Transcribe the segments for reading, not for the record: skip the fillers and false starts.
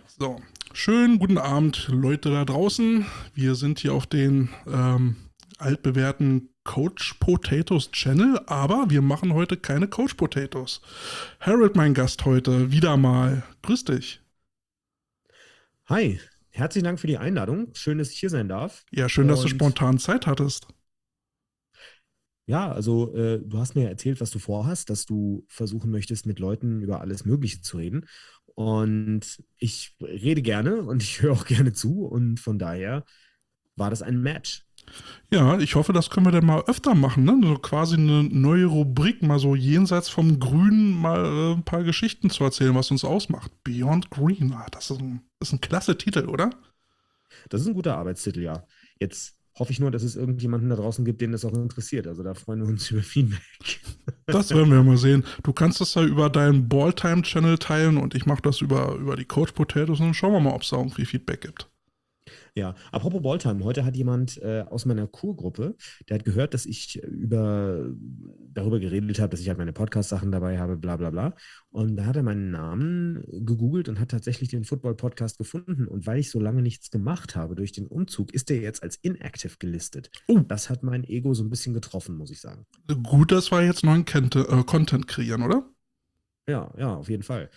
So, schönen guten Abend, Leute da draußen. Wir sind hier auf den altbewährten Coach Potatoes Channel, aber wir machen heute keine Coach Potatoes. Harold, mein Gast heute, wieder mal. Grüß dich. Hi, herzlichen Dank für die Einladung. Schön, dass ich hier sein darf. Ja, schön, dass du Und spontan Zeit hattest. ja, du hast mir erzählt, was du vorhast, dass du versuchen möchtest, mit Leuten über alles Mögliche zu reden. Und ich rede gerne und ich höre auch gerne zu. Und von daher war das ein Match. Ja, ich hoffe, das können wir dann mal öfter machen, ne? So quasi eine neue Rubrik, mal so jenseits vom Grün mal ein paar Geschichten zu erzählen, was uns ausmacht. Beyond Green, das ist ein klasse Titel, oder? Das ist ein guter Arbeitstitel, ja. Jetzt hoffe ich nur, dass es irgendjemanden da draußen gibt, den das auch interessiert. Also da freuen wir uns über Feedback. Das werden wir mal sehen. Du kannst das ja über deinen Balltime-Channel teilen und ich mache das über die Coach Potatoes und dann schauen wir mal, ob es da irgendwie Feedback gibt. Ja, apropos Balltime, heute hat jemand aus meiner Kurgruppe, der hat gehört, dass ich darüber geredet habe, dass ich halt meine Podcast-Sachen dabei habe, bla bla bla. Und da hat er meinen Namen gegoogelt und hat tatsächlich den Football-Podcast gefunden. Und weil ich so lange nichts gemacht habe durch den Umzug, ist der jetzt als inactive gelistet. Oh, Das hat mein Ego so ein bisschen getroffen, muss ich sagen. gut, dass wir jetzt neuen Content kreieren, oder? Ja, ja, auf jeden Fall.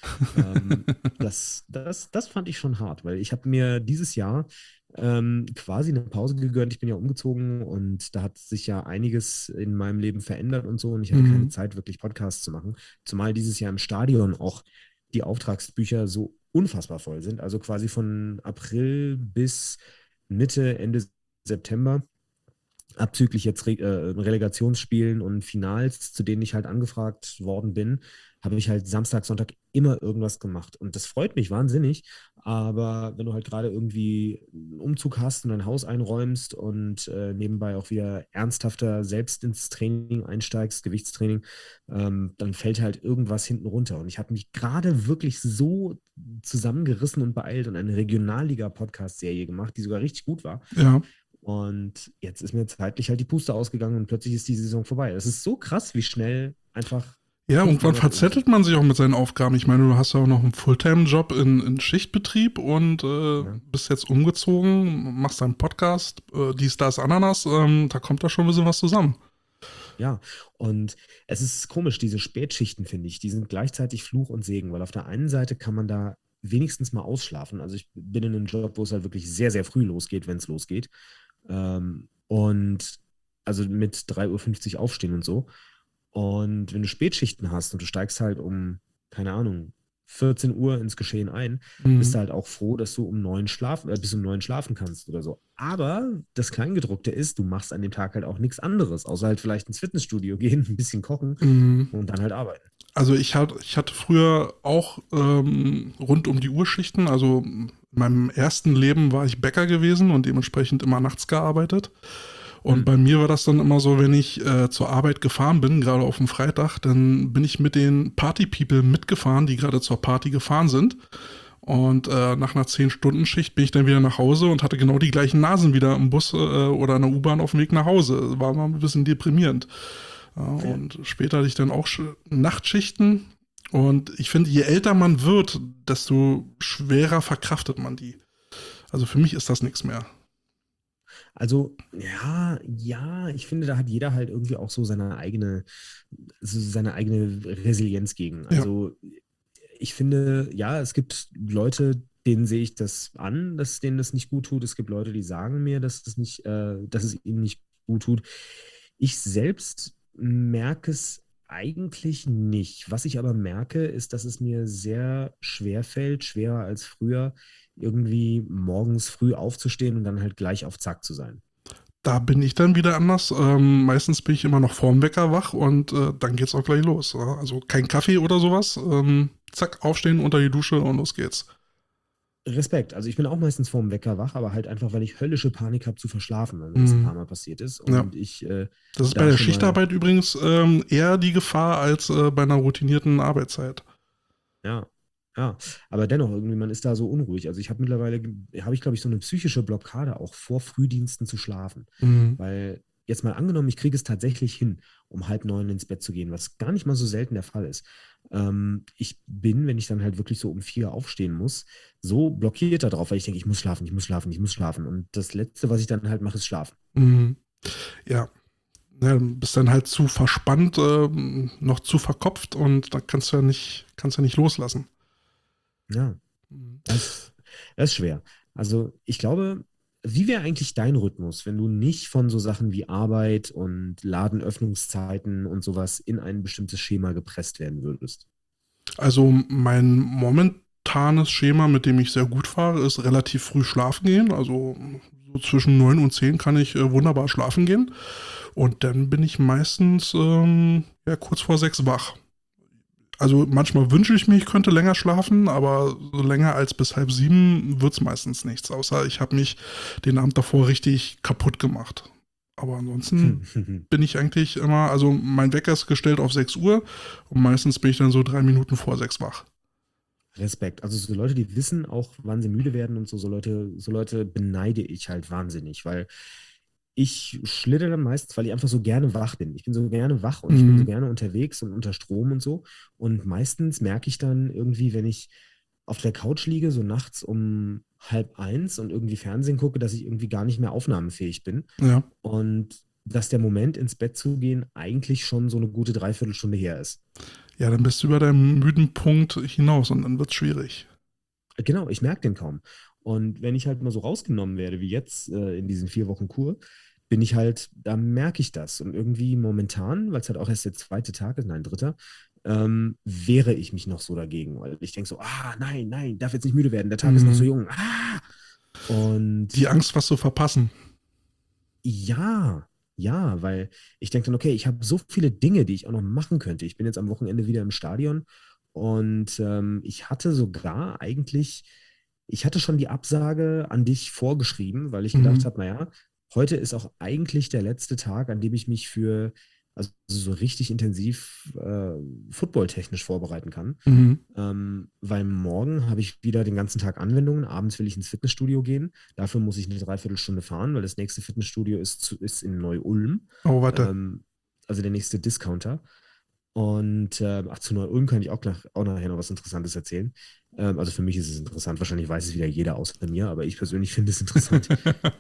Das fand ich schon hart, weil ich habe mir dieses Jahr quasi eine Pause gegönnt. Ich bin ja umgezogen und da hat sich ja einiges in meinem Leben verändert und so und ich hatte keine Mhm. Zeit, wirklich Podcasts zu machen. Zumal dieses Jahr im Stadion auch die Auftragsbücher so unfassbar voll sind. Also quasi von April bis Mitte, Ende September abzüglich jetzt Relegationsspielen und Finals, zu denen ich halt angefragt worden bin, habe ich halt Samstag, Sonntag immer irgendwas gemacht. Und das freut mich wahnsinnig. Aber wenn du halt gerade irgendwie einen Umzug hast und ein Haus einräumst und nebenbei auch wieder ernsthafter selbst ins Training einsteigst, Gewichtstraining, dann fällt halt irgendwas hinten runter. Und ich habe mich gerade wirklich so zusammengerissen und beeilt und eine Regionalliga-Podcast-Serie gemacht, die sogar richtig gut war. Ja. Und jetzt ist mir zeitlich halt die Puste ausgegangen und plötzlich ist die Saison vorbei. Es ist so krass, wie schnell einfach Ja, 5 irgendwann Monate um verzettelt sind. man sich auch mit seinen Aufgaben. Ich meine, du hast ja auch noch einen Fulltime-Job in Schichtbetrieb und Ja, bist jetzt umgezogen, machst deinen Podcast, dies, das, Ananas, da kommt da schon ein bisschen was zusammen. ja. Und es ist komisch, diese Spätschichten, finde ich, die sind gleichzeitig Fluch und Segen, weil auf der einen Seite kann man da wenigstens mal ausschlafen. Also ich bin in einem Job, wo es halt wirklich sehr, sehr früh losgeht, wenn es losgeht. Und also mit 3:50 Uhr aufstehen und so. Und wenn du Spätschichten hast und du steigst halt um, keine Ahnung, 14 Uhr ins Geschehen ein, bist du Mhm. halt auch froh, dass du bis um 9 schlafen kannst oder so. Aber das Kleingedruckte ist, du machst an dem Tag halt auch nichts anderes, außer halt vielleicht ins Fitnessstudio gehen, ein bisschen kochen Mhm. und dann halt arbeiten. Also ich hatte früher auch rund um die Uhr-Schichten. Also in meinem ersten Leben war ich Bäcker gewesen und dementsprechend immer nachts gearbeitet. Und Hm. bei mir war das dann immer so, wenn ich zur Arbeit gefahren bin, gerade auf dem Freitag, dann bin ich mit den Party-People mitgefahren, die gerade zur Party gefahren sind. Und nach einer 10-Stunden-Schicht bin ich dann wieder nach Hause und hatte genau die gleichen Nasen wieder im Bus oder in der U-Bahn auf dem Weg nach Hause. War mal ein bisschen deprimierend. Ja, und später hatte ich dann auch Nachtschichten. Und ich finde, je älter man wird, desto schwerer verkraftet man die. Also für mich ist das nichts mehr. Also, ja, ja, ich finde, da hat jeder halt irgendwie auch so seine eigene Resilienz gegen. Ja. Also, ich finde, ja, es gibt Leute, denen sehe ich das an, dass denen das nicht gut tut. Es gibt Leute, die sagen mir, dass es ihnen nicht gut tut. Ich selbst merke es eigentlich nicht. Was ich aber merke, ist, dass es mir sehr schwer fällt, schwerer als früher, irgendwie morgens früh aufzustehen und dann halt gleich auf Zack zu sein. Da bin ich dann wieder anders. Meistens bin ich immer noch vorm Wecker wach und dann geht's auch gleich los. Ja? Also kein Kaffee oder sowas. Zack, aufstehen, unter die Dusche und los geht's. Respekt. Also ich bin auch meistens vorm Wecker wach, aber halt einfach, weil ich höllische Panik habe zu verschlafen, weil mir das ein Mhm. paar Mal passiert ist Ja. und ich Das ist bei da der schon mal, Schichtarbeit übrigens eher die Gefahr als bei einer routinierten Arbeitszeit. ja, ja, aber dennoch irgendwie, man ist da so unruhig. Also ich habe mittlerweile, habe ich glaube ich so eine psychische Blockade auch vor Frühdiensten zu schlafen, Mhm. weil jetzt mal angenommen, ich kriege es tatsächlich hin, um 8:30 ins Bett zu gehen, was gar nicht mal so selten der Fall ist. Ich bin, wenn ich dann halt wirklich so um 4 aufstehen muss, so blockiert da drauf, weil ich denke, ich muss schlafen, ich muss schlafen, ich muss schlafen. Und das Letzte, was ich dann halt mache, ist schlafen. Mhm. Ja. Ja, du bist dann halt zu verspannt, noch zu verkopft und da kannst du ja nicht loslassen. Ja, Mhm. das ist schwer. Also ich glaube, wie wäre eigentlich dein Rhythmus, wenn du nicht von so Sachen wie Arbeit und Ladenöffnungszeiten und sowas in ein bestimmtes Schema gepresst werden würdest? Also mein momentanes Schema, mit dem ich sehr gut fahre, ist relativ früh schlafen gehen. Also so zwischen 9 und 10 kann ich wunderbar schlafen gehen. Und dann bin ich meistens ja, kurz vor 6 wach. Also manchmal wünsche ich mir, ich könnte länger schlafen, aber so länger als bis halb 7 wird es meistens nichts. Außer ich habe mich den Abend davor richtig kaputt gemacht. Aber ansonsten bin ich eigentlich immer, also mein Wecker ist gestellt auf 6 Uhr und meistens bin ich dann so 3 Minuten vor 6 wach. Respekt. Also so Leute, die wissen auch, wann sie müde werden und so, so Leute beneide ich halt wahnsinnig, weil ich schlitter dann meistens, weil ich einfach so gerne wach bin. Ich bin so gerne wach und ich bin so Mhm. gerne unterwegs und unter Strom und so. Und meistens merke ich dann irgendwie, wenn ich auf der Couch liege, so nachts um 12:30 und irgendwie Fernsehen gucke, dass ich irgendwie gar nicht mehr aufnahmefähig bin. Ja. Und dass der Moment, ins Bett zu gehen, eigentlich schon so eine gute Dreiviertelstunde her ist. Ja, dann bist du über deinen müden Punkt hinaus und dann wird es schwierig. Genau, ich merke den kaum. Und wenn ich halt mal so rausgenommen werde, wie jetzt in diesen 4 Wochen Kur, bin ich halt, da merke ich das. Und irgendwie momentan, weil es halt auch erst der zweite Tag ist, nein, dritter, wehre ich mich noch so dagegen, weil ich denke so, nein, nein, darf jetzt nicht müde werden, der Tag ist noch so Mhm. jung. Die Und Angst, was zu verpassen. ja, ja, weil ich denke dann, okay, ich habe so viele Dinge, die ich auch noch machen könnte. Ich bin jetzt am Wochenende wieder im Stadion und ich hatte sogar eigentlich, ich hatte schon die Absage an dich vorgeschrieben, weil ich gedacht Mhm. habe, naja, heute ist auch eigentlich der letzte Tag, an dem ich mich für, also so richtig intensiv footballtechnisch vorbereiten kann. Mhm. Weil morgen habe ich wieder den ganzen Tag Anwendungen. Abends will ich ins Fitnessstudio gehen. Dafür muss ich eine Dreiviertelstunde fahren, weil das nächste Fitnessstudio ist in Neu-Ulm. Oh, warte. Ähm, also der nächste Discounter. Und zu Neu-Ulm kann ich auch nachher noch was Interessantes erzählen. Also für mich ist es interessant. Wahrscheinlich weiß es wieder jeder außer mir, aber ich persönlich finde es interessant.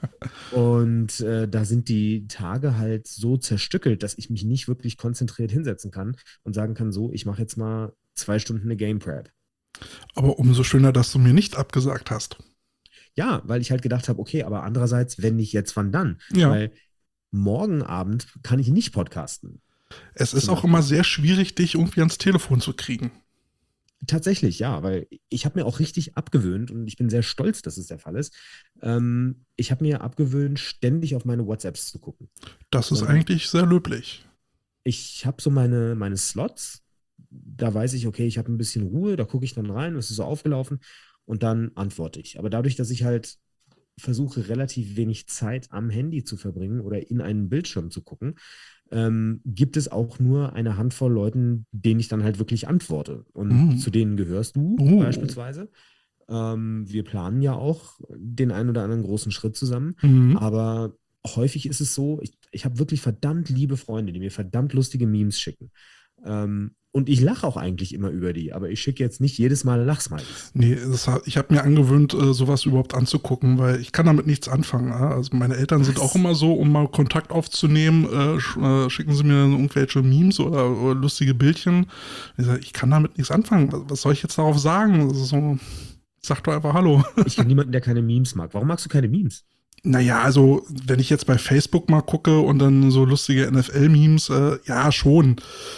Und da sind die Tage halt so zerstückelt, dass ich mich nicht wirklich konzentriert hinsetzen kann und sagen kann, so, ich mache jetzt mal 2 Stunden eine Game Prep. Aber umso schöner, dass du mir nicht abgesagt hast. Ja, weil ich halt gedacht habe, okay, aber andererseits, wenn nicht jetzt, wann dann? Ja. Weil morgen Abend kann ich nicht podcasten, Es ist zum auch immer Beispiel. sehr schwierig, dich irgendwie ans Telefon zu kriegen. Tatsächlich, ja, weil ich habe mir auch richtig abgewöhnt und ich bin sehr stolz, dass es der Fall ist. Ich habe mir abgewöhnt, ständig auf meine WhatsApps zu gucken, Das ist sondern eigentlich sehr löblich. ich habe so meine Slots. Da weiß ich, okay, ich habe ein bisschen Ruhe, da gucke ich dann rein, was ist so aufgelaufen und dann antworte ich. Aber dadurch, dass ich halt versuche, relativ wenig Zeit am Handy zu verbringen oder in einen Bildschirm zu gucken, gibt es auch nur eine Handvoll Leuten, denen ich dann halt wirklich antworte. Und Mhm. zu denen gehörst du Oh. beispielsweise. Wir planen ja auch den einen oder anderen großen Schritt zusammen, Mhm. aber häufig ist es so, ich habe wirklich verdammt liebe Freunde, die mir verdammt lustige Memes schicken. Und ich lache auch eigentlich immer über die, aber ich schicke jetzt nicht jedes Mal Lachsmilies. Nee, ich habe mir angewöhnt, sowas überhaupt anzugucken, weil ich kann damit nichts anfangen. Ja? Also meine Eltern sind auch Was? immer so, um mal Kontakt aufzunehmen, schicken sie mir dann irgendwelche Memes oder lustige Bildchen. Ich sage, ich kann damit nichts anfangen. Was soll ich jetzt darauf sagen? Das ist so, sag doch einfach Hallo. Ich kenne niemanden, der keine Memes mag. Warum magst du keine Memes? Naja, also wenn ich jetzt bei Facebook mal gucke und dann so lustige NFL-Memes, ja schon.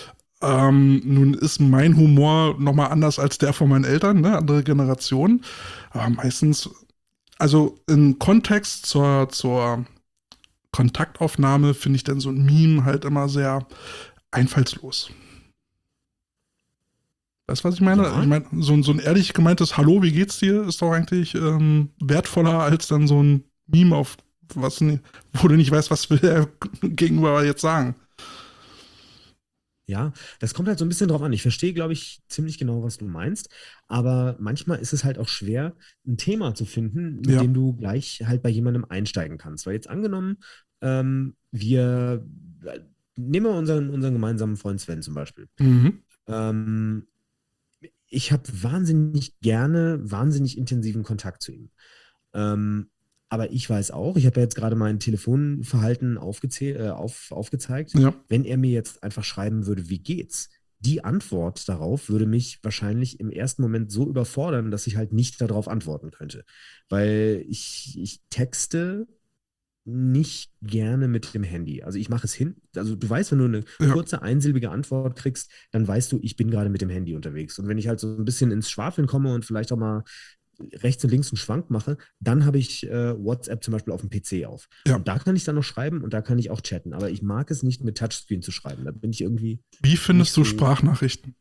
Nun ist mein Humor nochmal anders als der von meinen Eltern, ne? Andere Generation. Aber meistens, also im Kontext zur Kontaktaufnahme finde ich dann so ein Meme halt immer sehr einfallslos. Weißt du, was ich meine? Ich Ja, meine, so ein ehrlich gemeintes Hallo, wie geht's dir, ist doch eigentlich wertvoller als dann so ein Meme, auf was, wo du nicht weißt, was will der Gegenüber jetzt sagen. Ja, das kommt halt so ein bisschen drauf an. Ich verstehe, glaube ich, ziemlich genau, was du meinst, aber manchmal ist es halt auch schwer, ein Thema zu finden, mit Ja. dem du gleich halt bei jemandem einsteigen kannst. Weil jetzt angenommen, wir nehmen wir unseren gemeinsamen Freund Sven zum Beispiel. Mhm. Ähm, Ich habe wahnsinnig gerne, wahnsinnig intensiven Kontakt zu ihm. Ähm, aber ich weiß auch, ich habe ja jetzt gerade mein Telefonverhalten aufgezeigt. Ja. Wenn er mir jetzt einfach schreiben würde, wie geht's? Die Antwort darauf würde mich wahrscheinlich im ersten Moment so überfordern, dass ich halt nicht darauf antworten könnte. Weil ich texte nicht gerne mit dem Handy. Also ich mache es hin. Also du weißt, wenn du eine Ja. kurze, einsilbige Antwort kriegst, dann weißt du, ich bin gerade mit dem Handy unterwegs. Und wenn ich halt so ein bisschen ins Schwafeln komme und vielleicht auch mal rechts und links einen Schwank mache, dann habe ich WhatsApp zum Beispiel auf dem PC auf. Ja. Und da kann ich dann noch schreiben und da kann ich auch chatten. Aber ich mag es nicht mit Touchscreen zu schreiben. Da bin ich irgendwie Wie nicht findest du so Sprachnachrichten?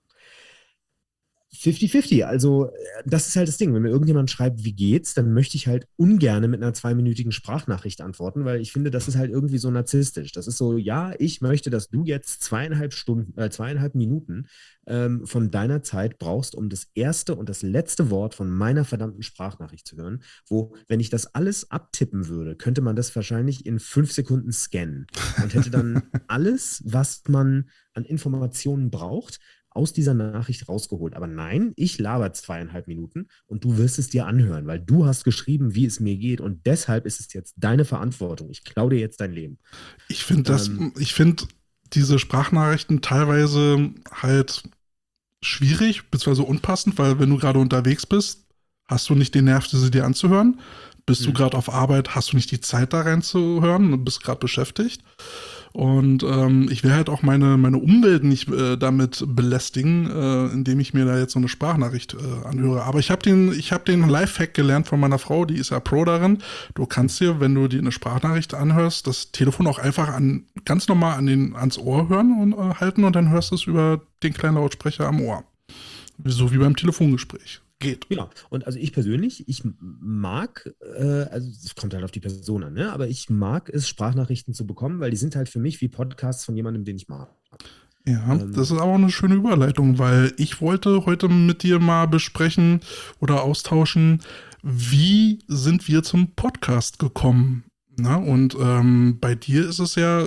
50-50. Also, das ist halt das Ding. Wenn mir irgendjemand schreibt, wie geht's, dann möchte ich halt ungerne mit einer zweiminütigen Sprachnachricht antworten, weil ich finde, das ist halt irgendwie so narzisstisch. Das ist so, ja, ich möchte, dass du jetzt 2,5 Minuten von deiner Zeit brauchst, um das erste und das letzte Wort von meiner verdammten Sprachnachricht zu hören. Wo, wenn ich das alles abtippen würde, könnte man das wahrscheinlich in 5 Sekunden scannen und hätte dann alles, was man an Informationen braucht, aus dieser Nachricht rausgeholt. Aber nein, ich laber 2,5 Minuten und du wirst es dir anhören, weil du hast geschrieben, wie es mir geht und deshalb ist es jetzt deine Verantwortung. Ich klaue dir jetzt dein Leben. Ich finde Ähm, ich finde diese Sprachnachrichten teilweise halt schwierig, beziehungsweise unpassend, weil wenn du gerade unterwegs bist, hast du nicht den Nerv, sie dir anzuhören. Bist du hm. gerade auf Arbeit, hast du nicht die Zeit da reinzuhören und bist gerade beschäftigt. Und ich will halt auch meine Umwelt nicht damit belästigen, indem ich mir da jetzt so eine Sprachnachricht anhöre. Aber ich hab den Lifehack gelernt von meiner Frau, die ist ja Pro darin. Du kannst dir, wenn du dir eine Sprachnachricht anhörst, das Telefon auch einfach ganz normal ans Ohr hören und halten und dann hörst du es über den kleinen Lautsprecher am Ohr. So wie beim Telefongespräch. Geht. Genau. Und also ich persönlich, ich mag, also es kommt halt auf die Person an, ne? Aber ich mag es, Sprachnachrichten zu bekommen, weil die sind halt für mich wie Podcasts von jemandem, den ich mag. Ja, das Ähm, ist aber eine schöne Überleitung, weil ich wollte heute mit dir mal besprechen oder austauschen, wie sind wir zum Podcast gekommen? Na, und bei dir ist es ja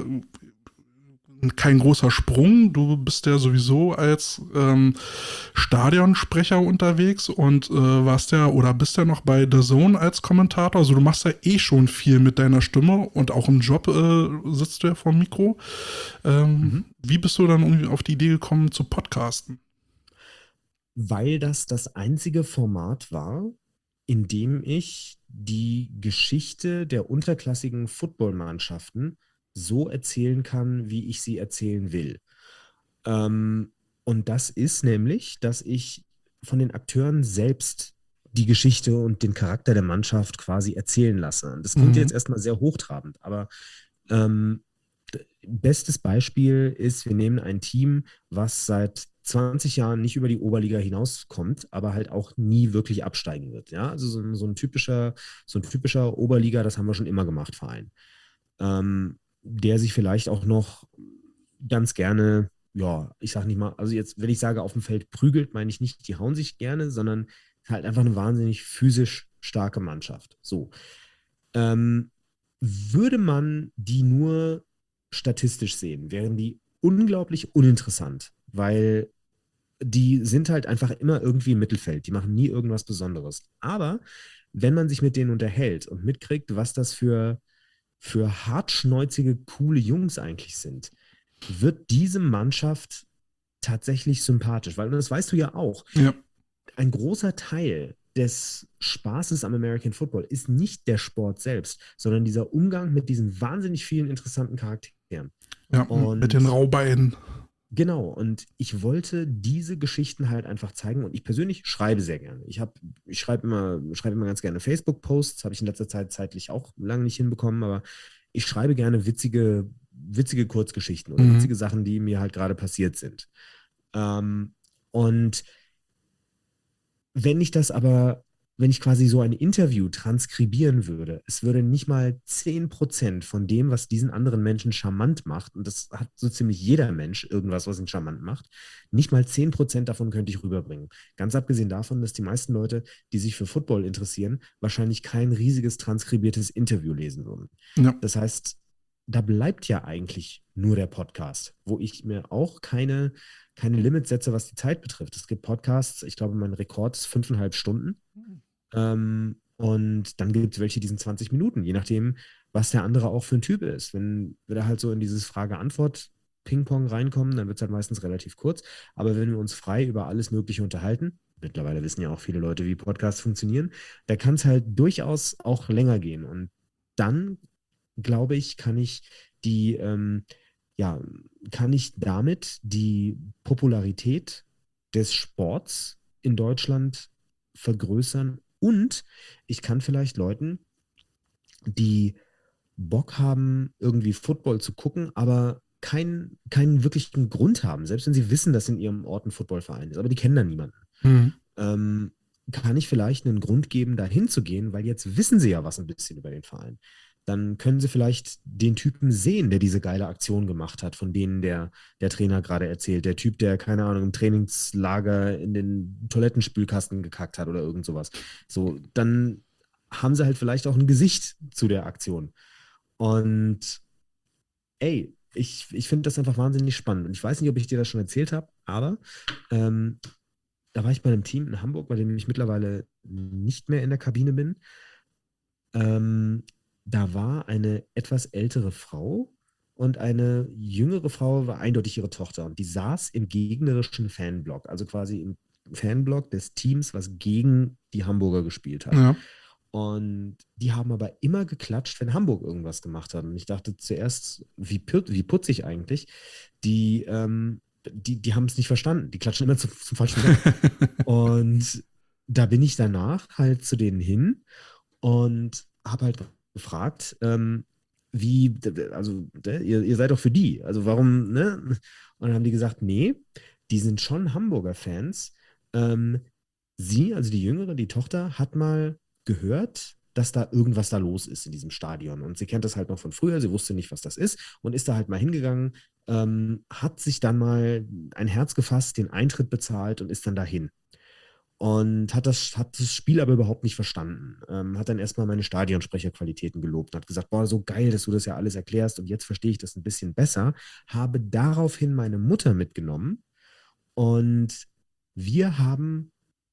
kein großer Sprung. Du bist ja sowieso als Stadionsprecher unterwegs und warst ja oder bist ja noch bei The Zone als Kommentator. Also du machst ja eh schon viel mit deiner Stimme und auch im Job sitzt du ja vor dem Mikro. mhm. Wie bist du dann irgendwie auf die Idee gekommen zu podcasten? Weil das einzige Format war, in dem ich die Geschichte der unterklassigen Footballmannschaften so erzählen kann, wie ich sie erzählen will. Und das ist nämlich, dass ich von den Akteuren selbst die Geschichte und den Charakter der Mannschaft quasi erzählen lasse. Und das klingt jetzt Mhm. erstmal sehr hochtrabend, aber ähm, bestes Beispiel ist, wir nehmen ein Team, was seit 20 Jahren nicht über die Oberliga hinauskommt, aber halt auch nie wirklich absteigen wird. Ja, also so ein typischer Oberliga, das haben wir schon immer gemacht, Verein. Der sich vielleicht auch noch ganz gerne, ja, ich sag nicht mal, also jetzt, wenn ich sage, auf dem Feld prügelt, meine ich nicht, die hauen sich gerne, sondern halt einfach eine wahnsinnig physisch starke Mannschaft. So. Ähm, Würde man die nur statistisch sehen, wären die unglaublich uninteressant, weil die sind halt einfach immer irgendwie im Mittelfeld. Die machen nie irgendwas Besonderes. Aber wenn man sich mit denen unterhält und mitkriegt, was das für hartschnäuzige, coole Jungs eigentlich sind, wird diese Mannschaft tatsächlich sympathisch. Weil, und das weißt du ja auch, Ja, ein großer Teil des Spaßes am American Football ist nicht der Sport selbst, sondern dieser Umgang mit diesen wahnsinnig vielen interessanten Charakteren. ja, mit den Und Raubeinen. genau, und ich wollte diese Geschichten halt einfach zeigen und ich persönlich schreibe sehr gerne. Ich schreibe immer ganz gerne Facebook-Posts, habe ich in letzter Zeit zeitlich auch lange nicht hinbekommen, aber ich schreibe gerne witzige Kurzgeschichten oder Mhm. witzige Sachen, die mir halt gerade passiert sind. Und wenn ich das aber wenn ich quasi so ein Interview transkribieren würde, es würde nicht mal 10% von dem, was diesen anderen Menschen charmant macht, und das hat so ziemlich jeder Mensch irgendwas, was ihn charmant macht, nicht mal 10% davon könnte ich rüberbringen. Ganz abgesehen davon, dass die meisten Leute, die sich für Football interessieren, wahrscheinlich kein riesiges transkribiertes Interview lesen würden. Ja. Das heißt, da bleibt ja eigentlich nur der Podcast, wo ich mir auch keine Limits setze, was die Zeit betrifft. Es gibt Podcasts, ich glaube, mein Rekord ist 5,5 Stunden. Und dann gibt es welche, die sind 20 Minuten, je nachdem, was der andere auch für ein Typ ist. Wenn wir da halt so in dieses Frage-Antwort-Ping-Pong reinkommen, dann wird es halt meistens relativ kurz. Aber wenn wir uns frei über alles Mögliche unterhalten, mittlerweile wissen ja auch viele Leute, wie Podcasts funktionieren, da kann es halt durchaus auch länger gehen. Und dann, glaube ich, kann ich damit die Popularität des Sports in Deutschland vergrößern, und ich kann vielleicht Leuten, die Bock haben, irgendwie Football zu gucken, aber keinen wirklichen Grund haben, selbst wenn sie wissen, dass in ihrem Ort ein Footballverein ist, aber die kennen da niemanden, kann ich vielleicht einen Grund geben, da hinzugehen, weil jetzt wissen sie ja was ein bisschen über den Verein. Dann können sie vielleicht den Typen sehen, der diese geile Aktion gemacht hat, von denen der Trainer gerade erzählt. Der Typ, der, keine Ahnung, im Trainingslager in den Toilettenspülkasten gekackt hat oder irgend sowas. So, dann haben sie halt vielleicht auch ein Gesicht zu der Aktion. Und ey, ich finde das einfach wahnsinnig spannend. Und ich weiß nicht, ob ich dir das schon erzählt habe, aber da war ich bei einem Team in Hamburg, bei dem ich mittlerweile nicht mehr in der Kabine bin. Da war eine etwas ältere Frau und eine jüngere Frau war eindeutig ihre Tochter. Und die saß im gegnerischen Fanblock, also quasi im Fanblock des Teams, was gegen die Hamburger gespielt hat. Ja. Und die haben aber immer geklatscht, wenn Hamburg irgendwas gemacht hat. Und ich dachte zuerst, wie putzig eigentlich. Die haben es nicht verstanden. Die klatschen immer zum falschen Zeitpunkt. Und da bin ich danach halt zu denen hin und habe halt gefragt, ihr seid doch für die, also warum, ne? Und dann haben die gesagt, nee, die sind schon Hamburger Fans. Sie, also die Jüngere, die Tochter, hat mal gehört, dass da irgendwas da los ist in diesem Stadion. Und sie kennt das halt noch von früher, sie wusste nicht, was das ist, und ist da halt mal hingegangen, hat sich dann mal ein Herz gefasst, den Eintritt bezahlt und ist dann dahin. Und hat das Spiel aber überhaupt nicht verstanden. Hat dann erstmal meine Stadionsprecherqualitäten gelobt und hat gesagt, boah, so geil, dass du das ja alles erklärst und jetzt verstehe ich das ein bisschen besser. Habe daraufhin meine Mutter mitgenommen und wir haben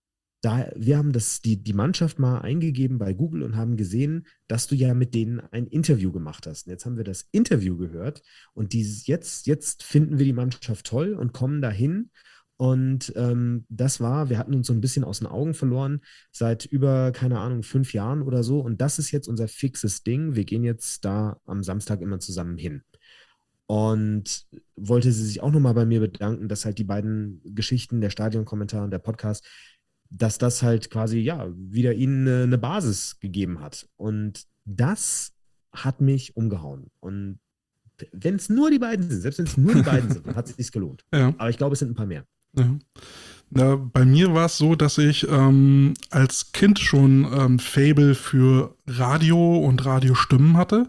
die Mannschaft mal eingegeben bei Google und haben gesehen, dass du ja mit denen ein Interview gemacht hast. Und jetzt haben wir das Interview gehört und jetzt finden wir die Mannschaft toll und kommen dahin. Und wir hatten uns so ein bisschen aus den Augen verloren seit über, keine Ahnung, 5 Jahren oder so. Und das ist jetzt unser fixes Ding. Wir gehen jetzt da am Samstag immer zusammen hin. Und wollte sie sich auch nochmal bei mir bedanken, dass halt die beiden Geschichten, der Stadionkommentar und der Podcast, dass das halt quasi, ja, wieder ihnen eine Basis gegeben hat. Und das hat mich umgehauen. Und wenn es nur die beiden sind, selbst wenn es nur die beiden sind, dann hat es sich gelohnt. Ja. Aber ich glaube, es sind ein paar mehr. Ja. Na, bei mir war es so, dass ich als Kind schon Faible für Radio und Radiostimmen hatte.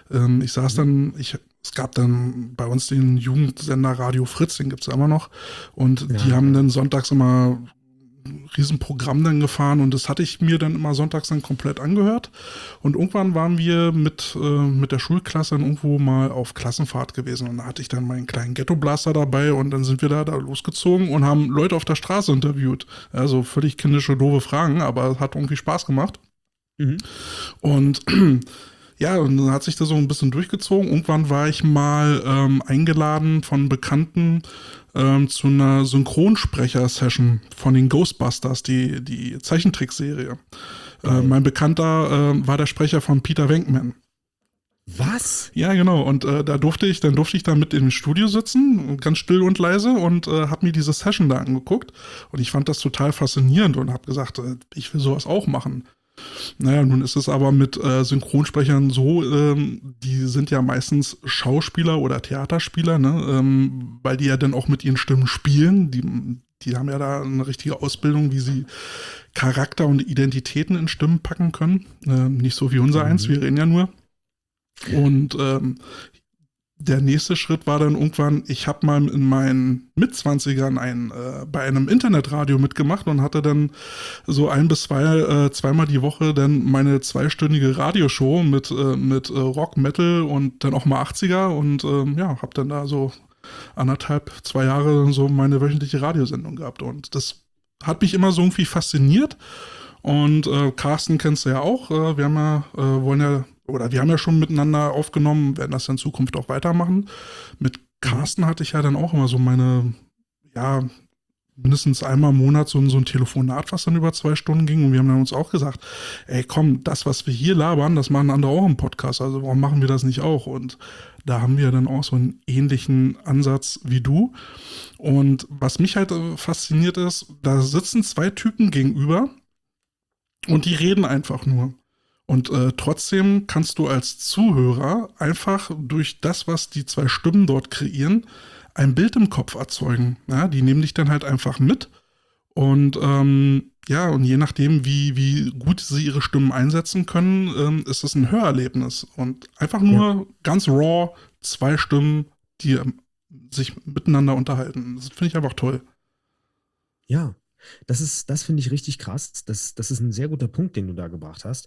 Es gab dann bei uns den Jugendsender Radio Fritz, den gibt es immer noch. Und die haben dann sonntags immer ein Riesenprogramm dann gefahren und das hatte ich mir dann immer sonntags dann komplett angehört. Und irgendwann waren wir mit der Schulklasse dann irgendwo mal auf Klassenfahrt gewesen und da hatte ich dann meinen kleinen Ghetto-Blaster dabei und dann sind wir da losgezogen und haben Leute auf der Straße interviewt. Also völlig kindische, doofe Fragen, aber es hat irgendwie Spaß gemacht. Mhm. Und ja, und dann hat sich das so ein bisschen durchgezogen. Irgendwann war ich mal eingeladen von Bekannten zu einer Synchronsprecher-Session von den Ghostbusters, die Zeichentrickserie. Mein Bekannter war der Sprecher von Peter Venkman. Was? Ja, genau. Und dann durfte ich da mit im Studio sitzen, ganz still und leise, und habe mir diese Session da angeguckt. Und ich fand das total faszinierend und habe gesagt, ich will sowas auch machen. Naja, nun ist es aber mit Synchronsprechern so, die sind ja meistens Schauspieler oder Theaterspieler, ne? Weil die ja dann auch mit ihren Stimmen spielen. die haben ja da eine richtige Ausbildung, wie sie Charakter und Identitäten in Stimmen packen können. Nicht so wie unser eins, wir reden ja nur. Und der nächste Schritt war dann irgendwann, ich habe mal in meinen Mitzwanzigern bei einem Internetradio mitgemacht und hatte dann so zweimal die Woche dann meine zweistündige Radioshow mit Rock, Metal und dann auch mal 80er und habe dann da so 2 Jahre so meine wöchentliche Radiosendung gehabt und das hat mich immer so irgendwie fasziniert und Carsten kennst du ja auch, wir haben ja schon miteinander aufgenommen, werden das in Zukunft auch weitermachen. Mit Carsten hatte ich ja dann auch immer so mindestens einmal im Monat so ein Telefonat, was dann über 2 Stunden ging. Und wir haben dann uns auch gesagt, ey komm, das, was wir hier labern, das machen andere auch im Podcast. Also warum machen wir das nicht auch? Und da haben wir dann auch so einen ähnlichen Ansatz wie du. Und was mich halt fasziniert ist, da sitzen 2 Typen gegenüber und die reden einfach nur. Und trotzdem kannst du als Zuhörer einfach durch das, was die 2 Stimmen dort kreieren, ein Bild im Kopf erzeugen. Ja, die nehmen dich dann halt einfach mit. Und und je nachdem, wie gut sie ihre Stimmen einsetzen können, ist es ein Hörerlebnis. Und einfach nur ganz raw 2 Stimmen, die sich miteinander unterhalten. Das finde ich einfach toll. Ja, das finde ich richtig krass. Das ist ein sehr guter Punkt, den du da gebracht hast.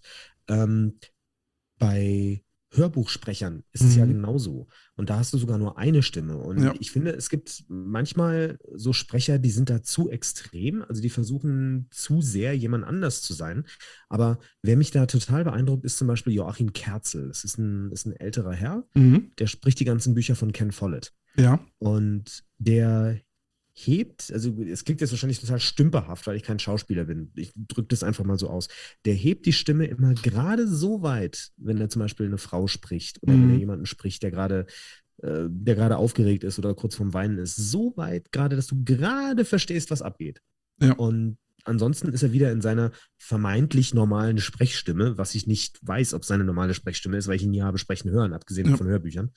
Bei Hörbuchsprechern ist es ja genauso. Und da hast du sogar nur eine Stimme. Und ich finde, es gibt manchmal so Sprecher, die sind da zu extrem. Also die versuchen zu sehr, jemand anders zu sein. Aber wer mich da total beeindruckt, ist zum Beispiel Joachim Kerzel. Das ist ein älterer Herr, der spricht die ganzen Bücher von Ken Follett. Ja. Und der hebt, also es klingt jetzt wahrscheinlich total stümperhaft, weil ich kein Schauspieler bin. Ich drücke das einfach mal so aus. Der hebt die Stimme immer gerade so weit, wenn er zum Beispiel eine Frau spricht oder wenn er jemanden spricht, der gerade aufgeregt ist oder kurz vorm Weinen ist, so weit gerade, dass du gerade verstehst, was abgeht. Ja. Und ansonsten ist er wieder in seiner vermeintlich normalen Sprechstimme, was ich nicht weiß, ob seine normale Sprechstimme ist, weil ich ihn nie habe sprechen hören, abgesehen von Hörbüchern.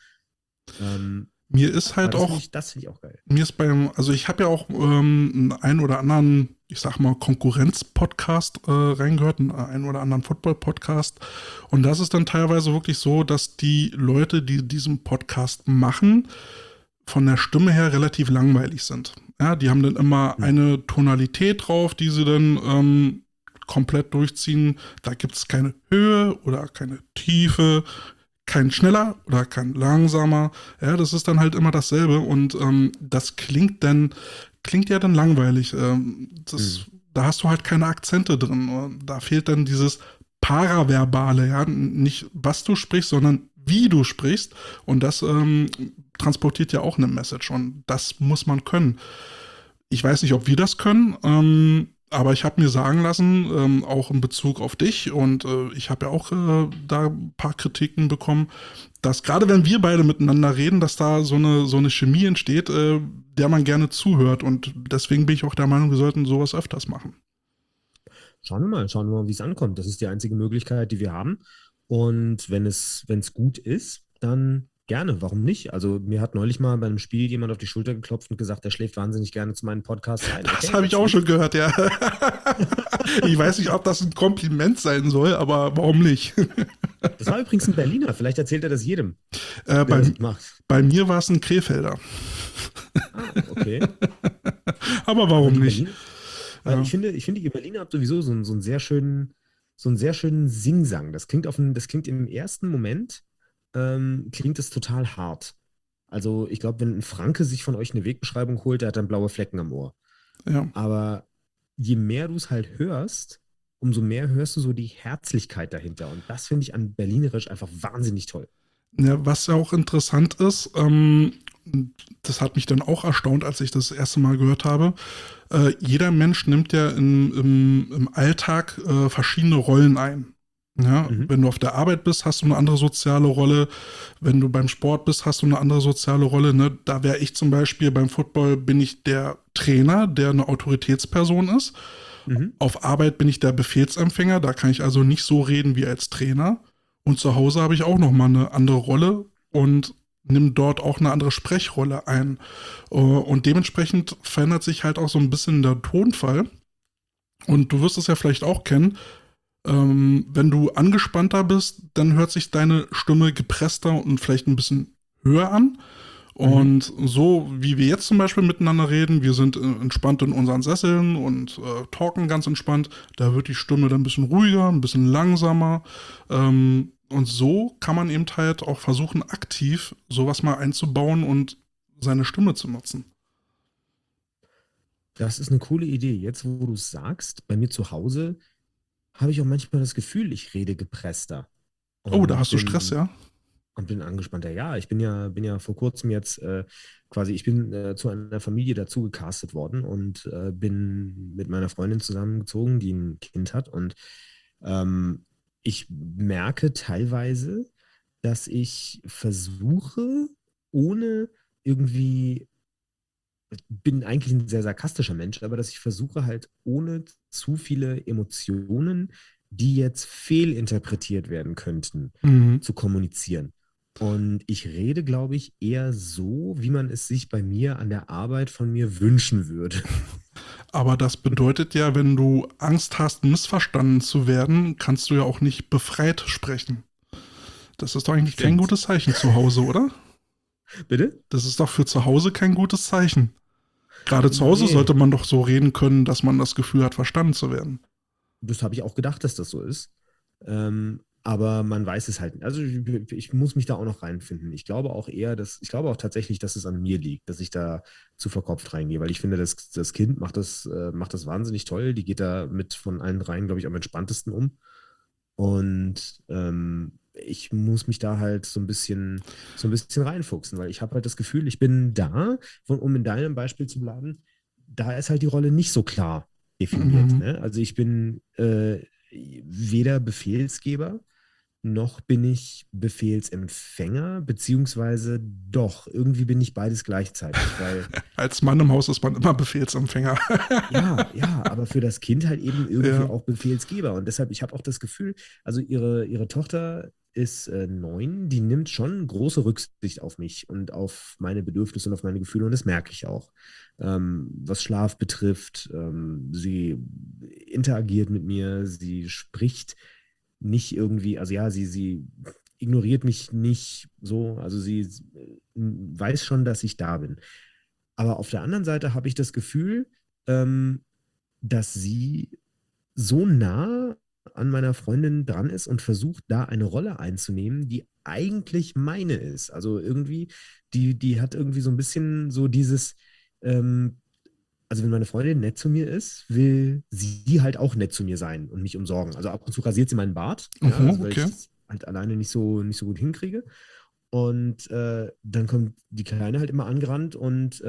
Mir ist halt auch. Das finde ich auch geil. Mir ist also ich habe ja auch einen oder anderen, ich sag mal, Konkurrenz-Podcast reingehört, einen oder anderen Football-Podcast. Und das ist dann teilweise wirklich so, dass die Leute, die diesen Podcast machen, von der Stimme her relativ langweilig sind. Ja, die haben dann immer eine Tonalität drauf, die sie dann komplett durchziehen. Da gibt es keine Höhe oder keine Tiefe, kein schneller oder kein langsamer. Ja, das ist dann halt immer dasselbe und das klingt ja dann langweilig. Da hast du halt keine Akzente drin. Da fehlt dann dieses Paraverbale, ja, nicht was du sprichst, sondern wie du sprichst und das transportiert ja auch eine Message und das muss man können. Ich weiß nicht, ob wir das können, aber ich habe mir sagen lassen, auch in Bezug auf dich und ich habe ja auch da ein paar Kritiken bekommen, dass gerade wenn wir beide miteinander reden, dass da so eine Chemie entsteht, der man gerne zuhört und deswegen bin ich auch der Meinung, wir sollten sowas öfters machen. Schauen wir mal, wie es ankommt. Das ist die einzige Möglichkeit, die wir haben und wenn es gut ist, dann gerne, warum nicht? Also mir hat neulich mal bei einem Spiel jemand auf die Schulter geklopft und gesagt, er schläft wahnsinnig gerne zu meinen Podcasts ein. Okay, das habe ich auch schon gehört, ja. Ich weiß nicht, ob das ein Kompliment sein soll, aber warum nicht? Das war übrigens ein Berliner, vielleicht erzählt er das jedem, bei mir war es ein Krefelder. Okay. Aber warum nicht? Ja. Ich finde, ihr Berliner habt sowieso so einen sehr schönen Singsang. Das klingt im ersten Moment klingt es total hart. Also ich glaube, wenn ein Franke sich von euch eine Wegbeschreibung holt, der hat dann blaue Flecken am Ohr. Ja. Aber je mehr du es halt hörst, umso mehr hörst du so die Herzlichkeit dahinter. Und das finde ich an Berlinerisch einfach wahnsinnig toll. Ja, was ja auch interessant ist, das hat mich dann auch erstaunt, als ich das erste Mal gehört habe. Jeder Mensch nimmt ja im Alltag verschiedene Rollen ein. Ja, wenn du auf der Arbeit bist, hast du eine andere soziale Rolle. Wenn du beim Sport bist, hast du eine andere soziale Rolle. Ne? Da wäre ich zum Beispiel beim Football, bin ich der Trainer, der eine Autoritätsperson ist. Auf Arbeit bin ich der Befehlsempfänger. Da kann ich also nicht so reden wie als Trainer. Und zu Hause habe ich auch nochmal eine andere Rolle. Und nimmt dort auch eine andere Sprechrolle ein. Und dementsprechend verändert sich halt auch so ein bisschen der Tonfall. Und du wirst es ja vielleicht auch kennen, wenn du angespannter bist, dann hört sich deine Stimme gepresster und vielleicht ein bisschen höher an. Mhm. Und so wie wir jetzt zum Beispiel miteinander reden, wir sind entspannt in unseren Sesseln und talken ganz entspannt, da wird die Stimme dann ein bisschen ruhiger, ein bisschen langsamer. Und so kann man eben halt auch versuchen, aktiv sowas mal einzubauen und seine Stimme zu nutzen. Das ist eine coole Idee. Jetzt, wo du es sagst, bei mir zu Hause habe ich auch manchmal das Gefühl, ich rede gepresster Oh, da und hast du Stress, bin, ja? und bin angespannter. Ja, ich bin ja vor kurzem jetzt quasi, ich bin zu einer Familie dazu gecastet worden und bin mit meiner Freundin zusammengezogen, die ein Kind hat. Und ähm, ich merke teilweise, dass ich versuche, ohne irgendwie bin eigentlich ein sehr sarkastischer Mensch, aber dass ich versuche halt ohne zu viele Emotionen, die jetzt fehlinterpretiert werden könnten, Mhm. zu kommunizieren. Und ich rede, glaube ich, eher so, wie man es sich bei mir an der Arbeit von mir wünschen würde. Aber das bedeutet ja, wenn du Angst hast, missverstanden zu werden, kannst du ja auch nicht befreit sprechen. Das ist doch eigentlich kein Stimmt. gutes Zeichen zu Hause, oder? Bitte? Das ist doch für zu Hause kein gutes Zeichen. Gerade zu Hause Nee, sollte man doch so reden können, dass man das Gefühl hat, verstanden zu werden. das habe ich auch gedacht, dass das so ist. Aber man weiß es halt nicht. Also ich muss mich da auch noch reinfinden. Ich glaube auch tatsächlich, dass es an mir liegt, dass ich da zu verkopft reingehe, weil ich finde, das Kind macht das wahnsinnig toll. Die geht da mit von allen dreien, glaube ich, am entspanntesten um. Und ich muss mich da halt so ein bisschen reinfuchsen, weil ich habe halt das Gefühl, ich bin da, um in deinem Beispiel zu bleiben, da ist halt die Rolle nicht so klar definiert. Mhm. Ne? Also ich bin weder Befehlsgeber, noch bin ich Befehlsempfänger, beziehungsweise doch, irgendwie bin ich beides gleichzeitig, weil Als Mann im Haus ist man immer Befehlsempfänger. ja, aber für das Kind halt eben irgendwie Ja. auch Befehlsgeber. Und deshalb, ich habe auch das Gefühl, also ihre Tochter ist 9, die nimmt schon große Rücksicht auf mich und auf meine Bedürfnisse und auf meine Gefühle und das merke ich auch. Was Schlaf betrifft, sie interagiert mit mir, sie spricht nicht irgendwie, also ja, sie ignoriert mich nicht so, also sie weiß schon, dass ich da bin. Aber auf der anderen Seite habe ich das Gefühl, ähm, dass sie so nah an meiner Freundin dran ist und versucht, da eine Rolle einzunehmen, die eigentlich meine ist. Also irgendwie, die hat irgendwie so ein bisschen so dieses, ähm, also wenn meine Freundin nett zu mir ist, will sie halt auch nett zu mir sein und mich umsorgen. Also ab und zu rasiert sie meinen Bart, ja, Mhm, also weil ich okay. das halt alleine nicht so gut hinkriege. Und dann kommt die Kleine halt immer angerannt und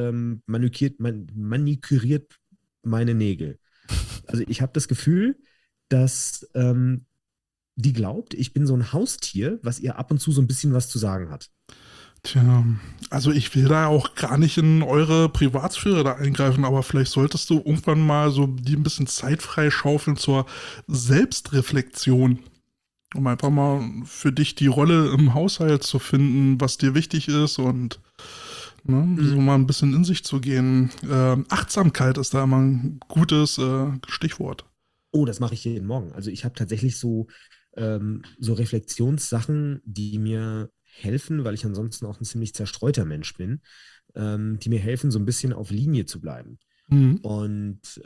maniküriert meine Nägel. Also ich habe das Gefühl, dass die glaubt, ich bin so ein Haustier, was ihr ab und zu so ein bisschen was zu sagen hat. Tja, also ich will da auch gar nicht in eure Privatsphäre da eingreifen, aber vielleicht solltest du irgendwann mal so die ein bisschen Zeit freischaufeln zur Selbstreflexion, um einfach mal für dich die Rolle im Haushalt zu finden, was dir wichtig ist und ne, so Mhm. mal ein bisschen in sich zu gehen. Achtsamkeit ist da immer ein gutes Stichwort. Oh, das mache ich jeden Morgen. Also ich habe tatsächlich so Reflexionssachen, die mir helfen, weil ich ansonsten auch ein ziemlich zerstreuter Mensch bin, die mir helfen, so ein bisschen auf Linie zu bleiben. Mhm. Und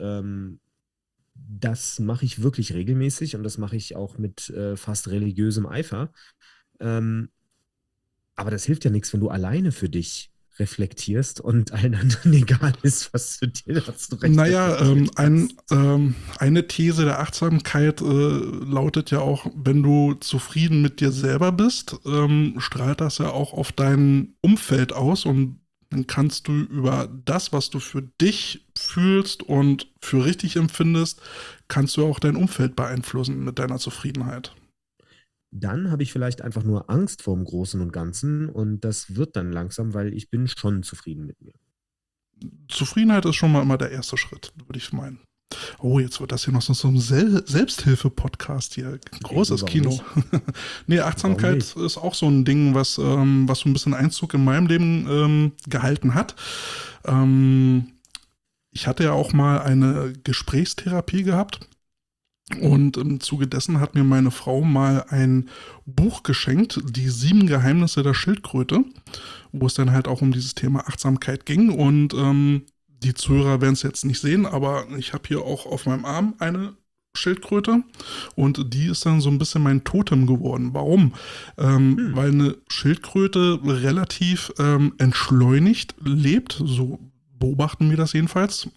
das mache ich wirklich regelmäßig und das mache ich auch mit fast religiösem Eifer. Ähm, aber das hilft ja nichts, wenn du alleine für dich reflektierst und allen anderen egal ist, was du dir dazu recht Naja, reflektiert hast. eine These der Achtsamkeit lautet ja auch, wenn du zufrieden mit dir selber bist, strahlt das ja auch auf dein Umfeld aus und dann kannst du über das, was du für dich fühlst und für richtig empfindest, kannst du auch dein Umfeld beeinflussen mit deiner Zufriedenheit. Dann habe ich vielleicht einfach nur Angst vor dem Großen und Ganzen und das wird dann langsam, weil ich bin schon zufrieden mit mir. Zufriedenheit ist schon mal immer der erste Schritt, würde ich meinen. Oh, jetzt wird das hier noch so ein Selbsthilfe-Podcast hier. Du, Großes warum Kino. nicht? Nee, Warum Achtsamkeit nicht? ist auch so ein Ding, was so ein bisschen Einzug in meinem Leben gehalten hat. Ähm, Ich hatte ja auch mal eine Gesprächstherapie gehabt. Und im Zuge dessen hat mir meine Frau mal ein Buch geschenkt, Die 7 Geheimnisse der Schildkröte, wo es dann halt auch um dieses Thema Achtsamkeit ging. Und die Zuhörer werden es jetzt nicht sehen, aber ich habe hier auch auf meinem Arm eine Schildkröte und die ist dann so ein bisschen mein Totem geworden. Warum? Hm, Weil eine Schildkröte relativ entschleunigt lebt, so beobachten wir das jedenfalls.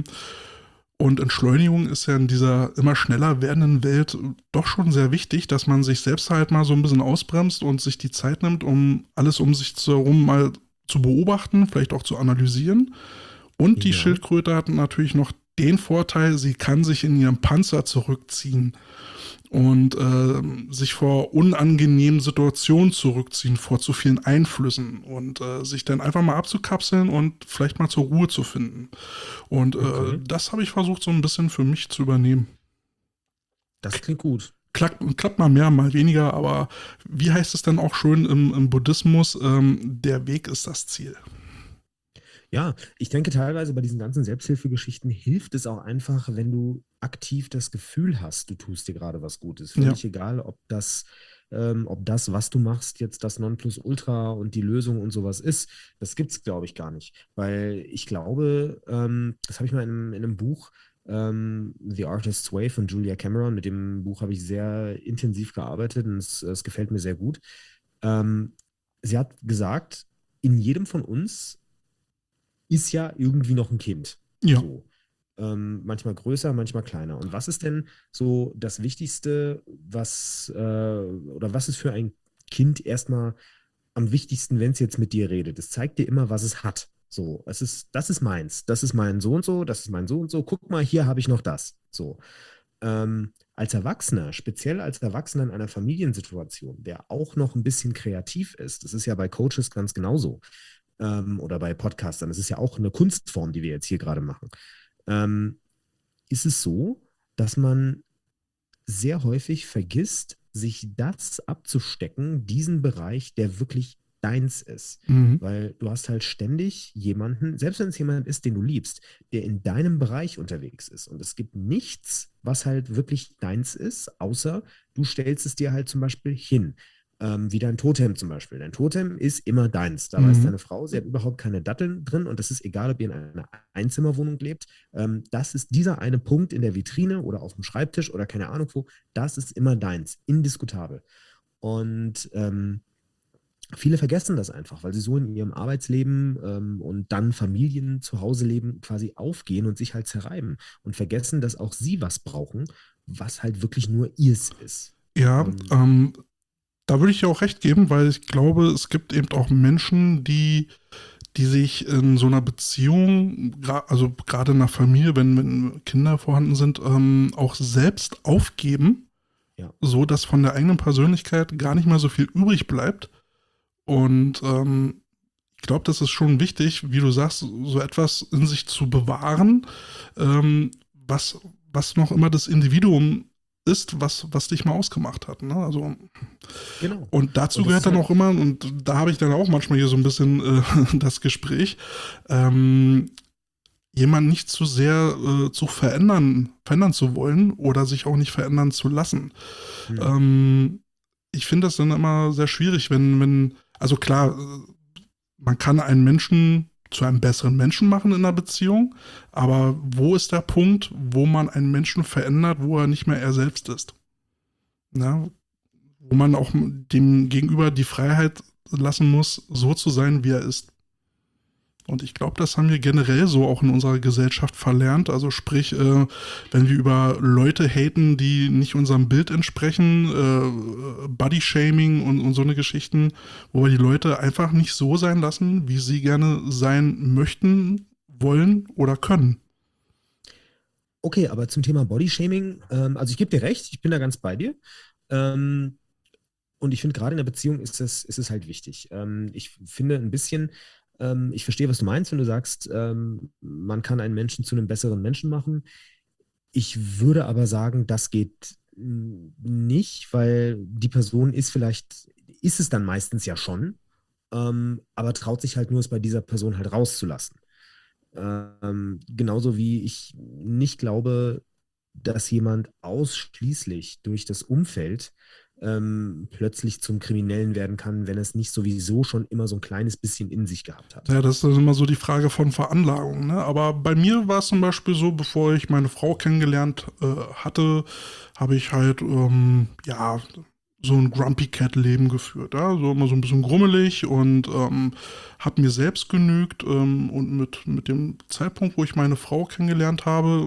Und Entschleunigung ist ja in dieser immer schneller werdenden Welt doch schon sehr wichtig, dass man sich selbst halt mal so ein bisschen ausbremst und sich die Zeit nimmt, um alles um sich herum mal zu beobachten, vielleicht auch zu analysieren. Und die ja, Schildkröte hat natürlich noch den Vorteil, sie kann sich in ihrem Panzer zurückziehen und sich vor unangenehmen Situationen zurückziehen, vor zu vielen Einflüssen und sich dann einfach mal abzukapseln und vielleicht mal zur Ruhe zu finden. Und okay. das habe ich versucht so ein bisschen für mich zu übernehmen. Das klingt gut. Klappt mal mehr, mal weniger, aber wie heißt es denn auch schön im Buddhismus, der Weg ist das Ziel. Ja, ich denke teilweise bei diesen ganzen Selbsthilfegeschichten hilft es auch einfach, wenn du aktiv das Gefühl hast, du tust dir gerade was Gutes. Ja. Völlig egal, ob das, was du machst, jetzt das Nonplusultra und die Lösung und sowas ist. Das gibt es, glaube ich, gar nicht. Weil ich glaube, das habe ich mal in einem Buch, The Artist's Way von Julia Cameron, mit dem Buch habe ich sehr intensiv gearbeitet und es gefällt mir sehr gut. Ähm, Sie hat gesagt, in jedem von uns ist ja irgendwie noch ein Kind. Ja. So. Manchmal größer, manchmal kleiner. Und was ist denn so das Wichtigste, oder was ist für ein Kind erstmal am wichtigsten, wenn es jetzt mit dir redet? Es zeigt dir immer, was es hat. So, das ist meins, das ist mein so und so, das ist mein so und so. Guck mal, hier habe ich noch das. So. Als Erwachsener, speziell als Erwachsener in einer Familiensituation, der auch noch ein bisschen kreativ ist, das ist ja bei Coaches ganz genauso, oder bei Podcastern, das ist ja auch eine Kunstform, die wir jetzt hier gerade machen, ähm, ist es so, dass man sehr häufig vergisst, sich das abzustecken, diesen Bereich, der wirklich deins ist. Mhm. Weil du hast halt ständig jemanden, selbst wenn es jemand ist, den du liebst, der in deinem Bereich unterwegs ist. Und es gibt nichts, was halt wirklich deins ist, außer du stellst es dir halt zum Beispiel hin. Wie dein Totem zum Beispiel. Dein Totem ist immer deins. Da weiß Mhm. deine Frau, sie hat überhaupt keine Datteln drin und das ist egal, ob ihr in einer Einzimmerwohnung lebt. Das ist dieser eine Punkt in der Vitrine oder auf dem Schreibtisch oder keine Ahnung wo, das ist immer deins, indiskutabel. Und viele vergessen das einfach, weil sie so in ihrem Arbeitsleben und dann Familien zu Hause leben quasi aufgehen und sich halt zerreiben und vergessen, dass auch sie was brauchen, was halt wirklich nur ihrs ist. Ja, Und da würde ich dir auch recht geben, weil ich glaube, es gibt eben auch Menschen, die sich in so einer Beziehung, also gerade in einer Familie, wenn Kinder vorhanden sind, auch selbst aufgeben, ja, so dass von der eigenen Persönlichkeit gar nicht mehr so viel übrig bleibt. Und ich glaube, das ist schon wichtig, wie du sagst, so etwas in sich zu bewahren, ähm, was, was noch immer das Individuum ist, was dich mal ausgemacht hat. Ne? Also, genau. und dazu Und das gehört ist dann halt, auch immer, und da habe ich dann auch manchmal hier so ein bisschen das Gespräch, ähm, jemanden nicht zu sehr zu verändern zu wollen oder sich auch nicht verändern zu lassen. hm, Ähm, Ich finde das dann immer sehr schwierig, also klar, man kann einen Menschen zu einem besseren Menschen machen in einer Beziehung, aber wo ist der Punkt, wo man einen Menschen verändert, wo er nicht mehr er selbst ist? Ja, wo man auch dem Gegenüber die Freiheit lassen muss, so zu sein, wie er ist. Und ich glaube, das haben wir generell so auch in unserer Gesellschaft verlernt. Also sprich, wenn wir über Leute haten, die nicht unserem Bild entsprechen, Bodyshaming und so eine Geschichten, wo wir die Leute einfach nicht so sein lassen, wie sie gerne sein möchten, wollen oder können. okay, aber zum Thema Bodyshaming, also ich gebe dir recht, ich bin da ganz bei dir. Ähm, Und ich finde, gerade in der Beziehung ist es halt wichtig. Ich finde ein bisschen, ich verstehe, was du meinst, wenn du sagst, man kann einen Menschen zu einem besseren Menschen machen. Ich würde aber sagen, das geht nicht, weil die Person ist es dann meistens ja schon, aber traut sich halt nur, es bei dieser Person halt rauszulassen. Genauso wie ich nicht glaube, dass jemand ausschließlich durch das Umfeld plötzlich zum Kriminellen werden kann, wenn es nicht sowieso schon immer so ein kleines bisschen in sich gehabt hat. Ja, das ist immer so die Frage von Veranlagung, ne? Aber bei mir war es zum Beispiel so, bevor ich meine Frau kennengelernt hatte, habe ich halt, ja, so ein Grumpy Cat-Leben geführt. Ja? So immer so ein bisschen grummelig und habe mir selbst genügt. Und mit dem Zeitpunkt, wo ich meine Frau kennengelernt habe,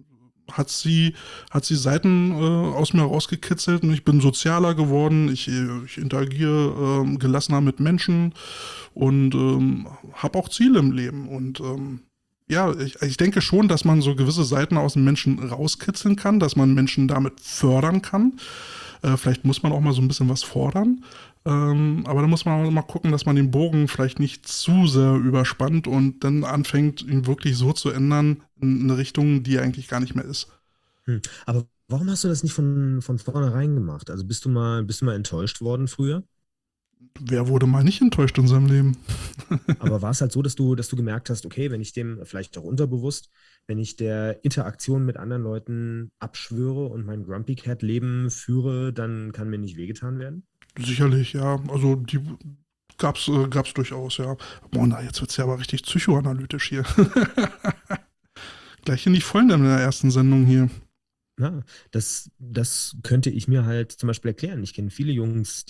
hat sie Seiten aus mir rausgekitzelt und ich bin sozialer geworden. Ich interagiere gelassener mit Menschen und habe auch Ziele im Leben. Und ja, ich denke schon, dass man so gewisse Seiten aus dem Menschen rauskitzeln kann, dass man Menschen damit fördern kann. Vielleicht muss man auch mal so ein bisschen was fordern. Aber dann muss man auch mal gucken, dass man den Bogen vielleicht nicht zu sehr überspannt und dann anfängt, ihn wirklich so zu ändern in eine Richtung, die eigentlich gar nicht mehr ist. Aber warum hast du das nicht von vornherein gemacht? Also bist du mal enttäuscht worden früher? Wer wurde mal nicht enttäuscht in seinem Leben? Aber war es halt so, dass du gemerkt hast, okay, wenn ich dem vielleicht auch unterbewusst, wenn ich der Interaktion mit anderen Leuten abschwöre und mein Grumpy Cat Leben führe, dann kann mir nicht wehgetan werden? Sicherlich, ja. Also die gab's durchaus, ja. Boah, na, jetzt wird's ja aber richtig psychoanalytisch hier. Gleich in die Vollen in der ersten Sendung hier. Ja, das könnte ich mir halt zum Beispiel erklären. Ich kenne viele Jungs,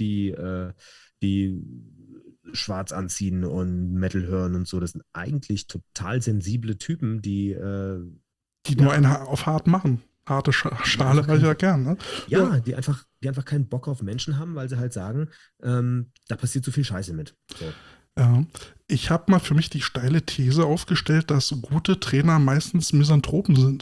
die schwarz anziehen und Metal hören und so. Das sind eigentlich total sensible Typen, Die nur ja, einen auf hart machen. Harte die Schale einfach habe ich ja keinen, gern, ne? Ja, ja, die einfach keinen Bock auf Menschen haben, weil sie halt sagen, da passiert zu viel Scheiße mit. So. ja. Ich habe mal für mich die steile These aufgestellt, dass gute Trainer meistens Misanthropen sind.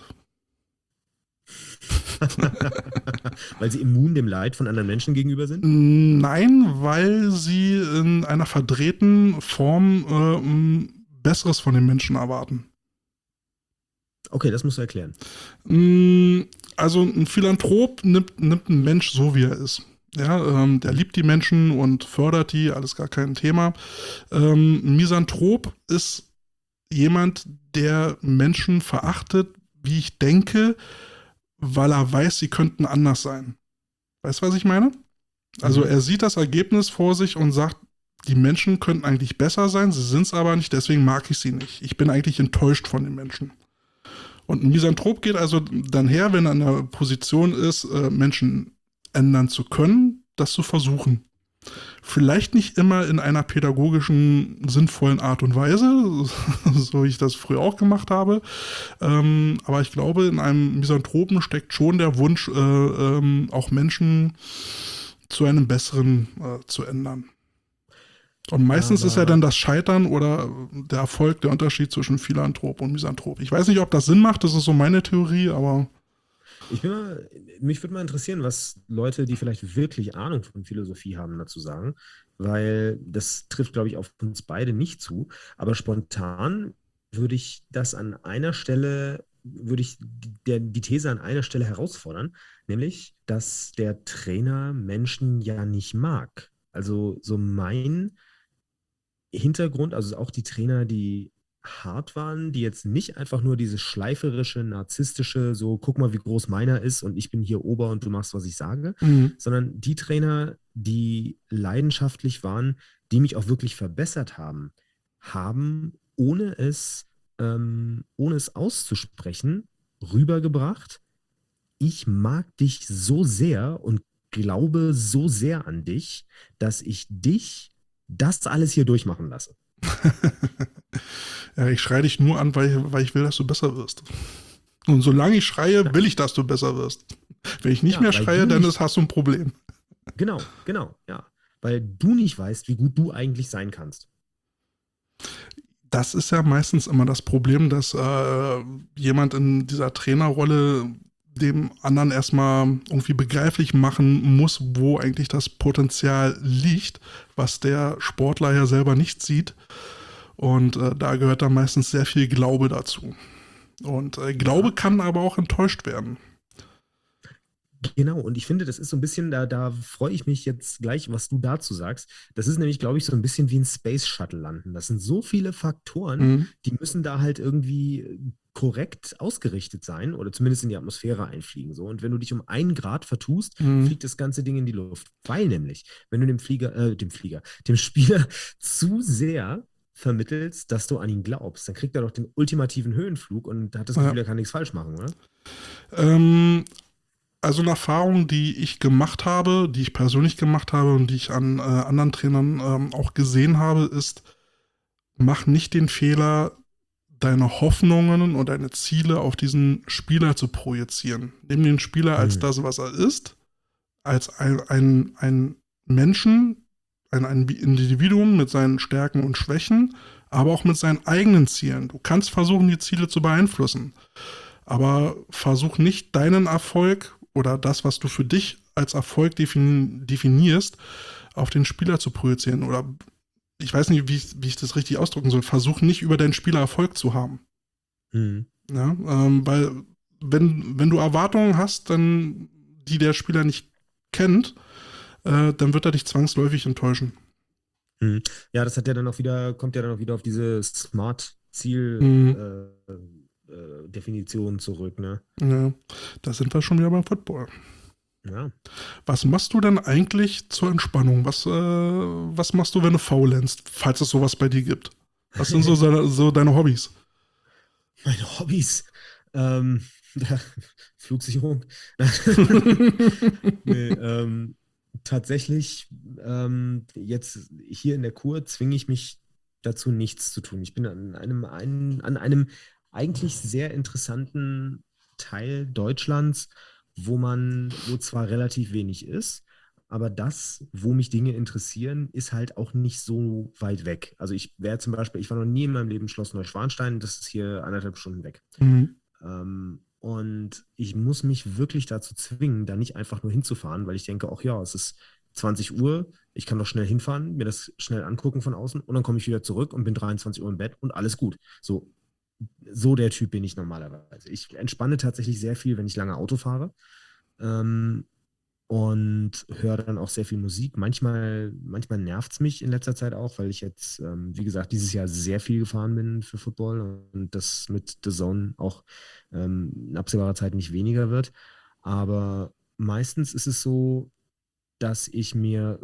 Weil sie immun dem Leid von anderen Menschen gegenüber sind? Nein, weil sie in einer verdrehten Form Besseres von den Menschen erwarten. Okay, das musst du erklären. Also ein Philanthrop nimmt einen Mensch so, wie er ist. Ja, der liebt die Menschen und fördert die, alles gar kein Thema. Ein Misanthrop ist jemand, der Menschen verachtet, wie ich denke, weil er weiß, sie könnten anders sein. Weißt du, was ich meine? Also Mhm. er sieht das Ergebnis vor sich und sagt, die Menschen könnten eigentlich besser sein, sie sind es aber nicht, deswegen mag ich sie nicht. Ich bin eigentlich enttäuscht von den Menschen. Und ein Misanthrop geht also dann her, wenn er in der Position ist, Menschen ändern zu können, das zu versuchen. Vielleicht nicht immer in einer pädagogischen, sinnvollen Art und Weise, so wie ich das früher auch gemacht habe. Aber ich glaube, in einem Misanthropen steckt schon der Wunsch, auch Menschen zu einem Besseren zu ändern. Und meistens ist ja dann Aber das Scheitern oder der Erfolg der Unterschied zwischen Philanthrop und Misanthrop. Ich weiß nicht, ob das Sinn macht, das ist so meine Theorie, aber mich würde mal interessieren, was Leute, die vielleicht wirklich Ahnung von Philosophie haben, dazu sagen, weil das trifft, glaube ich, auf uns beide nicht zu. Aber spontan würde ich die These an einer Stelle herausfordern, nämlich, dass der Trainer Menschen ja nicht mag. Also so mein Hintergrund, also auch die Trainer, die hart waren, die jetzt nicht einfach nur dieses schleiferische, narzisstische, so guck mal, wie groß meiner ist und ich bin hier Ober und du machst, was ich sage, mhm. sondern die Trainer, die leidenschaftlich waren, die mich auch wirklich verbessert haben, ohne es auszusprechen, rübergebracht, ich mag dich so sehr und glaube so sehr an dich, dass ich dich das alles hier durchmachen lasse. Ja, ich schreie dich nur an, weil ich will, dass du besser wirst. Und solange ich schreie, will ich, dass du besser wirst. Wenn ich nicht Ja, mehr weil schreie, du dann nicht, hast du ein Problem. genau, ja. Weil du nicht weißt, wie gut du eigentlich sein kannst. Das ist ja meistens immer das Problem, dass jemand in dieser Trainerrolle dem anderen erstmal irgendwie begreiflich machen muss, wo eigentlich das Potenzial liegt, was der Sportler ja selber nicht sieht. Und da gehört dann meistens sehr viel Glaube dazu. Und Glaube Ja, kann aber auch enttäuscht werden. genau. Und ich finde, das ist so ein bisschen, da freue ich mich jetzt gleich, was du dazu sagst. Das ist nämlich, glaube ich, so ein bisschen wie ein Space Shuttle landen. Das sind so viele Faktoren, Mhm. die müssen da halt irgendwie korrekt ausgerichtet sein oder zumindest in die Atmosphäre einfliegen. So. Und wenn du dich um 1 Grad vertust, Mhm. fliegt das ganze Ding in die Luft. Weil nämlich, wenn du dem Spieler zu sehr vermittelst, dass du an ihn glaubst, dann kriegt er doch den ultimativen Höhenflug und hat das Ja. Gefühl, er kann nichts falsch machen, oder? Ähm, also eine Erfahrung, die ich gemacht habe, die ich persönlich gemacht habe und die ich an anderen Trainern auch gesehen habe, ist, mach nicht den Fehler, deine Hoffnungen und deine Ziele auf diesen Spieler zu projizieren. Nimm den Spieler als Hm. das, was er ist, als ein Menschen, ein Individuum mit seinen Stärken und Schwächen, aber auch mit seinen eigenen Zielen. Du kannst versuchen, die Ziele zu beeinflussen, aber versuch nicht deinen Erfolg oder das, was du für dich als Erfolg definierst, auf den Spieler zu projizieren. Oder ich weiß nicht, wie ich das richtig ausdrücken soll. Versuch nicht über deinen Spieler Erfolg zu haben. Hm. Ja, weil wenn du Erwartungen hast, dann, die der Spieler nicht kennt, dann wird er dich zwangsläufig enttäuschen. Hm. Ja, das hat ja dann auch wieder, kommt ja dann auch wieder auf diese Mhm. Smart-Ziel-Definition zurück, ne? Ja, da sind wir schon wieder beim Football. Ja. Was machst du denn eigentlich zur Entspannung? Was machst du, wenn du faulenzt, falls es sowas bei dir gibt? Was sind so deine Hobbys? Meine Hobbys. Ja, Flugsicherung. Nee, tatsächlich, jetzt hier in der Kur zwinge ich mich dazu, nichts zu tun. Ich bin an einem eigentlich sehr interessanten Teil Deutschlands, wo zwar relativ wenig ist, aber das, wo mich Dinge interessieren, ist halt auch nicht so weit weg. Also ich war noch nie in meinem Leben in Schloss Neuschwanstein, das ist hier 1,5 Stunden weg. Mhm. Und ich muss mich wirklich dazu zwingen, da nicht einfach nur hinzufahren, weil ich denke, ach ja, es ist 20 Uhr, ich kann doch schnell hinfahren, mir das schnell angucken von außen und dann komme ich wieder zurück und bin 23 Uhr im Bett und alles gut. So der Typ bin ich normalerweise. Ich entspanne tatsächlich sehr viel, wenn ich lange Auto fahre. Ähm, und höre dann auch sehr viel Musik. Manchmal nervt es mich in letzter Zeit auch, weil ich jetzt, wie gesagt, dieses Jahr sehr viel gefahren bin für Football und das mit The Zone auch in absehbarer Zeit nicht weniger wird. Aber meistens ist es so, dass ich mir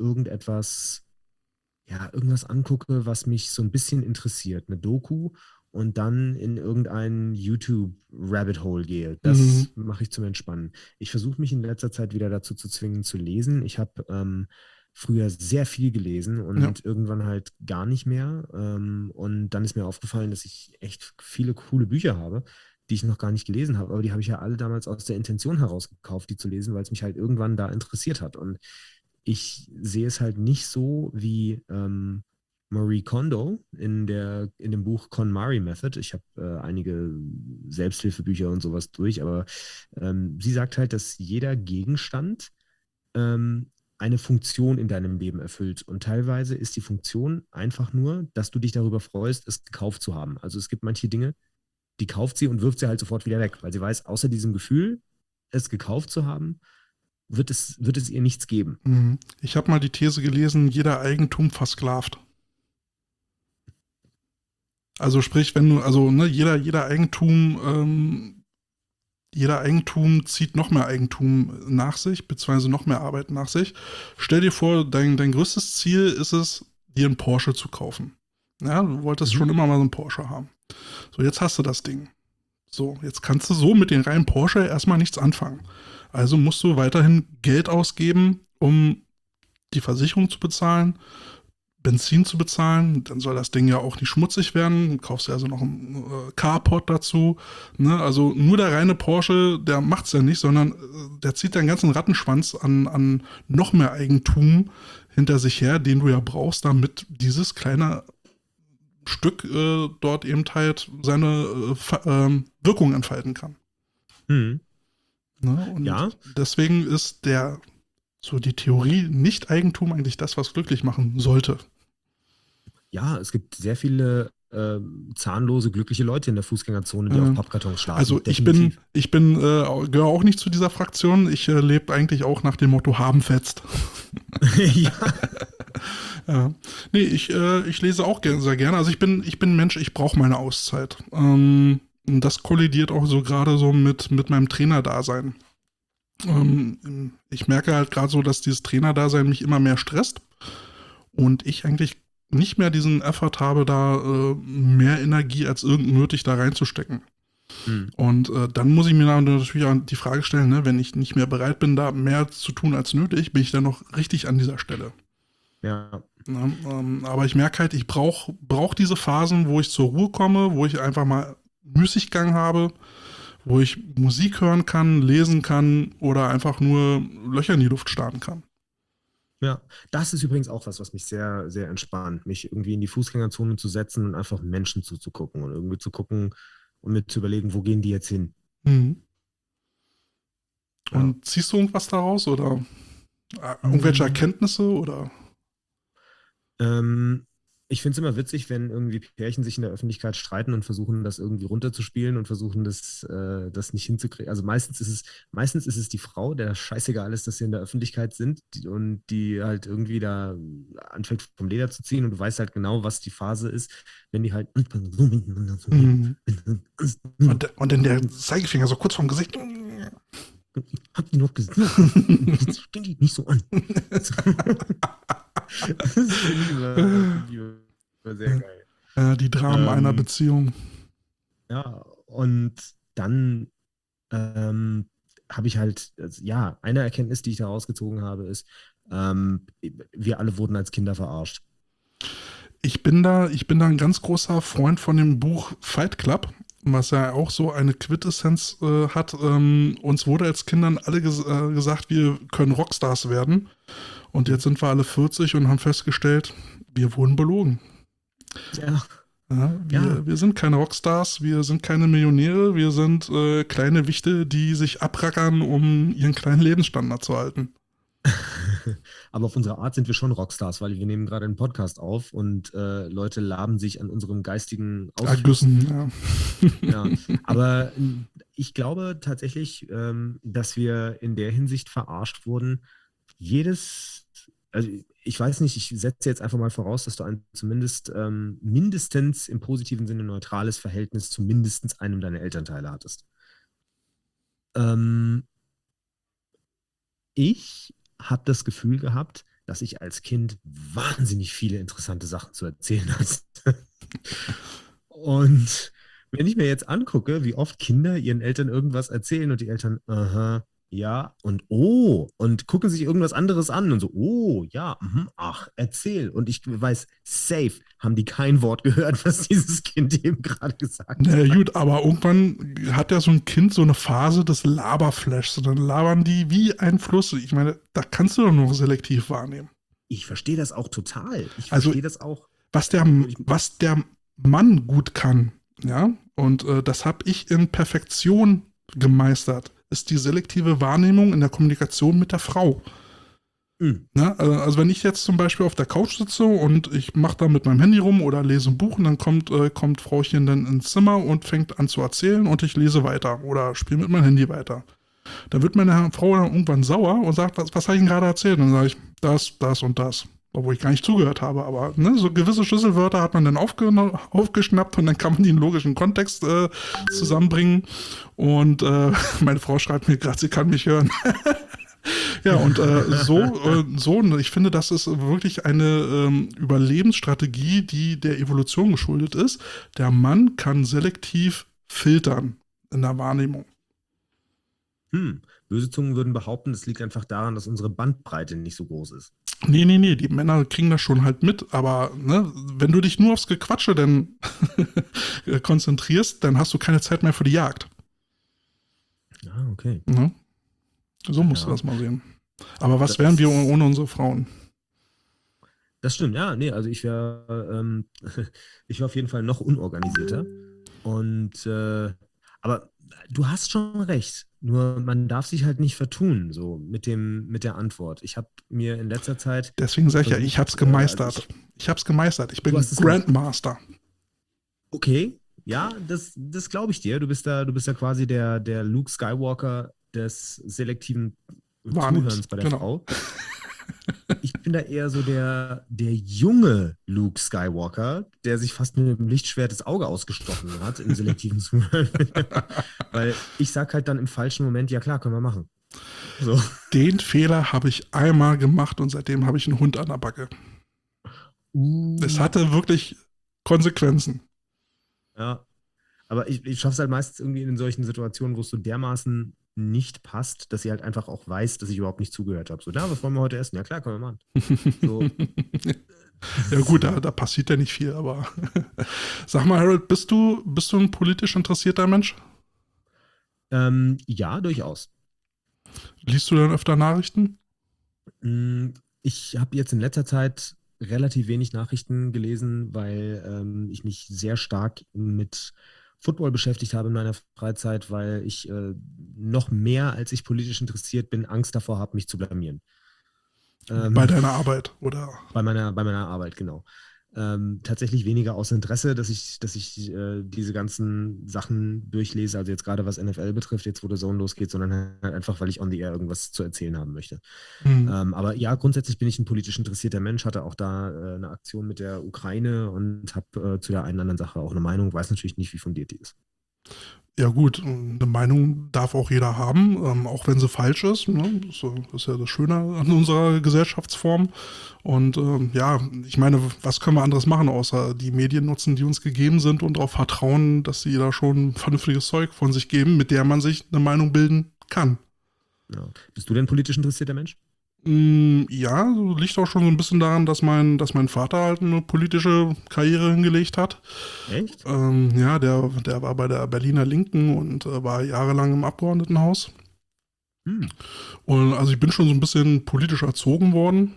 irgendwas angucke, was mich so ein bisschen interessiert, eine Doku und dann in irgendein YouTube-Rabbit Hole gehe. Mhm. Das mache ich zum Entspannen. Ich versuche mich in letzter Zeit wieder dazu zu zwingen, zu lesen. Ich habe früher sehr viel gelesen Ja. und irgendwann halt gar nicht mehr. Und dann ist mir aufgefallen, dass ich echt viele coole Bücher habe, die ich noch gar nicht gelesen habe. Aber die habe ich ja alle damals aus der Intention heraus gekauft, die zu lesen, weil es mich halt irgendwann da interessiert hat. Und ich sehe es halt nicht so wie Marie Kondo in dem Buch KonMari Method. Ich habe einige Selbsthilfebücher und sowas durch, aber sie sagt halt, dass jeder Gegenstand ähm, eine Funktion in deinem Leben erfüllt. Und teilweise ist die Funktion einfach nur, dass du dich darüber freust, es gekauft zu haben. Also es gibt manche Dinge, die kauft sie und wirft sie halt sofort wieder weg, weil sie weiß, außer diesem Gefühl, es gekauft zu haben, wird es ihr nichts geben. Mhm. Ich habe mal die These gelesen, jeder Eigentum versklavt. Also sprich, wenn du, also ne, jeder Eigentum zieht noch mehr Eigentum nach sich, beziehungsweise noch mehr Arbeit nach sich. Stell dir vor, dein größtes Ziel ist es, dir einen Porsche zu kaufen. Ja, du wolltest Mhm. schon immer mal so einen Porsche haben. So, jetzt hast du das Ding. So, jetzt kannst du so mit den reinen Porsche erstmal nichts anfangen. Also musst du weiterhin Geld ausgeben, um die Versicherung zu bezahlen, Benzin zu bezahlen, dann soll das Ding ja auch nicht schmutzig werden. Du kaufst ja also noch einen Carport dazu. Ne? Also nur der reine Porsche, der macht es ja nicht, sondern der zieht den ganzen Rattenschwanz an noch mehr Eigentum hinter sich her, den du ja brauchst, damit dieses kleine Stück dort eben halt seine Wirkung entfalten kann. Mhm. Ne? Und Ja, deswegen ist so die Theorie Nicht-Eigentum eigentlich das, was glücklich machen sollte. ja, es gibt sehr viele zahnlose, glückliche Leute in der Fußgängerzone, die auf Pappkartons schlafen. Also Definitiv. gehöre auch nicht zu dieser Fraktion. Ich lebe eigentlich auch nach dem Motto haben fetzt. Ja. Ja. Nee, ich lese auch sehr gerne. Also ich bin ein Mensch, ich brauche meine Auszeit. Das kollidiert auch so gerade so mit meinem Trainerdasein. Ich merke halt gerade so, dass dieses Trainerdasein mich immer mehr stresst und ich eigentlich nicht mehr diesen Effort habe, da mehr Energie als irgend nötig da reinzustecken. Und dann muss ich mir dann natürlich auch die Frage stellen, ne, wenn ich nicht mehr bereit bin, da mehr zu tun als nötig, bin ich dann noch richtig an dieser Stelle. Ja. Ja, aber ich merke halt, ich brauch diese Phasen, wo ich zur Ruhe komme, wo ich einfach mal Müßiggang habe, wo ich Musik hören kann, lesen kann oder einfach nur Löcher in die Luft starren kann. Ja, das ist übrigens auch was mich sehr, sehr entspannt, mich irgendwie in die Fußgängerzone zu setzen und einfach Menschen zuzugucken und irgendwie zu gucken und mir zu überlegen, wo gehen die jetzt hin? Mhm. Ja. Und ziehst du irgendwas daraus oder irgendwelche Erkenntnisse oder? Ich finde es immer witzig, wenn irgendwie Pärchen sich in der Öffentlichkeit streiten und versuchen, das irgendwie runterzuspielen und versuchen, das nicht hinzukriegen. Also meistens ist es die Frau, der scheißegal ist, dass sie in der Öffentlichkeit sind und die halt irgendwie da anfängt vom Leder zu ziehen und du weißt halt genau, was die Phase ist, wenn die halt Mhm. Und dann der Zeigefinger so kurz vorm Gesicht. hab die noch gesehen. Jetzt stell die nicht so an. Das finde ich sehr geil. Die Dramen einer Beziehung. Ja, und dann habe ich halt, also, ja, eine Erkenntnis, die ich da rausgezogen habe, ist, wir alle wurden als Kinder verarscht. Ich bin da ein ganz großer Freund von dem Buch Fight Club, was ja auch so eine Quintessenz hat. Uns wurde als Kindern alle gesagt, wir können Rockstars werden. Und jetzt sind wir alle 40 und haben festgestellt, wir wurden belogen. Ja. Ja, wir sind keine Rockstars, wir sind keine Millionäre, wir sind kleine Wichte, die sich abrackern, um ihren kleinen Lebensstandard zu halten. Aber auf unsere Art sind wir schon Rockstars, weil wir nehmen gerade einen Podcast auf und Leute laben sich an unserem geistigen Ergüssen, ja. Aber ich glaube tatsächlich, dass wir in der Hinsicht verarscht wurden. Also ich weiß nicht, ich setze jetzt einfach mal voraus, dass du ein zumindest mindestens im positiven Sinne neutrales Verhältnis zu mindestens einem deiner Elternteile hattest. Ich habe das Gefühl gehabt, dass ich als Kind wahnsinnig viele interessante Sachen zu erzählen hatte. Und wenn ich mir jetzt angucke, wie oft Kinder ihren Eltern irgendwas erzählen und die Eltern, aha, ja, und oh, und gucken sich irgendwas anderes an und so, oh, ja, ach, erzähl. Und ich weiß, safe haben die kein Wort gehört, was dieses Kind eben gerade gesagt hat. Na gut, aber irgendwann hat ja so ein Kind so eine Phase des Laberflashs und dann labern die wie ein Fluss. Ich meine, da kannst du doch nur selektiv wahrnehmen. Ich verstehe das auch total. Ich Also, verstehe das auch. Was der Mann gut kann, ja, und das habe ich in Perfektion gemeistert, ist die selektive Wahrnehmung in der Kommunikation mit der Frau. Ne? Also wenn ich jetzt zum Beispiel auf der Couch sitze und ich mache da mit meinem Handy rum oder lese ein Buch und dann kommt Frauchen dann ins Zimmer und fängt an zu erzählen und ich lese weiter oder spiele mit meinem Handy weiter. Dann wird meine Frau dann irgendwann sauer und sagt, was habe ich Ihnen gerade erzählt? Und dann sage ich, das und das. Obwohl ich gar nicht zugehört habe, aber ne, so gewisse Schlüsselwörter hat man dann aufgeschnappt und dann kann man die in logischen Kontext zusammenbringen. Und meine Frau schreibt mir gerade, sie kann mich hören. Ja, und ich finde, das ist wirklich eine Überlebensstrategie, die der Evolution geschuldet ist. Der Mann kann selektiv filtern in der Wahrnehmung. Böse Zungen würden behaupten, es liegt einfach daran, dass unsere Bandbreite nicht so groß ist. Nee, die Männer kriegen das schon halt mit, aber ne, wenn du dich nur aufs Gequatsche dann konzentrierst, dann hast du keine Zeit mehr für die Jagd. Ah, okay. Ne? So musst du das mal sehen. Aber was wären wir ohne unsere Frauen? Das stimmt, ja, nee, also ich wäre auf jeden Fall noch unorganisierter. Und aber du hast schon recht. Nur man darf sich halt nicht vertun, so mit der Antwort. Ich habe mir in letzter Zeit. Deswegen sage ich ja, ich habe es gemeistert. Ich bin Grandmaster. Okay, ja, das glaube ich dir. Du bist da quasi der Luke Skywalker des selektiven Wahrnehmens, Zuhörens bei der genau. Frau. Ich bin da eher so der junge Luke Skywalker, der sich fast mit dem Lichtschwert das Auge ausgestochen hat im selektiven Zuhören. Weil ich sag halt dann im falschen Moment, ja klar, können wir machen. So. Den Fehler habe ich einmal gemacht und seitdem habe ich einen Hund an der Backe. Es Uh. hatte wirklich Konsequenzen. Ja, aber ich schaffe es halt meistens irgendwie in solchen Situationen, wo es so dermaßen nicht passt, dass sie halt einfach auch weiß, dass ich überhaupt nicht zugehört habe. So, da, was wollen wir heute essen? Ja klar, können wir machen. So, Ja gut, da passiert ja nicht viel, aber sag mal, Harold, bist du ein politisch interessierter Mensch? ja, durchaus. Liest du dann öfter Nachrichten? Mm, Ich habe jetzt in letzter Zeit relativ wenig Nachrichten gelesen, weil ich mich sehr stark mit Football beschäftigt habe in meiner Freizeit, weil ich noch mehr, als ich politisch interessiert bin, Angst davor habe, mich zu blamieren. Bei Ähm, deiner Arbeit, oder? bei meiner Arbeit, genau. Tatsächlich weniger aus Interesse, dass ich diese ganzen Sachen durchlese, also jetzt gerade was NFL betrifft, jetzt wo der Zone losgeht, sondern halt einfach, weil ich on the air irgendwas zu erzählen haben möchte. Hm. Aber ja, grundsätzlich bin ich ein politisch interessierter Mensch, hatte auch da eine Aktion mit der Ukraine und habe zu der einen oder anderen Sache auch eine Meinung, weiß natürlich nicht, wie fundiert die ist. Ja gut, eine Meinung darf auch jeder haben, auch wenn sie falsch ist. Ne? Das ist ja das Schöne an unserer Gesellschaftsform. Und ja, ich meine, was können wir anderes machen, außer die Medien nutzen, die uns gegeben sind und darauf vertrauen, dass sie da schon vernünftiges Zeug von sich geben, mit der man sich eine Meinung bilden kann. Ja. Bist du denn politisch interessierter Mensch? Ja, so liegt auch schon so ein bisschen daran, dass mein Vater halt eine politische Karriere hingelegt hat. Echt? Ja, der war bei der Berliner Linken und war jahrelang im Abgeordnetenhaus. Hm. Und also ich bin schon so ein bisschen politisch erzogen worden,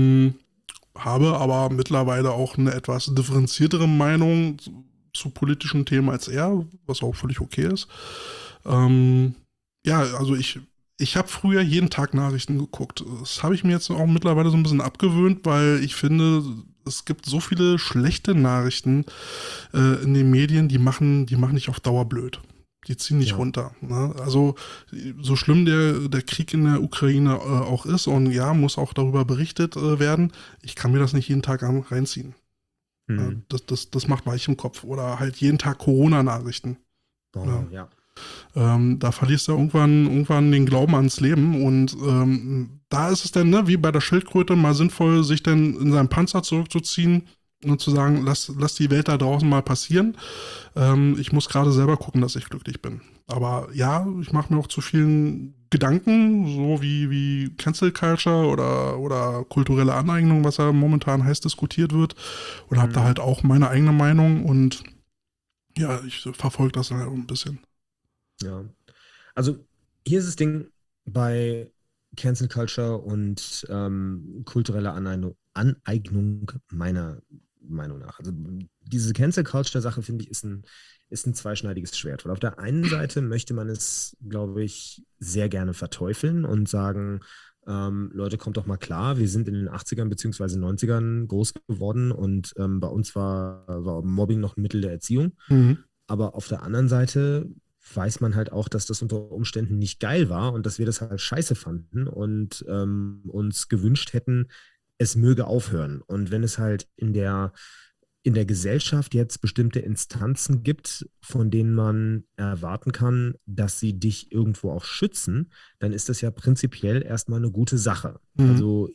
habe aber mittlerweile auch eine etwas differenziertere Meinung zu politischen Themen als er, was auch völlig okay ist. Ähm, ja, also ich habe früher jeden Tag Nachrichten geguckt. Das habe ich mir jetzt auch mittlerweile so ein bisschen abgewöhnt, weil ich finde, es gibt so viele schlechte Nachrichten in den Medien, die machen dich auf Dauer blöd. Die ziehen nicht Ja. runter. Ne? Also so schlimm der Krieg in der Ukraine auch ist und ja, muss auch darüber berichtet werden, ich kann mir das nicht jeden Tag reinziehen. Hm. Das macht weich im Kopf. Oder halt jeden Tag Corona-Nachrichten. Ja. Oh, ja. Da verlierst du irgendwann den Glauben ans Leben und da ist es dann, ne, wie bei der Schildkröte, mal sinnvoll, sich dann in seinen Panzer zurückzuziehen und zu sagen, lass die Welt da draußen mal passieren. Ich muss gerade selber gucken, dass ich glücklich bin. Aber ja, ich mache mir auch zu vielen Gedanken, so wie Cancel Culture oder kulturelle Aneignung, was ja momentan heiß diskutiert wird. Und habe da Hm. halt auch meine eigene Meinung und ja, ich verfolge das halt auch ein bisschen. Ja. Also hier ist das Ding bei Cancel Culture und kultureller Aneignung meiner Meinung nach. Also diese Cancel Culture Sache, finde ich, ist ein zweischneidiges Schwert. Weil auf der einen Seite möchte man es, glaube ich, sehr gerne verteufeln und sagen, Leute, kommt doch mal klar, wir sind in den 80ern bzw. 90ern groß geworden und bei uns war Mobbing noch ein Mittel der Erziehung. Mhm. Aber auf der anderen Seite weiß man halt auch, dass das unter Umständen nicht geil war und dass wir das halt scheiße fanden und uns gewünscht hätten, es möge aufhören. Und wenn es halt in der Gesellschaft jetzt bestimmte Instanzen gibt, von denen man erwarten kann, dass sie dich irgendwo auch schützen, dann ist das ja prinzipiell erstmal eine gute Sache. Mhm. Also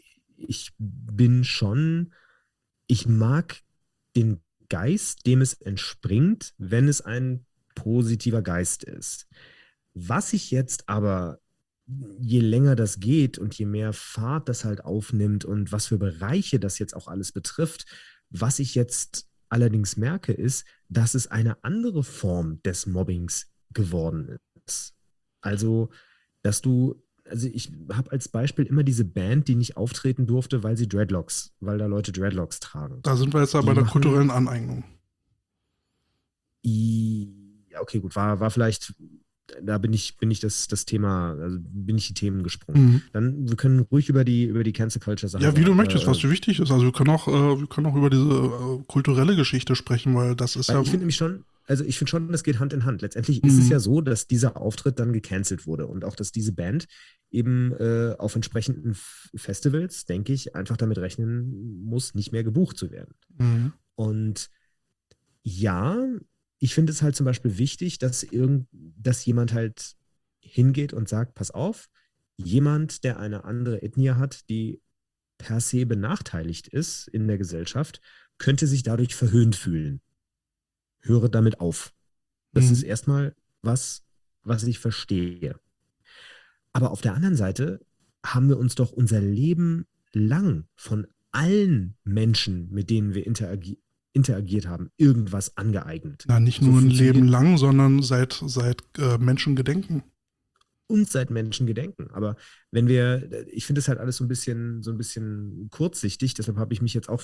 ich mag den Geist, dem es entspringt, wenn es ein positiver Geist ist. Was ich jetzt aber, je länger das geht und je mehr Fahrt das halt aufnimmt und was für Bereiche das jetzt auch alles betrifft, was ich jetzt allerdings merke, ist, dass es eine andere Form des Mobbings geworden ist. Also, also ich habe als Beispiel immer diese Band, die nicht auftreten durfte, weil da Leute Dreadlocks tragen. Da sind wir jetzt ja bei Die der machen, kulturellen Aneignung. ja, okay, gut, war vielleicht da bin ich das Thema, also bin ich die Themen gesprungen. Mhm. Dann, wir können ruhig über die Cancel Culture Sache Ja, wie du möchtest, was dir wichtig ist. Also wir können auch über diese kulturelle Geschichte sprechen, weil das ist weil ja. ich finde nämlich schon, also ich finde schon, das geht Hand in Hand. Letztendlich ist es Mhm. ja so, dass dieser Auftritt dann gecancelt wurde und auch, dass diese Band eben auf entsprechenden Festivals, denke ich, einfach damit rechnen muss, nicht mehr gebucht zu werden. Mhm. Und ja, ich finde es halt zum Beispiel wichtig, dass jemand halt hingeht und sagt, pass auf, jemand, der eine andere Ethnie hat, die per se benachteiligt ist in der Gesellschaft, könnte sich dadurch verhöhnt fühlen. Höre damit auf. Das ist Mhm. erstmal was ich verstehe. Aber auf der anderen Seite haben wir uns doch unser Leben lang von allen Menschen, mit denen wir interagiert haben, irgendwas angeeignet. Na, nicht So nur ein Leben funktioniert lang, sondern seit Menschengedenken. uns seit Menschen gedenken. Aber ich finde es halt alles so ein bisschen kurzsichtig, deshalb habe ich mich jetzt auch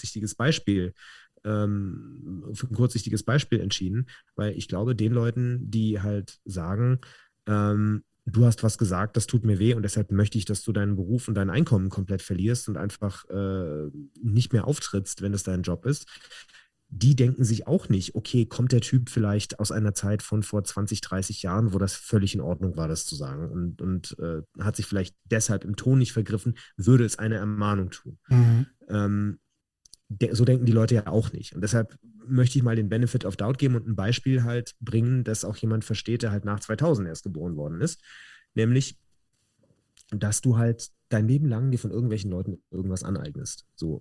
für ein kurzsichtiges Beispiel entschieden, weil ich glaube, den Leuten, die halt sagen, du hast was gesagt, das tut mir weh und deshalb möchte ich, dass du deinen Beruf und dein Einkommen komplett verlierst und einfach nicht mehr auftrittst, wenn es dein Job ist, die denken sich auch nicht, okay, kommt der Typ vielleicht aus einer Zeit von vor 20, 30 Jahren, wo das völlig in Ordnung war, das zu sagen und hat sich vielleicht deshalb im Ton nicht vergriffen, würde es eine Ermahnung tun. Mhm. Ähm, so denken die Leute ja auch nicht. Und deshalb möchte ich mal den Benefit of Doubt geben und ein Beispiel halt bringen, dass auch jemand versteht, der halt nach 2000 erst geboren worden ist. Nämlich, dass du halt dein Leben lang dir von irgendwelchen Leuten irgendwas aneignest. So,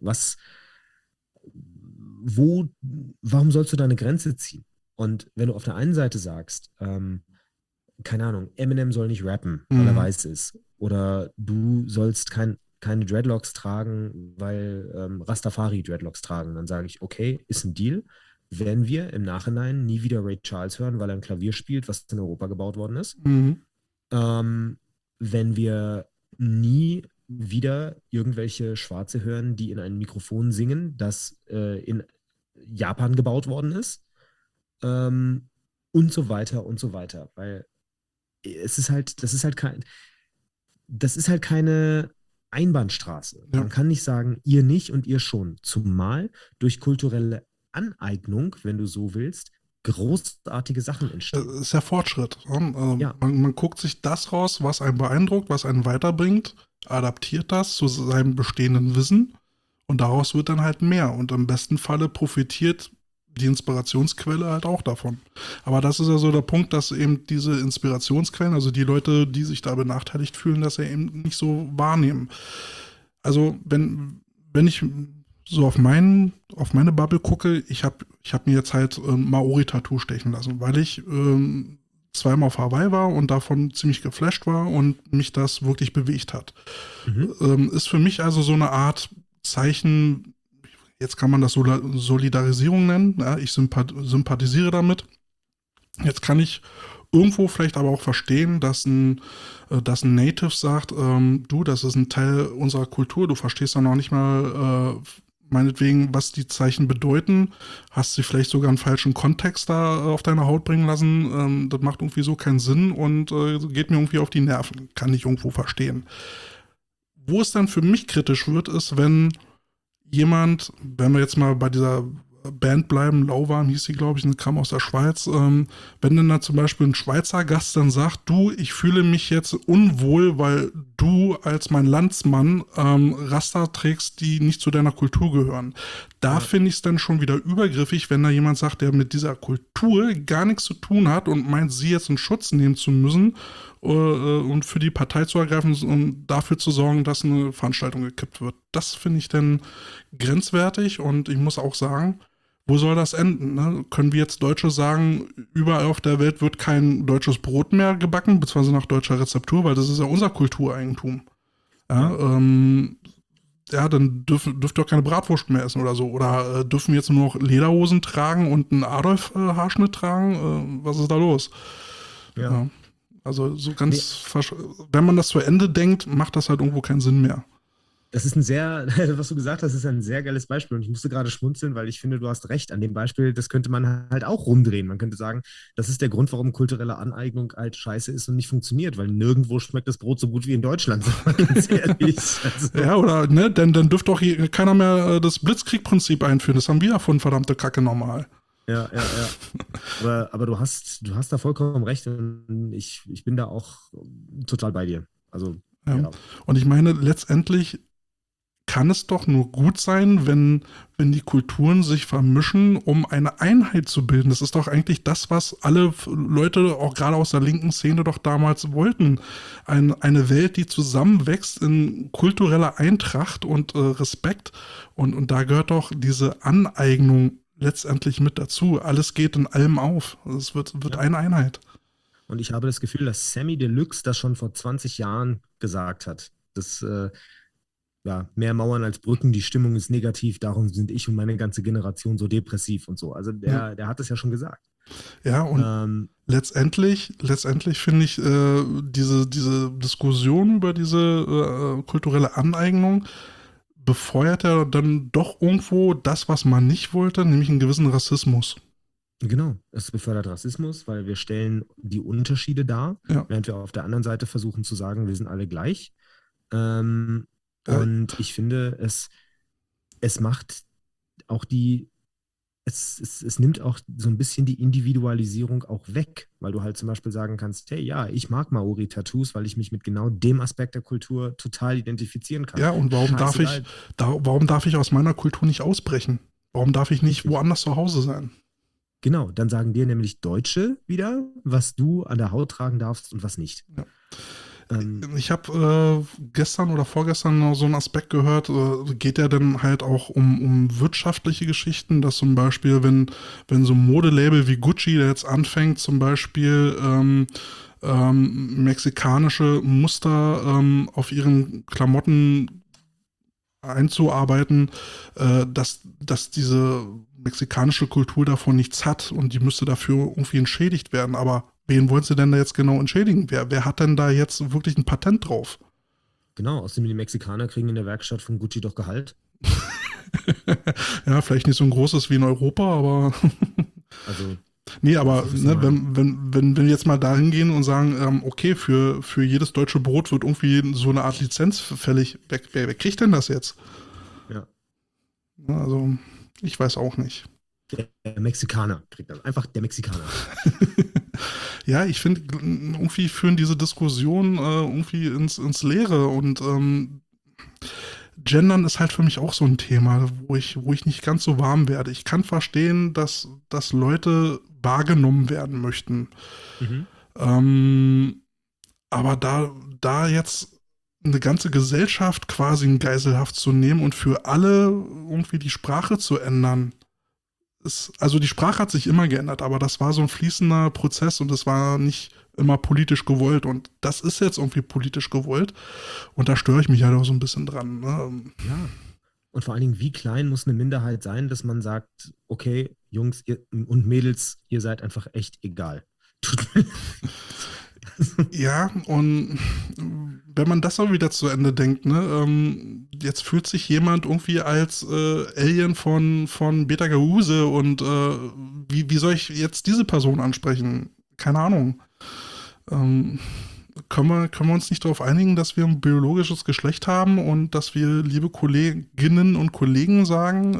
wo, warum sollst du da eine Grenze ziehen? Und wenn du auf der einen Seite sagst, keine Ahnung, Eminem soll nicht rappen, weil er Mhm. weiß ist, oder du sollst keine Dreadlocks tragen, weil Rastafari Dreadlocks tragen, dann sage ich, okay, ist ein Deal. Werden wir im Nachhinein nie wieder Ray Charles hören, weil er ein Klavier spielt, was in Europa gebaut worden ist? Mhm. Ähm, wenn wir nie wieder irgendwelche Schwarze hören, die in ein Mikrofon singen, das in Japan gebaut worden ist, ähm, und so weiter und so weiter. Weil das ist halt keine Einbahnstraße. Ja. Man kann nicht sagen, ihr nicht und ihr schon. Zumal durch kulturelle Aneignung, wenn du so willst, großartige Sachen Das entstehen. ist ja Fortschritt. Ne? Ja. Man guckt sich das raus, was einen beeindruckt, was einen weiterbringt, adaptiert das zu seinem bestehenden Wissen und daraus wird dann halt mehr. Und im besten Falle profitiert die Inspirationsquelle halt auch davon. Aber das ist ja so der Punkt, dass eben diese Inspirationsquellen, also die Leute, die sich da benachteiligt fühlen, das ja eben nicht so wahrnehmen. Also wenn ich so auf meine Bubble gucke, ich hab mir jetzt halt Maori-Tattoo stechen lassen, weil ich zweimal auf Hawaii war und davon ziemlich geflasht war und mich das wirklich bewegt hat. Mhm. Ist für mich also so eine Art Zeichen, jetzt kann man das Solidarisierung nennen, ja, ich sympathisiere damit. Jetzt kann ich irgendwo vielleicht aber auch verstehen, dass ein Native sagt, du, das ist ein Teil unserer Kultur, du verstehst dann auch nicht mal meinetwegen, was die Zeichen bedeuten, hast sie vielleicht sogar einen falschen Kontext da auf deine Haut bringen lassen, das macht irgendwie so keinen Sinn und geht mir irgendwie auf die Nerven, kann ich irgendwo verstehen. Wo es dann für mich kritisch wird, ist, wenn jemand, wenn wir jetzt mal bei dieser Band bleiben, Lauwarm hieß sie, glaube ich, und kam aus der Schweiz, wenn dann da zum Beispiel ein Schweizer Gast dann sagt, du, ich fühle mich jetzt unwohl, weil du als mein Landsmann Raster trägst, die nicht zu deiner Kultur gehören. Da Ja. finde ich es dann schon wieder übergriffig, wenn da jemand sagt, der mit dieser Kultur gar nichts zu tun hat und meint, sie jetzt in Schutz nehmen zu müssen und für die Partei zu ergreifen und dafür zu sorgen, dass eine Veranstaltung gekippt wird. Das finde ich dann grenzwertig und ich muss auch sagen, wo soll das enden? Ne? Können wir jetzt Deutsche sagen, überall auf der Welt wird kein deutsches Brot mehr gebacken, beziehungsweise nach deutscher Rezeptur, weil das ist ja unser Kultureigentum. Ja, Ja. ja dann dürft ihr auch keine Bratwurst mehr essen oder so. Oder dürfen wir jetzt nur noch Lederhosen tragen und einen Adolf-Haarschnitt tragen? Was ist da los? Ja. Ja, also so Nee, ganz, wenn man das zu Ende denkt, macht das halt irgendwo keinen Sinn mehr. Das ist was du gesagt hast, ist ein sehr geiles Beispiel. Und ich musste gerade schmunzeln, weil ich finde, du hast recht. An dem Beispiel, das könnte man halt auch rumdrehen. Man könnte sagen, das ist der Grund, warum kulturelle Aneignung halt scheiße ist und nicht funktioniert, weil nirgendwo schmeckt das Brot so gut wie in Deutschland, sag mal ganz ehrlich. Also, Ja, oder, ne, denn dann dürfte auch keiner mehr das Blitzkrieg-Prinzip einführen. Das haben wir erfunden, verdammte Kacke normal. ja, ja, ja. Aber du hast da vollkommen recht und ich bin da auch total bei dir. Also, Ja. ja. Und ich meine, letztendlich kann es doch nur gut sein, wenn die Kulturen sich vermischen, um eine Einheit zu bilden. Das ist doch eigentlich das, was alle Leute, auch gerade aus der linken Szene, doch damals wollten. Eine Welt, die zusammenwächst in kultureller Eintracht und Respekt. Und da gehört doch diese Aneignung letztendlich mit dazu. Alles geht in allem auf. Es wird Ja. eine Einheit. Und ich habe das Gefühl, dass Sammy Deluxe das schon vor 20 Jahren gesagt hat. Das, ja, mehr Mauern als Brücken, die Stimmung ist negativ, darum sind ich und meine ganze Generation so depressiv und so. Also Ja, der hat es ja schon gesagt. ja, und Ähm, letztendlich finde ich diese Diskussion über diese kulturelle Aneignung befeuert ja dann doch irgendwo das, was man nicht wollte, nämlich einen gewissen Rassismus. genau, es befördert Rassismus, weil wir stellen die Unterschiede dar, Ja, während wir auf der anderen Seite versuchen zu sagen, wir sind alle gleich. Ähm, äh, und ich finde, es macht auch es nimmt auch so ein bisschen die Individualisierung auch weg, weil du halt zum Beispiel sagen kannst, hey, ja, ich mag Maori-Tattoos, weil ich mich mit genau dem Aspekt der Kultur total identifizieren kann. ja, und Scheißegal, warum darf ich aus meiner Kultur nicht ausbrechen? Warum darf ich nicht richtig. woanders zu Hause sein? Genau, dann sagen dir nämlich Deutsche wieder, was du an der Haut tragen darfst und was nicht. Ja. Ähm, Ich habe gestern oder vorgestern noch so einen Aspekt gehört, geht ja dann halt auch um wirtschaftliche Geschichten, dass zum Beispiel, wenn so ein Modelabel wie Gucci, der jetzt anfängt, zum Beispiel mexikanische Muster auf ihren Klamotten einzuarbeiten, dass diese mexikanische Kultur davon nichts hat und die müsste dafür irgendwie entschädigt werden. Aber wen wollen sie denn da jetzt genau entschädigen? Wer hat denn da jetzt wirklich ein Patent drauf? genau, außerdem die Mexikaner kriegen in der Werkstatt von Gucci doch Gehalt. Ja, vielleicht nicht so ein großes wie in Europa, aber Also, nee, was aber ist ne, normal. wenn wir jetzt mal dahin gehen und sagen, okay, für jedes deutsche Brot wird irgendwie so eine Art Lizenz fällig, wer kriegt denn das jetzt? Ja. Ja, also, ich weiß auch nicht. Der Mexikaner kriegt das. Einfach der Mexikaner. Ja, ich finde, irgendwie führen diese Diskussionen irgendwie ins Leere und Gendern ist halt für mich auch so ein Thema, wo ich nicht ganz so warm werde. Ich kann verstehen, dass Leute wahrgenommen werden möchten. Mhm. Ähm, aber da jetzt eine ganze Gesellschaft quasi in Geiselhaft zu nehmen und für alle irgendwie die Sprache zu ändern, also die Sprache hat sich immer geändert, aber das war so ein fließender Prozess und das war nicht immer politisch gewollt und das ist jetzt irgendwie politisch gewollt und da störe ich mich halt auch so ein bisschen dran. Ne? Ja. Und vor allen Dingen, wie klein muss eine Minderheit sein, dass man sagt, okay, Jungs und Mädels, ihr seid einfach echt egal. Tut mir Ja, und wenn man das auch wieder zu Ende denkt, ne, jetzt fühlt sich jemand irgendwie als Alien von Beta Gahuse und wie soll ich jetzt diese Person ansprechen? Keine Ahnung. Ähm, können wir uns nicht darauf einigen, dass wir ein biologisches Geschlecht haben und dass wir liebe Kolleginnen und Kollegen sagen?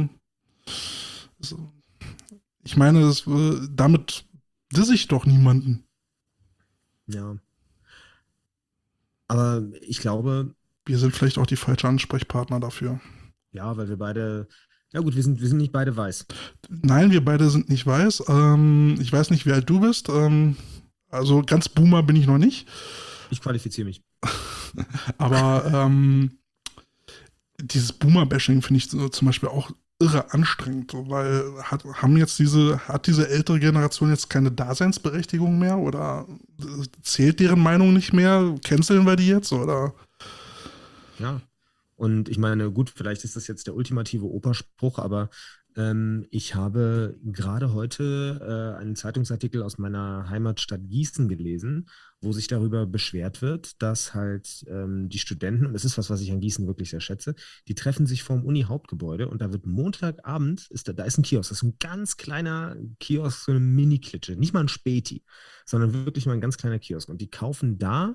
So- Ich meine, damit disse ich doch niemanden. Ja, aber ich glaube, Wir sind vielleicht auch die falschen Ansprechpartner dafür. ja, weil wir beide, ja gut, wir sind nicht beide weiß. Nein, wir beide sind nicht weiß. Ich weiß nicht, wie alt du bist. Also ganz Boomer bin ich noch nicht. Ich qualifiziere mich. Aber dieses Boomer-Bashing finde ich so zum Beispiel auch irre anstrengend, weil hat diese ältere Generation jetzt keine Daseinsberechtigung mehr oder zählt deren Meinung nicht mehr? Canceln wir die jetzt oder? Ja. Und ich meine, gut, vielleicht ist das jetzt der ultimative Operspruch, aber ich habe gerade heute einen Zeitungsartikel aus meiner Heimatstadt Gießen gelesen, wo sich darüber beschwert wird, dass halt die Studenten, und das ist was, was ich an Gießen wirklich sehr schätze, die treffen sich vorm Uni-Hauptgebäude und da wird Montagabend, da ist ein Kiosk, das ist ein ganz kleiner Kiosk, so eine Mini-Klitsche, nicht mal ein Späti, sondern wirklich mal ein ganz kleiner Kiosk. Und die kaufen da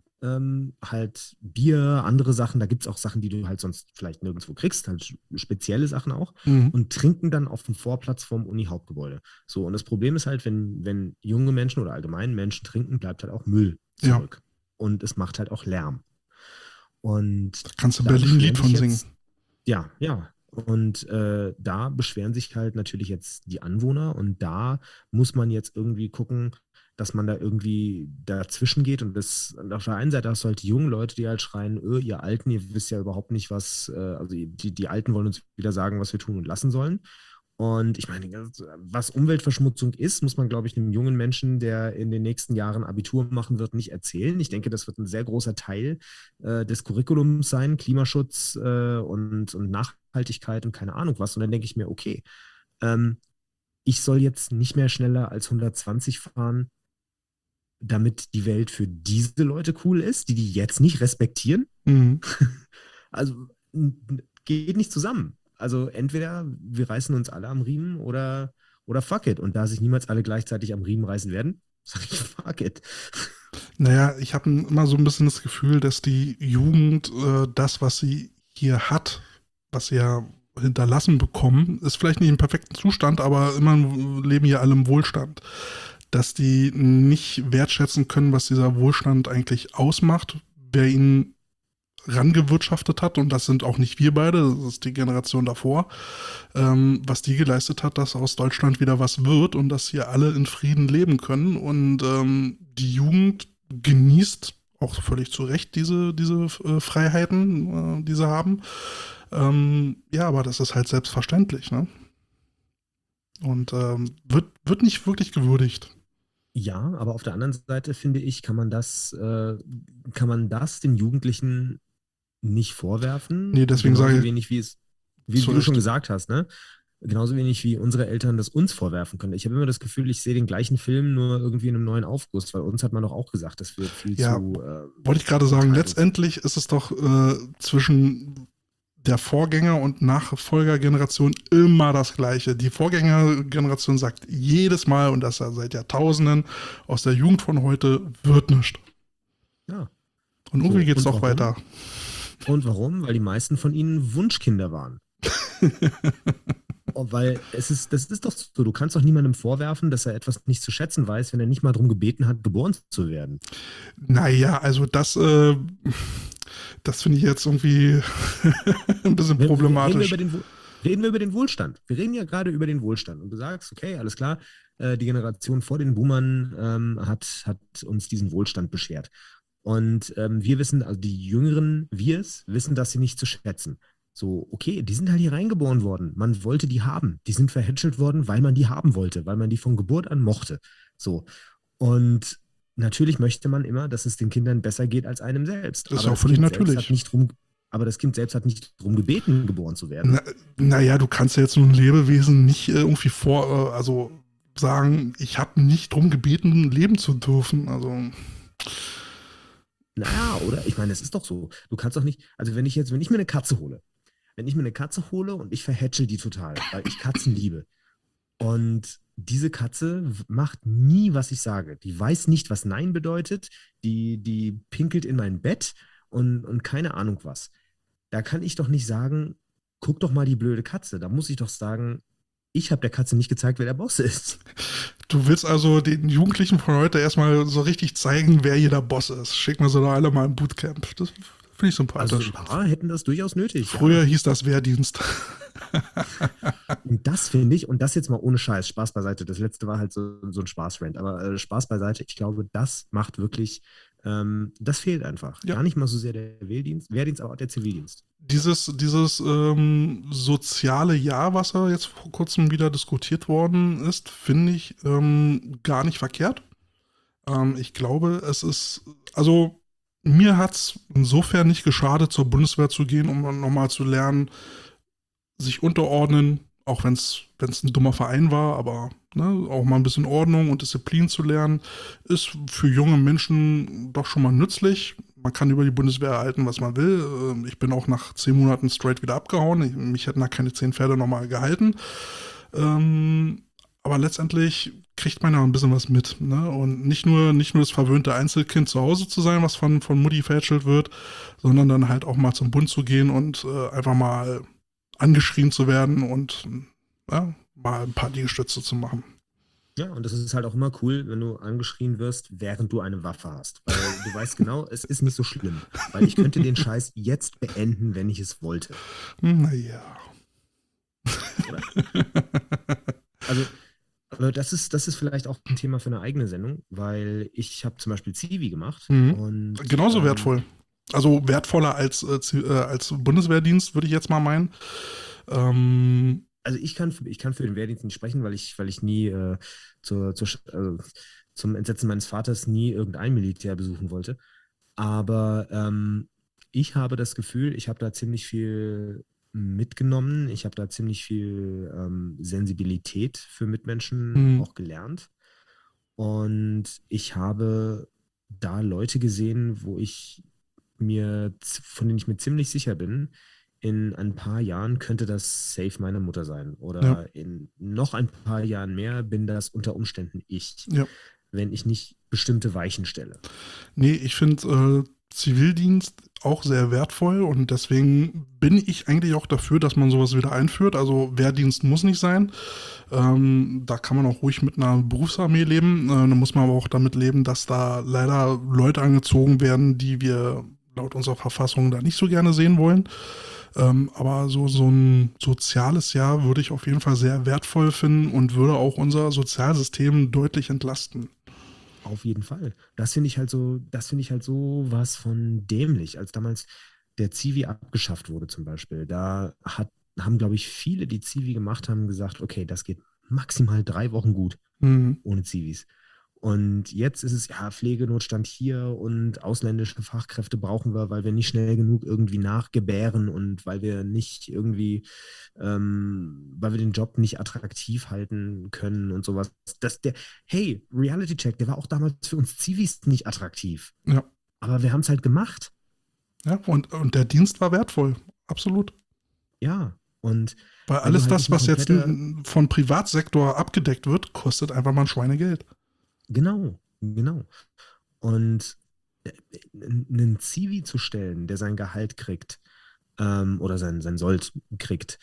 halt Bier, andere Sachen, da gibt es auch Sachen, die du halt sonst vielleicht nirgendwo kriegst, halt spezielle Sachen auch, Mhm. und trinken dann auf dem Vorplatz vom Uni-Hauptgebäude. So, und das Problem ist halt, wenn junge Menschen oder allgemein Menschen trinken, bleibt halt auch Müll Ja, zurück. Und es macht halt auch Lärm. Und da kannst du da Berlin ein Lied beschweren sich von singen. jetzt, ja, ja. Und da beschweren sich halt natürlich jetzt die Anwohner und da muss man jetzt irgendwie gucken, dass man da irgendwie dazwischen geht. Und auf der einen Seite hast du halt die jungen Leute, die halt schreien, ihr Alten, ihr wisst ja überhaupt nicht, was, also die Alten wollen uns wieder sagen, was wir tun und lassen sollen. Und ich meine, was Umweltverschmutzung ist, muss man, glaube ich, einem jungen Menschen, der in den nächsten Jahren Abitur machen wird, nicht erzählen. Ich denke, das wird ein sehr großer Teil des Curriculums sein, Klimaschutz und Nachhaltigkeit und keine Ahnung was. Und dann denke ich mir, okay, ähm, ich soll jetzt nicht mehr schneller als 120 fahren, damit die Welt für diese Leute cool ist, die jetzt nicht respektieren. Mhm. Also geht nicht zusammen. Also entweder wir reißen uns alle am Riemen oder fuck it. Und da sich niemals alle gleichzeitig am Riemen reißen werden, sage ich fuck it. Naja, ich habe immer so ein bisschen das Gefühl, dass die Jugend das, was sie hier hat, was sie ja hinterlassen bekommen, ist vielleicht nicht im perfekten Zustand, aber immer leben ja alle im Wohlstand. Dass die nicht wertschätzen können, was dieser Wohlstand eigentlich ausmacht, wer ihn rangewirtschaftet hat, und das sind auch nicht wir beide, das ist die Generation davor, was die geleistet hat, dass aus Deutschland wieder was wird und dass hier alle in Frieden leben können. Und die Jugend genießt auch völlig zu Recht diese Freiheiten, die sie haben. Ja, aber das ist halt selbstverständlich, ne? Und wird nicht wirklich gewürdigt. Ja, aber auf der anderen Seite finde ich, kann man das den Jugendlichen nicht vorwerfen. Nee, deswegen Genauso sage wenig ich wie zu du schon Recht. gesagt hast, ne? Genauso wenig wie unsere Eltern das uns vorwerfen können. Ich habe immer das Gefühl, ich sehe den gleichen Film nur irgendwie in einem neuen Aufguss, weil uns hat man doch auch gesagt, das wird viel Ja, zu wollte ich gerade sagen, brutal. letztendlich ist es doch zwischen der Vorgänger- und Nachfolgergeneration immer das Gleiche. Die Vorgängergeneration sagt jedes Mal, und das ja seit Jahrtausenden, aus der Jugend von heute wird nichts. Ja, Und irgendwie so. geht es Und doch warum? weiter. Und warum? Weil die meisten von ihnen Wunschkinder waren. Oh, weil das ist doch so, du kannst doch niemandem vorwerfen, dass er etwas nicht zu schätzen weiß, wenn er nicht mal darum gebeten hat, geboren zu werden. Naja, also das finde ich jetzt irgendwie ein bisschen Reden wir problematisch. über reden wir über den Wohlstand. Wir reden ja gerade über den Wohlstand. Und du sagst, okay, alles klar, die Generation vor den Boomern hat uns diesen Wohlstand beschert. Und wir wissen, also die Jüngeren, wissen das sie nicht zu schätzen. So, okay, die sind halt hier reingeboren worden. Man wollte die haben. Die sind verhätschelt worden, weil man die haben wollte, weil man die von Geburt an mochte. So. Und natürlich möchte man immer, dass es den Kindern besser geht als einem selbst. Das ist ja auch völlig natürlich. Aber das Kind selbst hat nicht darum gebeten, geboren zu werden. Na, naja, du kannst ja jetzt so ein Lebewesen nicht irgendwie also sagen, ich habe nicht drum gebeten, leben zu dürfen. Also, Naja, oder? Ich meine, es ist doch so. Du kannst doch nicht, also wenn ich mir eine Katze hole, wenn ich mir eine Katze hole und ich verhätschel die total, weil ich Katzen liebe. Und diese Katze macht nie, was ich sage. Die weiß nicht, was Nein bedeutet. Die pinkelt in mein Bett und keine Ahnung was. Da kann ich doch nicht sagen, guck doch mal die blöde Katze. Da muss ich doch sagen, ich habe der Katze nicht gezeigt, wer der Boss ist. du willst also den Jugendlichen von heute erstmal so richtig zeigen, wer hier der Boss ist. Schick mir so da alle mal im Bootcamp. Das finde ich Also sympathisch. ein paar hätten das durchaus nötig, Früher ja. hieß das Wehrdienst. Und das finde ich, und das jetzt mal ohne Scheiß, Spaß beiseite. Das letzte war halt so ein Spaßrant, aber Spaß beiseite, ich glaube, das macht wirklich, das fehlt einfach. Ja, Gar nicht mal so sehr der Wehrdienst, aber auch der Zivildienst. dieses soziale Jahr, was ja jetzt vor kurzem wieder diskutiert worden ist, finde ich gar nicht verkehrt. Ich glaube, es ist, also mir hat es insofern nicht geschadet, zur Bundeswehr zu gehen, um dann nochmal zu lernen, sich unterordnen, auch wenn es ein dummer Verein war, aber ne, auch mal ein bisschen Ordnung und Disziplin zu lernen, ist für junge Menschen doch schon mal nützlich. Man kann über die Bundeswehr erhalten, was man will. Ich bin auch nach 10 Monaten straight wieder abgehauen. Mich hätten da keine 10 Pferde nochmal gehalten. Aber letztendlich kriegt man ja ein bisschen was mit. Ne? Und nicht nur das verwöhnte Einzelkind zu Hause zu sein, was von Mutti fälschelt wird, sondern dann halt auch mal zum Bund zu gehen und einfach mal angeschrien zu werden und ja, mal ein paar Liegestütze zu machen. Ja, und das ist halt auch immer cool, wenn du angeschrien wirst, während du eine Waffe hast. Weil du weißt genau, es ist nicht so schlimm. Weil ich könnte den Scheiß jetzt beenden, wenn ich es wollte. Naja. Also, aber das ist vielleicht auch ein Thema für eine eigene Sendung, weil ich habe zum Beispiel Zivi gemacht und Genauso wertvoll. Also wertvoller als Bundeswehrdienst, würde ich jetzt mal meinen. Also ich kann für den Wehrdienst nicht sprechen, weil ich nie zum Entsetzen meines Vaters nie irgendein Militär besuchen wollte. Aber ich habe das Gefühl, ich habe da ziemlich viel mitgenommen. Ich habe da ziemlich viel Sensibilität für Mitmenschen auch gelernt. Und ich habe da Leute gesehen, von denen ich mir ziemlich sicher bin, in ein paar Jahren könnte das safe meine Mutter sein. Oder Ja. in noch ein paar Jahren mehr bin das unter Umständen ich, Ja. wenn ich nicht bestimmte Weichen stelle. Nee, ich finde Zivildienst auch sehr wertvoll und deswegen bin ich eigentlich auch dafür, dass man sowas wieder einführt. Also Wehrdienst muss nicht sein. Da kann man auch ruhig mit einer Berufsarmee leben. Da muss man aber auch damit leben, dass da leider Leute angezogen werden, die wir laut unserer Verfassung da nicht so gerne sehen wollen. Aber so ein soziales Jahr würde ich auf jeden Fall sehr wertvoll finden und würde auch unser Sozialsystem deutlich entlasten. Auf jeden Fall. Das finde ich halt so was von dämlich. Als damals der Zivi abgeschafft wurde zum Beispiel, haben, glaube ich, viele, die Zivi gemacht haben, gesagt, okay, das geht maximal 3 Wochen gut ohne Zivis. Und jetzt ist es ja Pflegenotstand hier und ausländische Fachkräfte brauchen wir, weil wir nicht schnell genug irgendwie nachgebären und weil wir nicht irgendwie, weil wir den Job nicht attraktiv halten können und sowas. Hey, Reality Check, der war auch damals für uns Zivis nicht attraktiv. Ja. Aber wir haben es halt gemacht. Ja, und der Dienst war wertvoll. Absolut. Ja, und weil wenn du alles halt das, nicht was eine jetzt komplette- vom Privatsektor abgedeckt wird, kostet einfach mal ein Schweinegeld. Genau, genau. Und einen Zivi zu stellen, der sein Gehalt kriegt, oder sein Sold kriegt,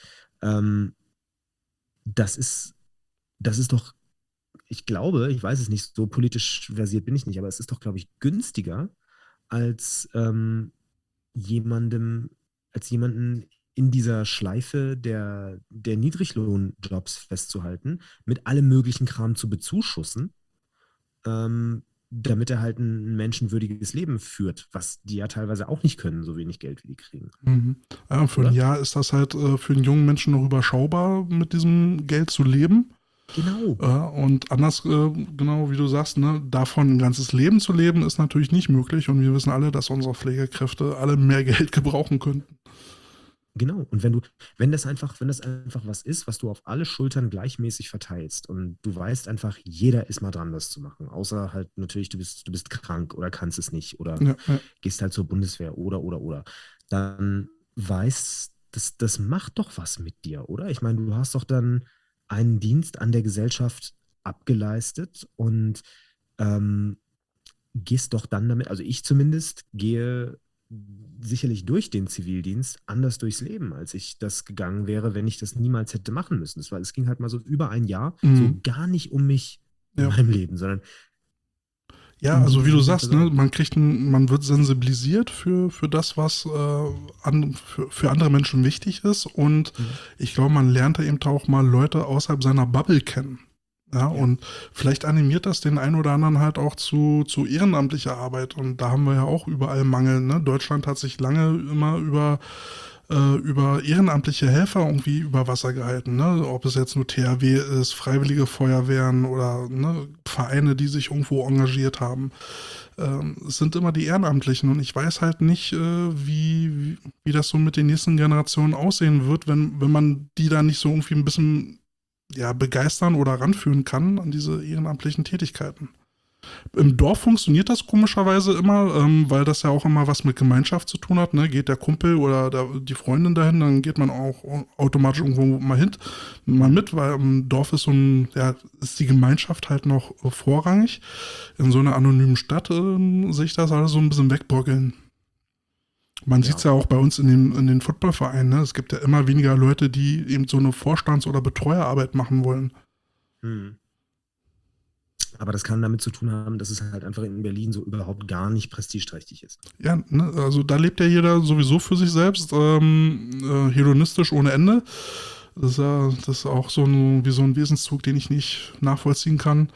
das ist, das ist doch, ich glaube, ich weiß es nicht, so politisch versiert bin ich nicht, aber es ist doch, glaube ich, günstiger, als jemandem, als jemanden in dieser Schleife der Niedriglohnjobs festzuhalten, mit allem möglichen Kram zu bezuschussen, damit er halt ein menschenwürdiges Leben führt, was die ja teilweise auch nicht können, so wenig Geld wie die kriegen. Ja, für Oder? ein Jahr ist das halt für einen jungen Menschen noch überschaubar, mit diesem Geld zu leben. Genau. Und anders, genau wie du sagst, ne, davon ein ganzes Leben zu leben, ist natürlich nicht möglich. Und wir wissen alle, dass unsere Pflegekräfte alle mehr Geld gebrauchen könnten. Genau. Und wenn das einfach was ist, was du auf alle Schultern gleichmäßig verteilst und du weißt einfach, jeder ist mal dran, das zu machen. Außer halt natürlich, du bist krank oder kannst es nicht oder Ja. gehst halt zur Bundeswehr oder. Dann das macht doch was mit dir, oder? Ich meine, du hast doch dann einen Dienst an der Gesellschaft abgeleistet und gehst doch dann damit, also ich zumindest gehe sicherlich durch den Zivildienst anders durchs Leben, als ich das gegangen wäre, wenn ich das niemals hätte machen müssen. Es ging halt mal so über ein Jahr, so gar nicht um mich in meinem Leben, sondern ja, also wie du sagst, ne, man wird sensibilisiert für das, was für andere Menschen wichtig ist und ich glaube, man lernt da eben auch mal Leute außerhalb seiner Bubble kennen. Ja, und vielleicht animiert das den einen oder anderen halt auch zu ehrenamtlicher Arbeit. Und da haben wir ja auch überall Mangel. Ne? Deutschland hat sich lange immer über über ehrenamtliche Helfer irgendwie über Wasser gehalten, ne? Ob es jetzt nur THW ist, Freiwillige Feuerwehren oder ne, Vereine, die sich irgendwo engagiert haben. Es sind immer die Ehrenamtlichen und ich weiß halt nicht, wie das so mit den nächsten Generationen aussehen wird, wenn man die da nicht so irgendwie ein bisschen ja, begeistern oder ranführen kann an diese ehrenamtlichen Tätigkeiten. Im Dorf funktioniert das komischerweise immer, weil das ja auch immer was mit Gemeinschaft zu tun hat. Ne? Geht der Kumpel oder die Freundin dahin, dann geht man auch automatisch irgendwo mal mit, weil im Dorf ist ist die Gemeinschaft halt noch vorrangig. In so einer anonymen Stadt sehe ich das alles so ein bisschen wegbröckeln. Man sieht es ja auch bei uns in den Footballvereinen. Ne? Es gibt ja immer weniger Leute, die eben so eine Vorstands- oder Betreuerarbeit machen wollen. Aber das kann damit zu tun haben, dass es halt einfach in Berlin so überhaupt gar nicht prestigeträchtig ist. Ja, ne, also da lebt ja jeder sowieso für sich selbst, hedonistisch ohne Ende. Das ist auch wie so ein Wesenszug, den ich nicht nachvollziehen kann.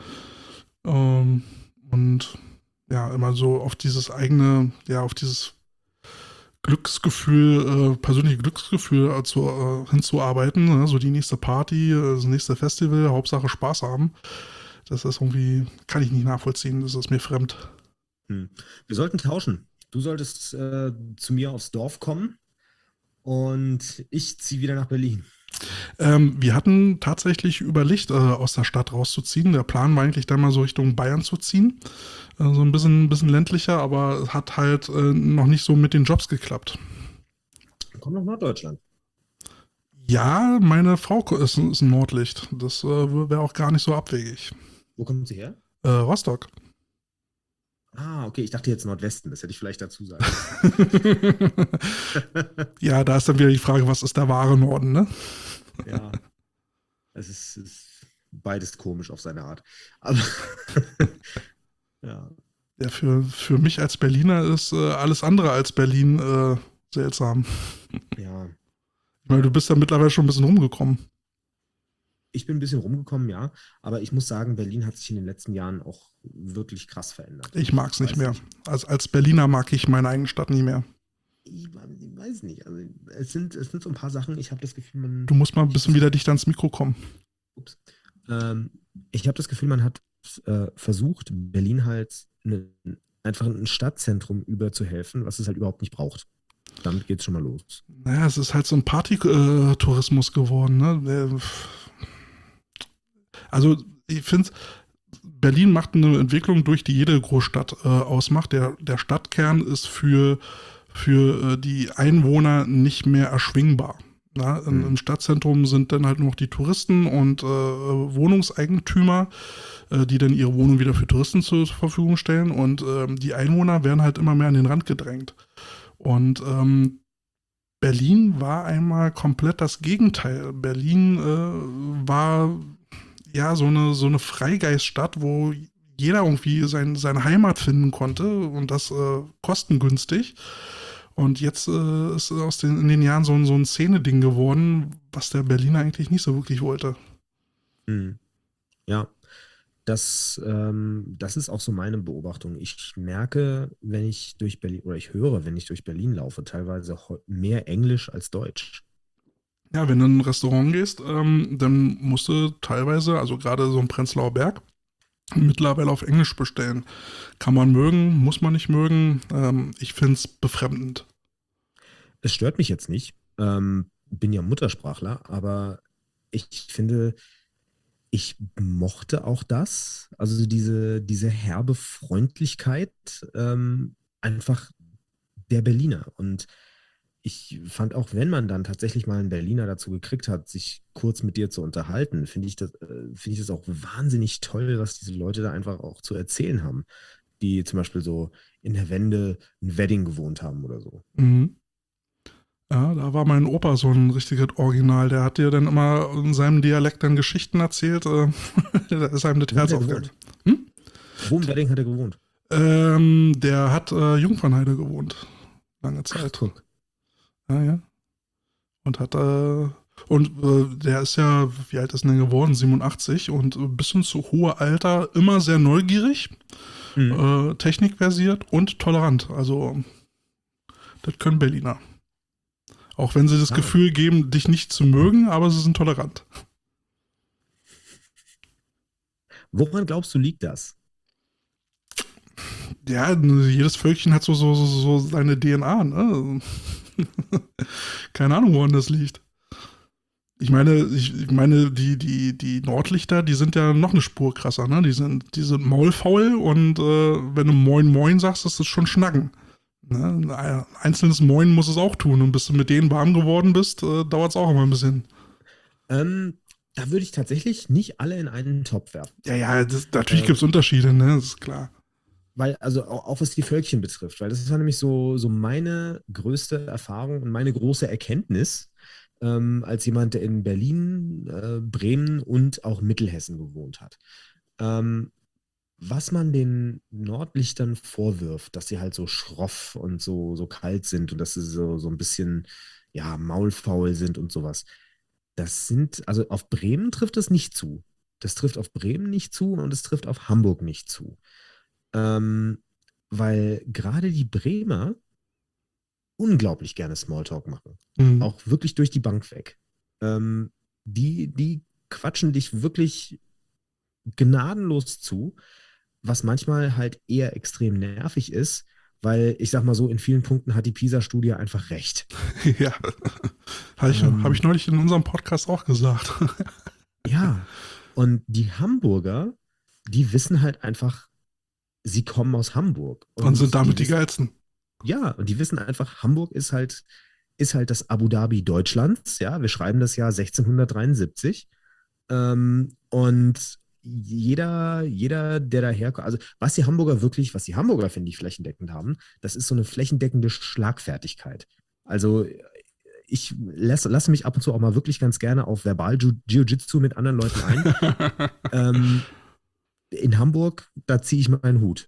Und ja, immer so auf dieses eigene, ja, auf dieses Glücksgefühl, persönliche Glücksgefühl hinzuarbeiten. Ne? So die nächste Party, das nächste Festival, Hauptsache Spaß haben. Das ist irgendwie, kann ich nicht nachvollziehen, das ist mir fremd. Wir sollten tauschen. Du solltest zu mir aufs Dorf kommen und ich ziehe wieder nach Berlin. Wir hatten tatsächlich überlegt, aus der Stadt rauszuziehen. Der Plan war eigentlich dann mal so Richtung Bayern zu ziehen. So ein bisschen ländlicher, aber es hat halt noch nicht so mit den Jobs geklappt. Komm nach Norddeutschland. Ja, meine Frau ist ein Nordlicht. Das wäre auch gar nicht so abwegig. Wo kommt sie her? Rostock. Ah, okay, ich dachte jetzt Nordwesten, das hätte ich vielleicht dazu sagen. Ja, da ist dann wieder die Frage, was ist der wahre Norden, ne? Ja, es ist beides komisch auf seine Art. Aber ja. Ja, für mich als Berliner ist alles andere als Berlin seltsam. Ja. Weil du bist ja mittlerweile schon ein bisschen rumgekommen. Ich bin ein bisschen rumgekommen, ja, aber ich muss sagen, Berlin hat sich in den letzten Jahren auch wirklich krass verändert. Ich mag es nicht mehr. Als Berliner mag ich meine eigene Stadt nicht mehr. Ich weiß nicht. Also es sind so ein paar Sachen, ich habe das Gefühl, Du musst mal ein bisschen wieder dichter ans Mikro kommen. Ups. Ich habe das Gefühl, man hat versucht, Berlin halt einfach ein Stadtzentrum überzuhelfen, was es halt überhaupt nicht braucht. Damit geht es schon mal los. Naja, es ist halt so ein Party-Tourismus geworden. Ne? Also ich finde, Berlin macht eine Entwicklung durch, die jede Großstadt ausmacht. Der Stadtkern ist für die Einwohner nicht mehr erschwingbar. Na, im Stadtzentrum sind dann halt nur noch die Touristen und Wohnungseigentümer, die dann ihre Wohnung wieder für Touristen zur Verfügung stellen. Und die Einwohner werden halt immer mehr an den Rand gedrängt. Und Berlin war einmal komplett das Gegenteil. Berlin war ja so eine Freigeiststadt, wo jeder irgendwie seine Heimat finden konnte und das kostengünstig. Und jetzt ist in den Jahren so ein Szene-Ding geworden, was der Berliner eigentlich nicht so wirklich wollte. Ja, das ist auch so meine Beobachtung. Ich merke, wenn ich durch Berlin, oder ich höre, wenn ich durch Berlin laufe, teilweise mehr Englisch als Deutsch. Ja, wenn du in ein Restaurant gehst, dann musst du teilweise, also gerade so im Prenzlauer Berg, mittlerweile auf Englisch bestellen. Kann man mögen, muss man nicht mögen. Ich finde es befremdend. Es stört mich jetzt nicht. Bin ja Muttersprachler, aber ich finde, ich mochte auch das. Also diese herbe Freundlichkeit einfach der Berliner. Und ich fand auch, wenn man dann tatsächlich mal einen Berliner dazu gekriegt hat, sich kurz mit dir zu unterhalten, finde ich das auch wahnsinnig toll, was diese Leute da einfach auch zu erzählen haben, die zum Beispiel so in der Wende ein Wedding gewohnt haben oder so. Mhm. Ja, da war mein Opa so ein richtiges Original. Der hat dir dann immer in seinem Dialekt dann Geschichten erzählt. Da ist einem das Herz aufgegangen. Wo im Wedding hat er gewohnt? Der hat Jungfernheide gewohnt. Lange Zeit. Ach, ja. Und der ist ja, wie alt ist denn der geworden? 87 und bis ins hohe Alter immer sehr neugierig, technikversiert und tolerant. Also, das können Berliner. Auch wenn sie das Gefühl geben, dich nicht zu mögen, aber sie sind tolerant. Woran glaubst du, liegt das? Ja, jedes Völkchen hat so seine DNA, ne? Keine Ahnung, woran das liegt. Ich meine, die Nordlichter, die sind ja noch eine Spur krasser, ne? Die sind maulfaul und wenn du Moin Moin sagst, ist das schon Schnacken. Ne? Ein einzelnes Moin muss es auch tun und bis du mit denen warm geworden bist, dauert es auch immer ein bisschen. Da würde ich tatsächlich nicht alle in einen Topf werfen. Ja, natürlich gibt es Unterschiede, ne? Das ist klar. Weil, also auch was die Völkchen betrifft, weil das war nämlich so meine größte Erfahrung und meine große Erkenntnis, als jemand, der in Berlin, Bremen und auch Mittelhessen gewohnt hat. Ähm, Was man den Nordlichtern vorwirft, dass sie halt so schroff und so kalt sind und dass sie so ein bisschen, ja, maulfaul sind und sowas. Also auf Bremen trifft das nicht zu. Das trifft auf Bremen nicht zu und es trifft auf Hamburg nicht zu. Ähm, Weil gerade die Bremer unglaublich gerne Smalltalk machen. Mhm. Auch wirklich durch die Bank weg. Ähm, die quatschen dich wirklich gnadenlos zu, was manchmal halt eher extrem nervig ist, weil ich sag mal so, in vielen Punkten hat die PISA-Studie einfach recht. Ja, hab ich Ähm, neulich in unserem Podcast auch gesagt. ja, und die Hamburger, die wissen halt einfach, sie kommen aus Hamburg Und sind und damit die die wissen, Geilsten. ja, und die wissen einfach, Hamburg ist halt das Abu Dhabi Deutschlands, ja, wir schreiben das Jahr 1673. Und jeder, der daherkommt, also was die Hamburger, finde ich, flächendeckend haben, das ist so eine flächendeckende Schlagfertigkeit. Also ich lasse mich ab und zu auch mal wirklich ganz gerne auf Verbal-Jiu-Jitsu mit anderen Leuten ein. Ähm, in Hamburg, da ziehe ich meinen Hut.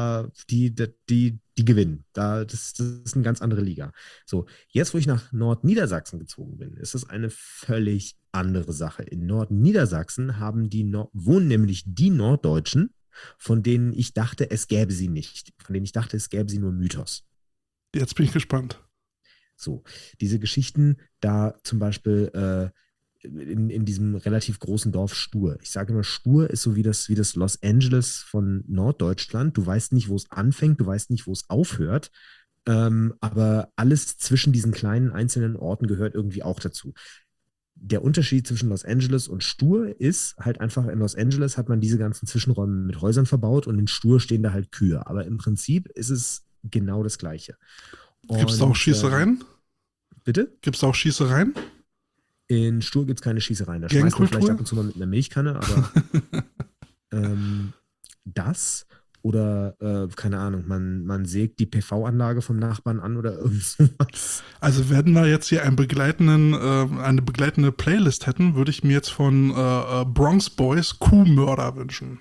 Die gewinnen. Das ist eine ganz andere Liga. So, jetzt, wo ich nach Nordniedersachsen gezogen bin, ist es eine völlig andere Sache. In Nordniedersachsen wohnen nämlich die Norddeutschen, von denen ich dachte, es gäbe sie nicht. Von denen ich dachte, es gäbe sie nur Mythos. Jetzt bin ich gespannt. So, diese Geschichten, da zum Beispiel in diesem relativ großen Dorf Stur. Ich sage immer, Stur ist so wie das Los Angeles von Norddeutschland. Du weißt nicht, wo es anfängt, du weißt nicht, wo es aufhört. Aber alles zwischen diesen kleinen einzelnen Orten gehört irgendwie auch dazu. Der Unterschied zwischen Los Angeles und Stur ist halt einfach, in Los Angeles hat man diese ganzen Zwischenräume mit Häusern verbaut und in Stur stehen da halt Kühe. Aber im Prinzip ist es genau das Gleiche. Gibt es da auch Und Schießereien? bitte? Gibt es da auch Schießereien? In Stur gibt es keine Schießereien. Da schmeißt man vielleicht Gangkultur? ab und zu mal mit einer Milchkanne, aber ähm, das oder, keine Ahnung, man sägt die PV-Anlage vom Nachbarn an oder irgend sowas. Also wenn wir jetzt hier eine begleitende Playlist hätten, würde ich mir jetzt von Bronx Boys Kuhmörder wünschen.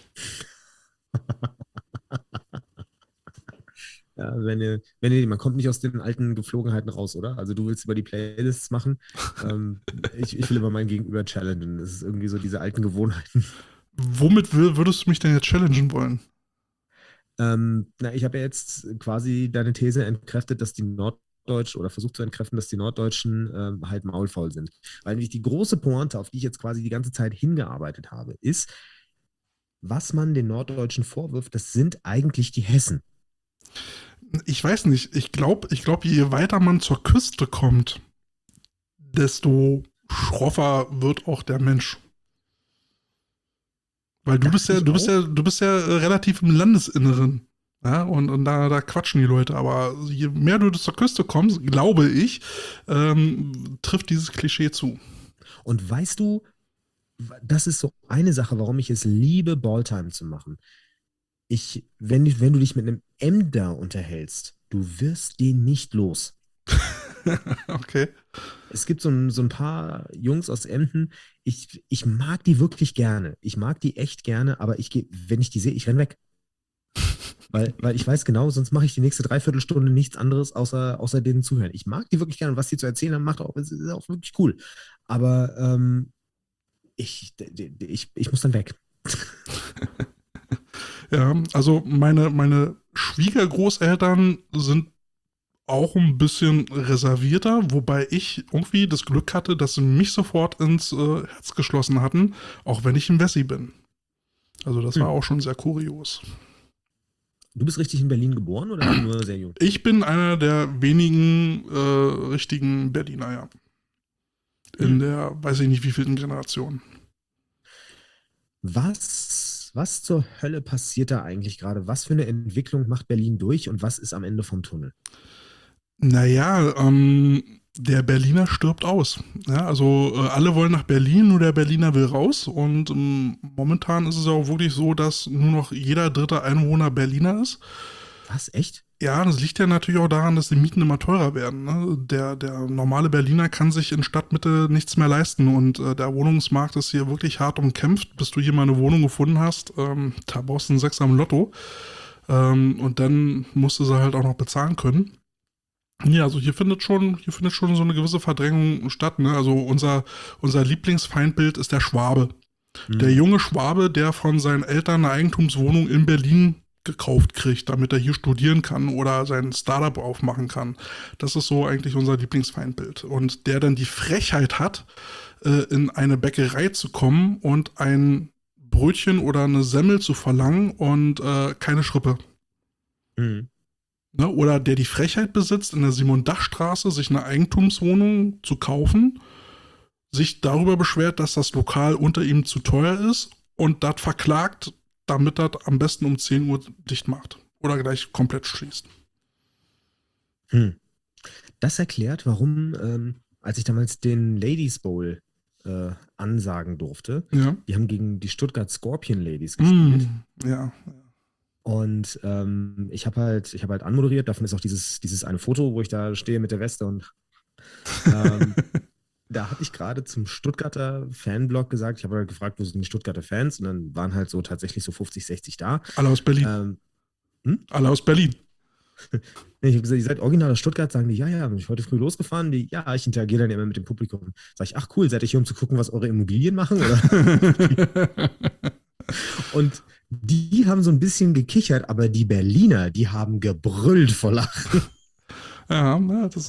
Ja, man kommt nicht aus den alten Gepflogenheiten raus, oder? Also du willst über die Playlists machen. Ich will über mein Gegenüber challengen. Das ist irgendwie so diese alten Gewohnheiten. Womit würdest du mich denn jetzt challengen wollen? Ich habe ja jetzt quasi deine These entkräftet, dass die Norddeutschen oder versucht zu entkräften, dass die Norddeutschen halt maulfaul sind. Weil nämlich die große Pointe, auf die ich jetzt quasi die ganze Zeit hingearbeitet habe, ist, was man den Norddeutschen vorwirft, das sind eigentlich die Hessen. Ich weiß nicht. Ich glaub, je weiter man zur Küste kommt, desto schroffer wird auch der Mensch. Weil du bist Dachte ja, ich du bist auch. ja, du bist ja relativ im Landesinneren. Ja, und da quatschen die Leute. Aber je mehr du zur Küste kommst, glaube ich, trifft dieses Klischee zu. Und weißt du, das ist so eine Sache, warum ich es liebe, Balltime zu machen. Wenn du dich mit einem Emder unterhältst, du wirst den nicht los. Okay. Es gibt so ein paar Jungs aus Emden, ich mag die wirklich gerne. Ich mag die echt gerne, aber wenn ich die sehe, ich renn weg. Weil ich weiß genau, sonst mache ich die nächste Dreiviertelstunde nichts anderes, außer denen zuhören. Ich mag die wirklich gerne und was die zu erzählen haben, ist auch wirklich cool. Aber ich muss dann weg. Ja, also meine Schwiegergroßeltern sind auch ein bisschen reservierter, wobei ich irgendwie das Glück hatte, dass sie mich sofort ins Herz geschlossen hatten, auch wenn ich ein Wessi bin. Also das war Hm. auch schon sehr kurios. Du bist richtig in Berlin geboren oder nur sehr jung? Ich bin einer der wenigen richtigen Berliner, ja. In Hm. der, weiß ich nicht, wievielten Generation. Was zur Hölle passiert da eigentlich gerade? Was für eine Entwicklung macht Berlin durch und was ist am Ende vom Tunnel? Naja, der Berliner stirbt aus. Ja, also alle wollen nach Berlin, nur der Berliner will raus. Und momentan ist es auch wirklich so, dass nur noch jeder dritte Einwohner Berliner ist. Was? Echt? Ja, das liegt ja natürlich auch daran, dass die Mieten immer teurer werden. Ne? Der normale Berliner kann sich in Stadtmitte nichts mehr leisten und der Wohnungsmarkt ist hier wirklich hart umkämpft. Bis du hier mal eine Wohnung gefunden hast, da brauchst du einen Sechser im Lotto. Und dann musst du sie halt auch noch bezahlen können. Ja, also hier findet schon so eine gewisse Verdrängung statt. Ne? Also unser Lieblingsfeindbild ist der Schwabe. Der Hm. junge Schwabe, der von seinen Eltern eine Eigentumswohnung in Berlin gekauft kriegt, damit er hier studieren kann oder sein Startup aufmachen kann. Das ist so eigentlich unser Lieblingsfeindbild. Und der dann die Frechheit hat, in eine Bäckerei zu kommen und ein Brötchen oder eine Semmel zu verlangen und keine Schrippe. Hm. Ne? Oder der die Frechheit besitzt, in der Simon-Dach-Straße sich eine Eigentumswohnung zu kaufen, sich darüber beschwert, dass das Lokal unter ihm zu teuer ist und das verklagt, damit das am besten um 10 Uhr dicht macht. Oder gleich komplett schließt. Hm. Das erklärt, warum, als ich damals den Ladies Bowl ansagen durfte, Ja. die haben gegen die Stuttgart Scorpion Ladies gespielt. Ja. Und ich hab halt anmoderiert, davon ist auch dieses eine Foto, wo ich da stehe mit der Weste und ähm, da hatte ich gerade zum Stuttgarter Fanblog gesagt, ich habe halt gefragt, wo sind die Stuttgarter Fans? Und dann waren halt so tatsächlich so 50, 60 da. Alle aus Berlin. Ähm, hm? Alle aus Berlin. Ich habe gesagt, ihr seid original aus Stuttgart, sagen die, ja, ja, bin ich heute früh losgefahren. Die, ja, ich interagiere dann immer mit dem Publikum. Sag ich, ach cool, seid ihr hier, um zu gucken, was eure Immobilien machen? Oder? Und die haben so ein bisschen gekichert, aber die Berliner, die haben gebrüllt vor Lachen. Ja, das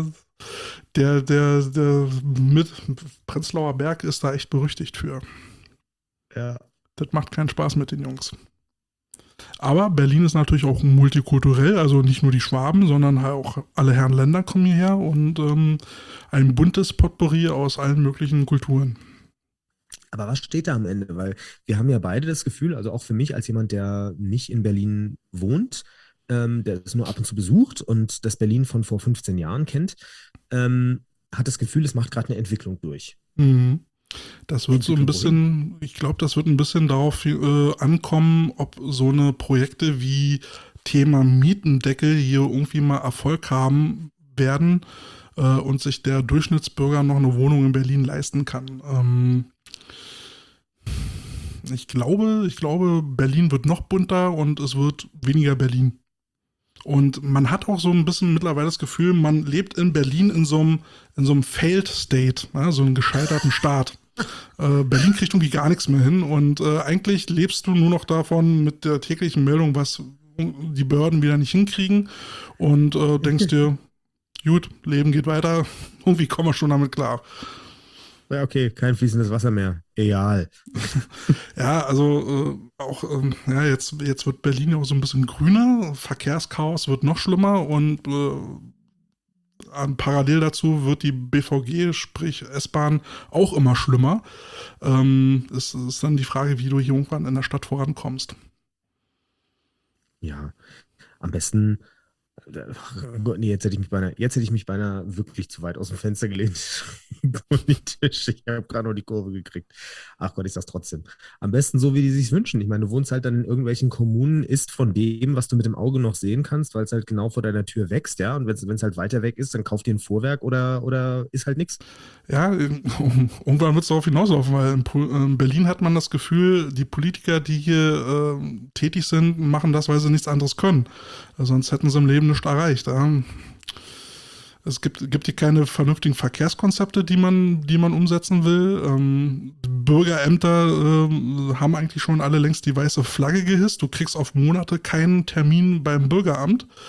der mit Prenzlauer Berg ist da echt berüchtigt für. Ja. Das macht keinen Spaß mit den Jungs. Aber Berlin ist natürlich auch multikulturell, also nicht nur die Schwaben, sondern halt auch alle Herren Länder kommen hierher und ein buntes Potpourri aus allen möglichen Kulturen. Aber was steht da am Ende? Weil wir haben ja beide das Gefühl, also auch für mich als jemand, der nicht in Berlin wohnt, der es nur ab und zu besucht und das Berlin von vor 15 Jahren kennt, hat das Gefühl, es macht gerade eine Entwicklung durch. Mhm. Das wird so ein Entwicklung wohin? bisschen, ich glaube, das wird ein bisschen darauf ankommen, ob so eine Projekte wie Thema Mietendeckel hier irgendwie mal Erfolg haben werden und sich der Durchschnittsbürger noch eine Wohnung in Berlin leisten kann. Ich glaube, Berlin wird noch bunter und es wird weniger Berlin. Und man hat auch so ein bisschen mittlerweile das Gefühl, man lebt in Berlin in so einem Failed State, ja, so einem gescheiterten Staat. Berlin kriegt irgendwie gar nichts mehr hin und eigentlich lebst du nur noch davon mit der täglichen Meldung, was die Behörden wieder nicht hinkriegen und denkst dir, gut, Leben geht weiter, irgendwie kommen wir schon damit klar. Ja, okay, kein fließendes Wasser mehr. Egal. Ja, also auch, ja, jetzt wird Berlin ja auch so ein bisschen grüner, Verkehrschaos wird noch schlimmer und parallel dazu wird die BVG, sprich S-Bahn, auch immer schlimmer. Es ist dann die Frage, wie du hier irgendwann in der Stadt vorankommst. Ja, am besten. Gott, nee, jetzt hätte ich mich beinahe wirklich zu weit aus dem Fenster gelehnt. Politisch. Ich habe gerade noch die Kurve gekriegt. Ach Gott, ich sag's trotzdem. Am besten so, wie die sich wünschen. Ich meine, du wohnst halt dann in irgendwelchen Kommunen, isst von dem, was du mit dem Auge noch sehen kannst, weil es halt genau vor deiner Tür wächst, ja. Und wenn es halt weiter weg ist, dann kauf dir ein Vorwerk oder ist halt nichts. Ja, irgendwann wird es darauf hinauslaufen, weil in Berlin hat man das Gefühl, die Politiker, die hier tätig sind, machen das, weil sie nichts anderes können. Sonst hätten sie im Leben nichts erreicht. Ja. Es gibt hier keine vernünftigen Verkehrskonzepte, die man umsetzen will. Bürgerämter haben eigentlich schon alle längst die weiße Flagge gehisst. Du kriegst auf Monate keinen Termin beim Bürgeramt.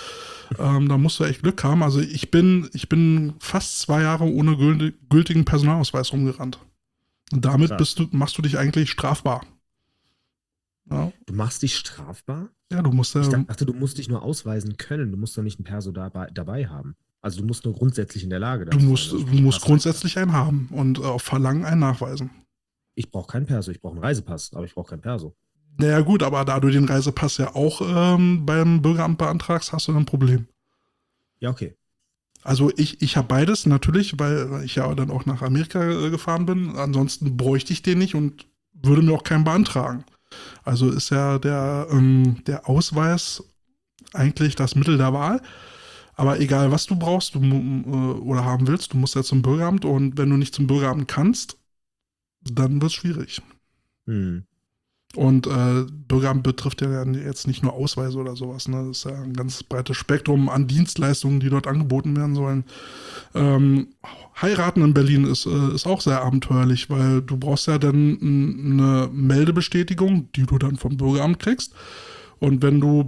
Da musst du echt Glück haben. Also ich bin fast 2 Jahre ohne gültigen Personalausweis rumgerannt. Und damit Krass. machst du dich eigentlich strafbar. Ja, Du machst dich strafbar? ja du musst Ich ja, dachte, du musst dich nur ausweisen können. Du musst doch nicht ein Perso dabei haben. Also du musst nur grundsätzlich in der Lage du dazu sein. musst, Also du sprich, musst Pass reicht ja. grundsätzlich einen haben und auf Verlangen einen nachweisen. Ich brauche keinen Perso, ich brauche einen Reisepass, aber ich brauche keinen Perso. Naja gut, aber da du den Reisepass ja auch beim Bürgeramt beantragst, hast du ein Problem. Ja, okay. Also ich habe beides natürlich, weil ich ja dann auch nach Amerika gefahren bin. Ansonsten bräuchte ich den nicht und würde mir auch keinen beantragen. Also ist ja der Ausweis eigentlich das Mittel der Wahl. Aber egal, was du brauchst oder haben willst, du musst ja zum Bürgeramt und wenn du nicht zum Bürgeramt kannst, dann wird es schwierig. Hm. Und Bürgeramt betrifft ja jetzt nicht nur Ausweise oder sowas. Ne? Das ist ja ein ganz breites Spektrum an Dienstleistungen, die dort angeboten werden sollen. Ähm, Heiraten in Berlin ist auch sehr abenteuerlich, weil du brauchst ja dann eine Meldebestätigung, die du dann vom Bürgeramt kriegst. Und wenn du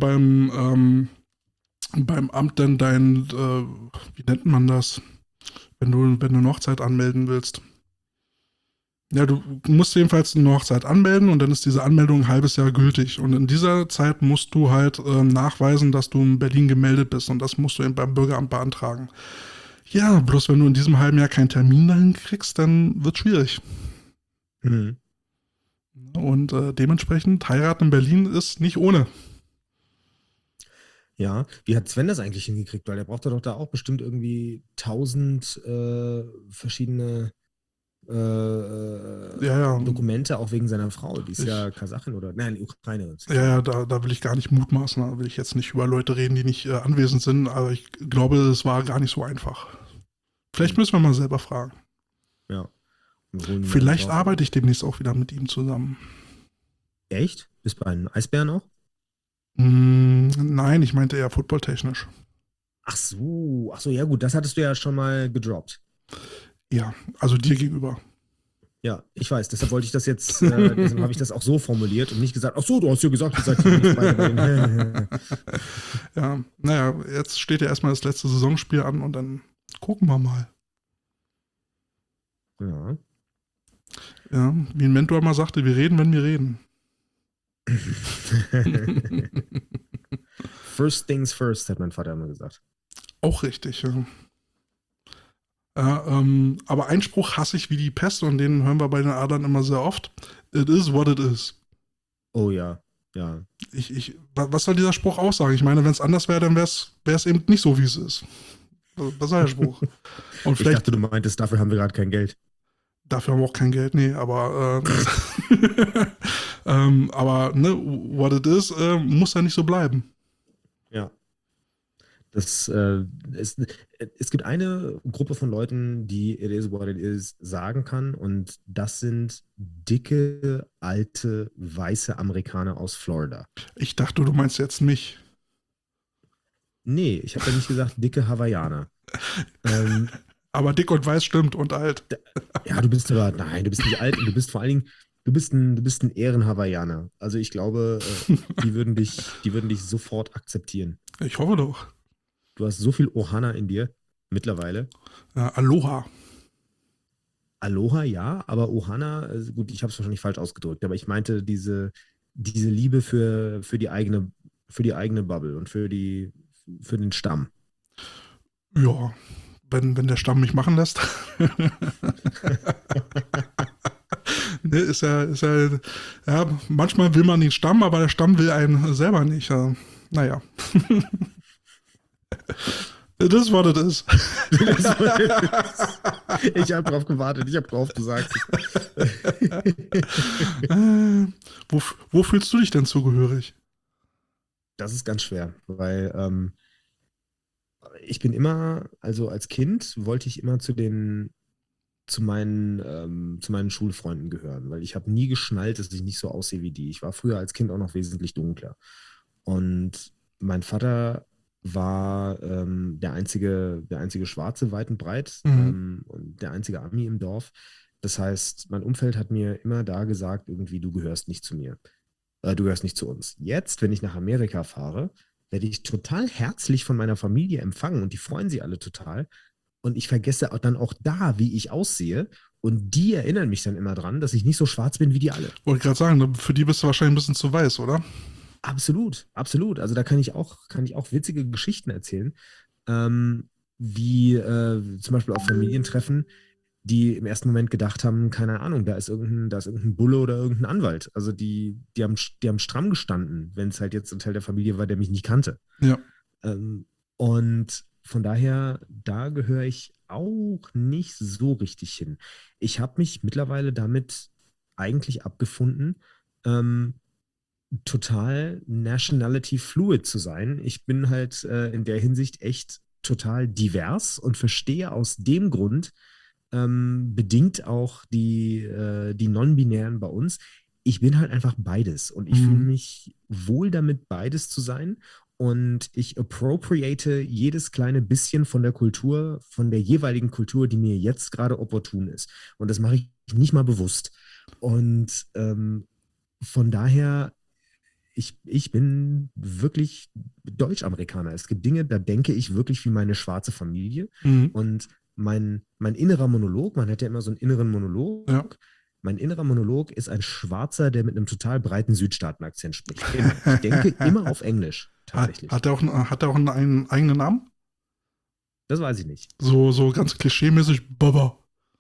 beim Amt dann wie nennt man das, wenn du eine Hochzeit anmelden willst. Ja, du musst jedenfalls eine Hochzeit anmelden und dann ist diese Anmeldung ein halbes Jahr gültig. Und in dieser Zeit musst du halt nachweisen, dass du in Berlin gemeldet bist und das musst du eben beim Bürgeramt beantragen. Ja, bloß wenn du in diesem halben Jahr keinen Termin dahin kriegst, dann wird es schwierig. Hm. Und dementsprechend, heiraten in Berlin ist nicht ohne. Ja, wie hat Sven das eigentlich hingekriegt? Weil der braucht doch da auch bestimmt irgendwie 1000 verschiedene Ja, ja, Dokumente, auch wegen seiner Frau. Die ist ich, ja Kasachin oder, nein, Ukrainerin. ja, ja, da will ich gar nicht mutmaßen, da will ich jetzt nicht über Leute reden, die nicht anwesend sind, aber ich glaube, es war gar nicht so einfach. Vielleicht Hm. müssen wir mal selber fragen. Ja, wir holen ihn mal ins Vielleicht Dorf. arbeite ich demnächst auch wieder mit ihm zusammen. Echt? Bist du bei einem Eisbären auch? Nein, ich meinte eher footballtechnisch. Ach so, ja gut, das hattest du ja schon mal gedroppt. Ja, also dir gegenüber. Ja, ich weiß, deshalb wollte ich das jetzt, deshalb habe ich das auch so formuliert und nicht gesagt, ach so, du hast ja gesagt, ihr seid demnächst beide bei den. Ja, naja, jetzt steht ja erstmal das letzte Saisonspiel an und dann gucken wir mal. Ja. Ja, wie ein Mentor mal sagte, wir reden, wenn wir reden. First things first, hat mein Vater immer gesagt. Auch richtig, ja. Aber Einspruch hasse ich wie die Pest und den hören wir bei den Adlern immer sehr oft. It is what it is. Oh ja, ja. Was soll dieser Spruch aussagen? Ich meine, wenn es anders wäre, dann wäre es eben nicht so, wie es ist. Was soll der Spruch? Und Ich vielleicht, dachte, du meintest, dafür haben wir gerade kein Geld. dafür haben wir auch kein Geld, nee, aber, aber ne, what it is, muss ja nicht so bleiben. Ja. Das, es gibt eine Gruppe von Leuten, die It is what it is sagen kann, und das sind dicke, alte, weiße Amerikaner aus Florida. Ich dachte, du meinst jetzt mich. Nee, ich habe ja nicht gesagt dicke Hawaiianer. Ähm, Aber dick und weiß stimmt und alt. ja, du bist aber, nein, du bist nicht alt und du bist vor allen Dingen, du bist ein Ehren-Hawaiianer. Also ich glaube, die würden dich sofort akzeptieren. Ich hoffe doch. Du hast so viel Ohana in dir mittlerweile. Aloha. Aloha, ja, aber Ohana, gut, ich habe es wahrscheinlich falsch ausgedrückt, aber ich meinte diese Liebe für die eigene Bubble und für den Stamm. Ja, wenn der Stamm mich machen lässt. Ne, ja, manchmal will man den Stamm, aber der Stamm will einen selber nicht. Ja. Naja. It is what it is. Ich habe drauf gewartet, ich habe drauf gesagt. Wo fühlst du dich denn zugehörig? Das ist ganz schwer, weil ich bin immer, also als Kind wollte ich immer zu meinen Schulfreunden gehören, weil ich habe nie geschnallt, dass ich nicht so aussehe wie die. Ich war früher als Kind auch noch wesentlich dunkler. Und mein Vater war der einzige Schwarze weit und breit, Mhm. und der einzige Ami im Dorf. Das heißt, mein Umfeld hat mir immer da gesagt, irgendwie, du gehörst nicht zu mir. Du gehörst nicht zu uns. Jetzt, wenn ich nach Amerika fahre, werde ich total herzlich von meiner Familie empfangen und die freuen sich alle total. Und ich vergesse dann auch da, wie ich aussehe. Und die erinnern mich dann immer dran, dass ich nicht so schwarz bin wie die alle. Wollte gerade sagen, für die bist du wahrscheinlich ein bisschen zu weiß, oder? Absolut, absolut. Also da kann ich auch witzige Geschichten erzählen, wie zum Beispiel auf Familientreffen, die im ersten Moment gedacht haben, keine Ahnung, da ist irgendein Bulle oder irgendein Anwalt. Also die haben stramm gestanden, wenn es halt jetzt ein Teil der Familie war, der mich nicht kannte. Ja. Und von daher, da gehöre ich auch nicht so richtig hin. Ich habe mich mittlerweile damit eigentlich abgefunden, ähm, total nationality fluid zu sein. Ich bin halt in der Hinsicht echt total divers und verstehe aus dem Grund bedingt auch die Non-Binären bei uns. Ich bin halt einfach beides und ich fühle Mhm. mich wohl damit, beides zu sein. Und ich appropriate jedes kleine bisschen von der Kultur, von der jeweiligen Kultur, die mir jetzt gerade opportun ist. Und das mache ich nicht mal bewusst. Und von daher, ich bin wirklich Deutsch-Amerikaner. Es gibt Dinge, da denke ich wirklich wie meine schwarze Familie. Mhm. Und mein innerer Monolog, man hat ja immer so einen inneren Ja. Monolog. Mein innerer Monolog ist ein Schwarzer, der mit einem total breiten Südstaaten-Akzent spricht. Immer. Ich denke immer auf Englisch, tatsächlich. Hat er auch einen eigenen Namen? Das weiß ich nicht. So ganz klischeemäßig, Baba.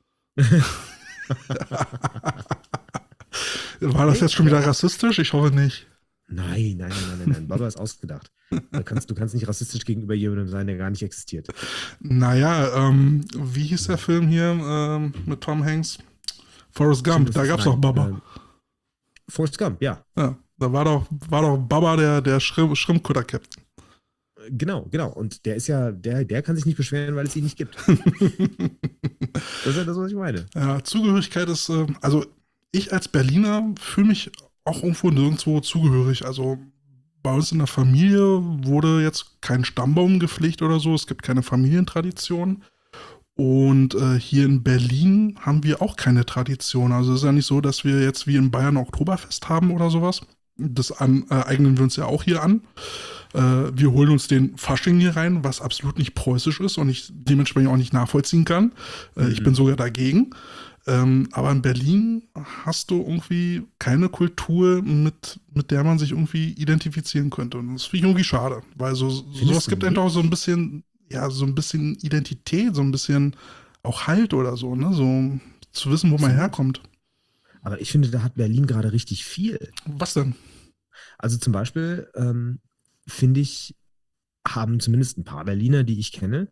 War das Nee, jetzt schon wieder rassistisch? Ich hoffe nicht. nein, nein, nein, nein, nein. Baba ist ausgedacht. Du kannst nicht rassistisch gegenüber jemandem sein, der gar nicht existiert. Naja, wie hieß der Film hier mit Tom Hanks? Forrest Stimmt, Gump, das da ist gab's doch nein. Baba. Forrest Gump, ja. Ja, da war doch Baba der Schrimpkutter-Captain. Genau, genau. Und der ist ja, der kann sich nicht beschweren, weil es ihn nicht gibt. Das ist ja das, was ich meine. Ja, Zugehörigkeit ist, also ich als Berliner fühle mich auch irgendwo nirgendwo zugehörig. Also bei uns in der Familie wurde jetzt kein Stammbaum gepflegt oder so. Es gibt keine Familientradition. Und hier in Berlin haben wir auch keine Tradition. Also es ist ja nicht so, dass wir jetzt wie in Bayern Oktoberfest haben oder sowas. Eignen wir uns ja auch hier an. Wir holen uns den Fasching hier rein, was absolut nicht preußisch ist und ich dementsprechend auch nicht nachvollziehen kann. Ich bin sogar dagegen. Aber in Berlin hast du irgendwie keine Kultur, mit der man sich irgendwie identifizieren könnte. Und das finde ich irgendwie schade, weil sowas Findest du gibt einfach so ein nicht? bisschen, ja, so ein bisschen Identität, so ein bisschen auch Halt oder so, ne? So zu wissen, wo man Absolut. herkommt. Aber ich finde, da hat Berlin gerade richtig viel. Was denn? Also zum Beispiel finde ich, haben zumindest ein paar Berliner, die ich kenne,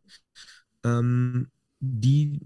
die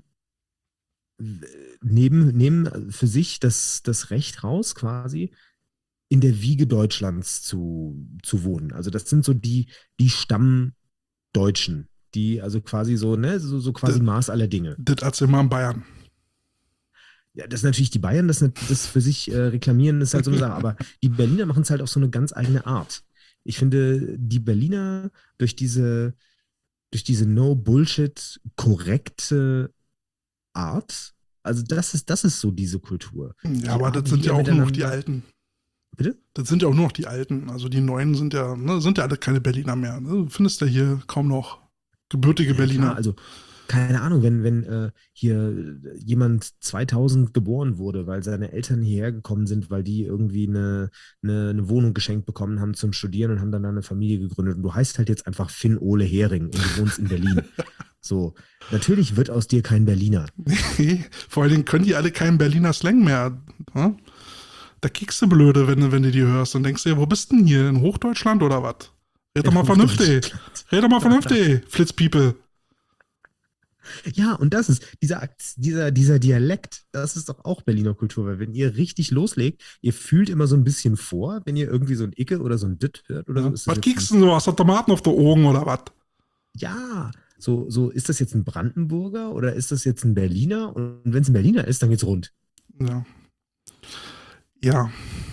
nehmen für sich das Recht raus, quasi in der Wiege Deutschlands zu wohnen. Also das sind so die Stammdeutschen, die also quasi so, ne, so quasi Maß aller Dinge. Das erzähl mal in Bayern. Ja, das ist natürlich die Bayern, das für sich reklamieren, ist halt so eine Sache. Aber die Berliner machen es halt auf so eine ganz eigene Art. Ich finde, die Berliner durch diese No-Bullshit korrekte Art, also das ist so diese Kultur. Ja, Die aber das sind ja hier auch nur noch die miteinander. Alten. Bitte? Das sind ja auch nur noch die Alten. Also die Neuen sind ja alle keine Berliner mehr. Ne? Du findest ja hier kaum noch gebürtige Ja, klar, Berliner. also keine Ahnung, wenn hier jemand 2000 geboren wurde, weil seine Eltern hierher gekommen sind, weil die irgendwie eine Wohnung geschenkt bekommen haben zum Studieren und haben dann eine Familie gegründet. Und du heißt halt jetzt einfach Finn Ole Hering und du wohnst in Berlin. So, natürlich wird aus dir kein Berliner. Vor allen Dingen können die alle keinen Berliner Slang mehr. Ne? Da kickst du blöde, wenn du die hörst und denkst dir, wo bist denn hier? In Hochdeutschland oder was? Red doch In mal vernünftig. Hochdeutschland. Red doch mal vernünftig, Flitzpiepe. Ja, und das ist dieser Dialekt, das ist doch auch Berliner Kultur, weil wenn ihr richtig loslegt, ihr fühlt immer so ein bisschen vor, wenn ihr irgendwie so ein Icke oder so ein Dit hört oder so, Ja? ist das Was jetzt kickst du denn so? Hast du Tomaten auf der Augen oder was? ja, so ist das jetzt ein Brandenburger oder ist das jetzt ein Berliner? Und wenn es ein Berliner ist, dann geht's rund. Ja. Ja.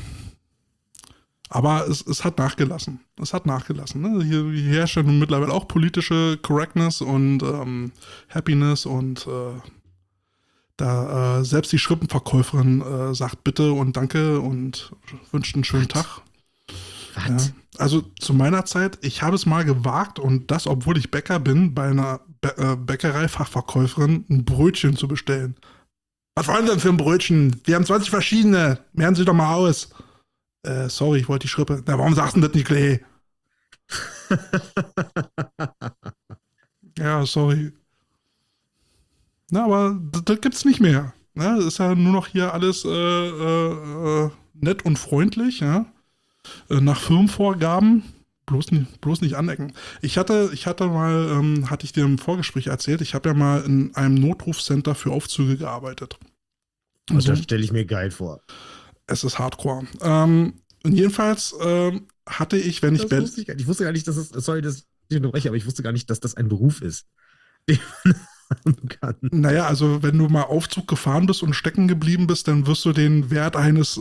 Aber es hat nachgelassen. Es hat nachgelassen. Ne? Hier herrscht ja nun mittlerweile auch politische Correctness und Happiness und da selbst die Schrippenverkäuferin sagt bitte und danke und wünscht einen schönen Was? Tag. Ja. Was? Also zu meiner Zeit, ich habe es mal gewagt und das, obwohl ich Bäcker bin, bei einer Bäckerei-Fachverkäuferin ein Brötchen zu bestellen. Was wollen Sie denn für ein Brötchen? Wir haben 20 verschiedene. Mehren Sie doch mal aus. Sorry, ich wollte die Schrippe. Na, warum sagst du das nicht, Klee? Ja, sorry. Na, aber das gibt's nicht mehr. Ne? Das ist ja nur noch hier alles nett und freundlich, ja. Nach Firmenvorgaben. Bloß nicht anecken. Ich hatte mal, hatte ich dir im Vorgespräch erzählt, ich habe ja mal in einem Notrufcenter für Aufzüge gearbeitet. Und Also, das stelle ich mir geil vor. es ist Hardcore. Und jedenfalls hatte ich, wenn ich Das wusste ich gar nicht. Ich wusste gar nicht, dass es, sorry, dass ich unterbreche, aber ich wusste gar nicht, dass das ein Beruf ist, den man haben kann. naja, also wenn du mal Aufzug gefahren bist und stecken geblieben bist, dann wirst du den Wert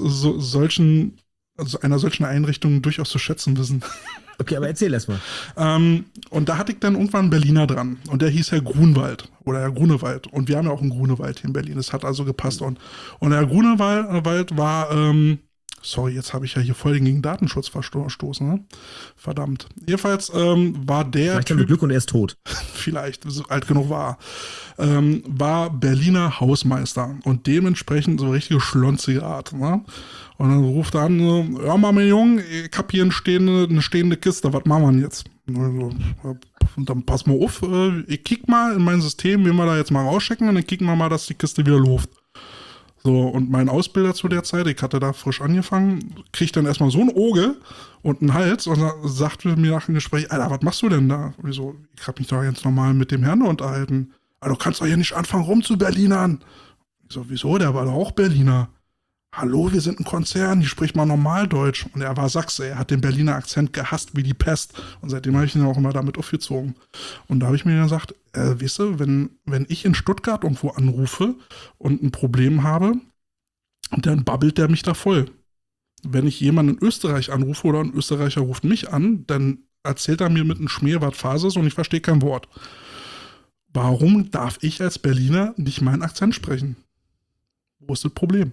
also einer solchen Einrichtung durchaus zu schätzen wissen. Okay, aber erzähl erst mal. Und da hatte ich dann irgendwann einen Berliner dran. Und der hieß Herr Grunwald oder Herr Grunewald. Und wir haben ja auch einen Grunewald hier in Berlin. Das hat also gepasst. Und Herr Grunewald war, sorry, jetzt habe ich ja hier voll gegen Datenschutz verstoßen. Ne? Verdammt. Jedenfalls war der Vielleicht haben wir Glück und er ist tot. vielleicht, so alt genug war Berliner Hausmeister und dementsprechend so richtige schlonzige Art. Ne? Und dann ruft er an, so, ja mal, mein Junge, ich hab hier eine stehende Kiste, was machen wir denn jetzt? Und dann pass mal auf, ich kick mal in mein System, wie wir da jetzt mal rauschecken und dann kicken wir mal, dass die Kiste wieder läuft. So, und mein Ausbilder zu der Zeit, ich hatte da frisch angefangen, kriegt dann erstmal so ein Auge und einen Hals und sagte mir nach dem Gespräch, Alter, was machst du denn da? Und ich so, ich hab mich da jetzt nochmal mit dem Herrn unterhalten. Alter, du kannst doch hier nicht anfangen rumzuberlinern. Ich so, wieso? Der war doch auch Berliner. Hallo, wir sind ein Konzern, hier spricht man Normaldeutsch. Und er war Sachse, er hat den Berliner Akzent gehasst wie die Pest. Und seitdem habe ich ihn auch immer damit aufgezogen. Und da habe ich mir gesagt, weißt du, wenn ich in Stuttgart irgendwo anrufe und ein Problem habe, dann babbelt der mich da voll. Wenn ich jemanden in Österreich anrufe oder ein Österreicher ruft mich an, dann erzählt er mir mit einem Schmäh, was Phase ist und ich verstehe kein Wort. Warum darf ich als Berliner nicht meinen Akzent sprechen? Wo ist das Problem?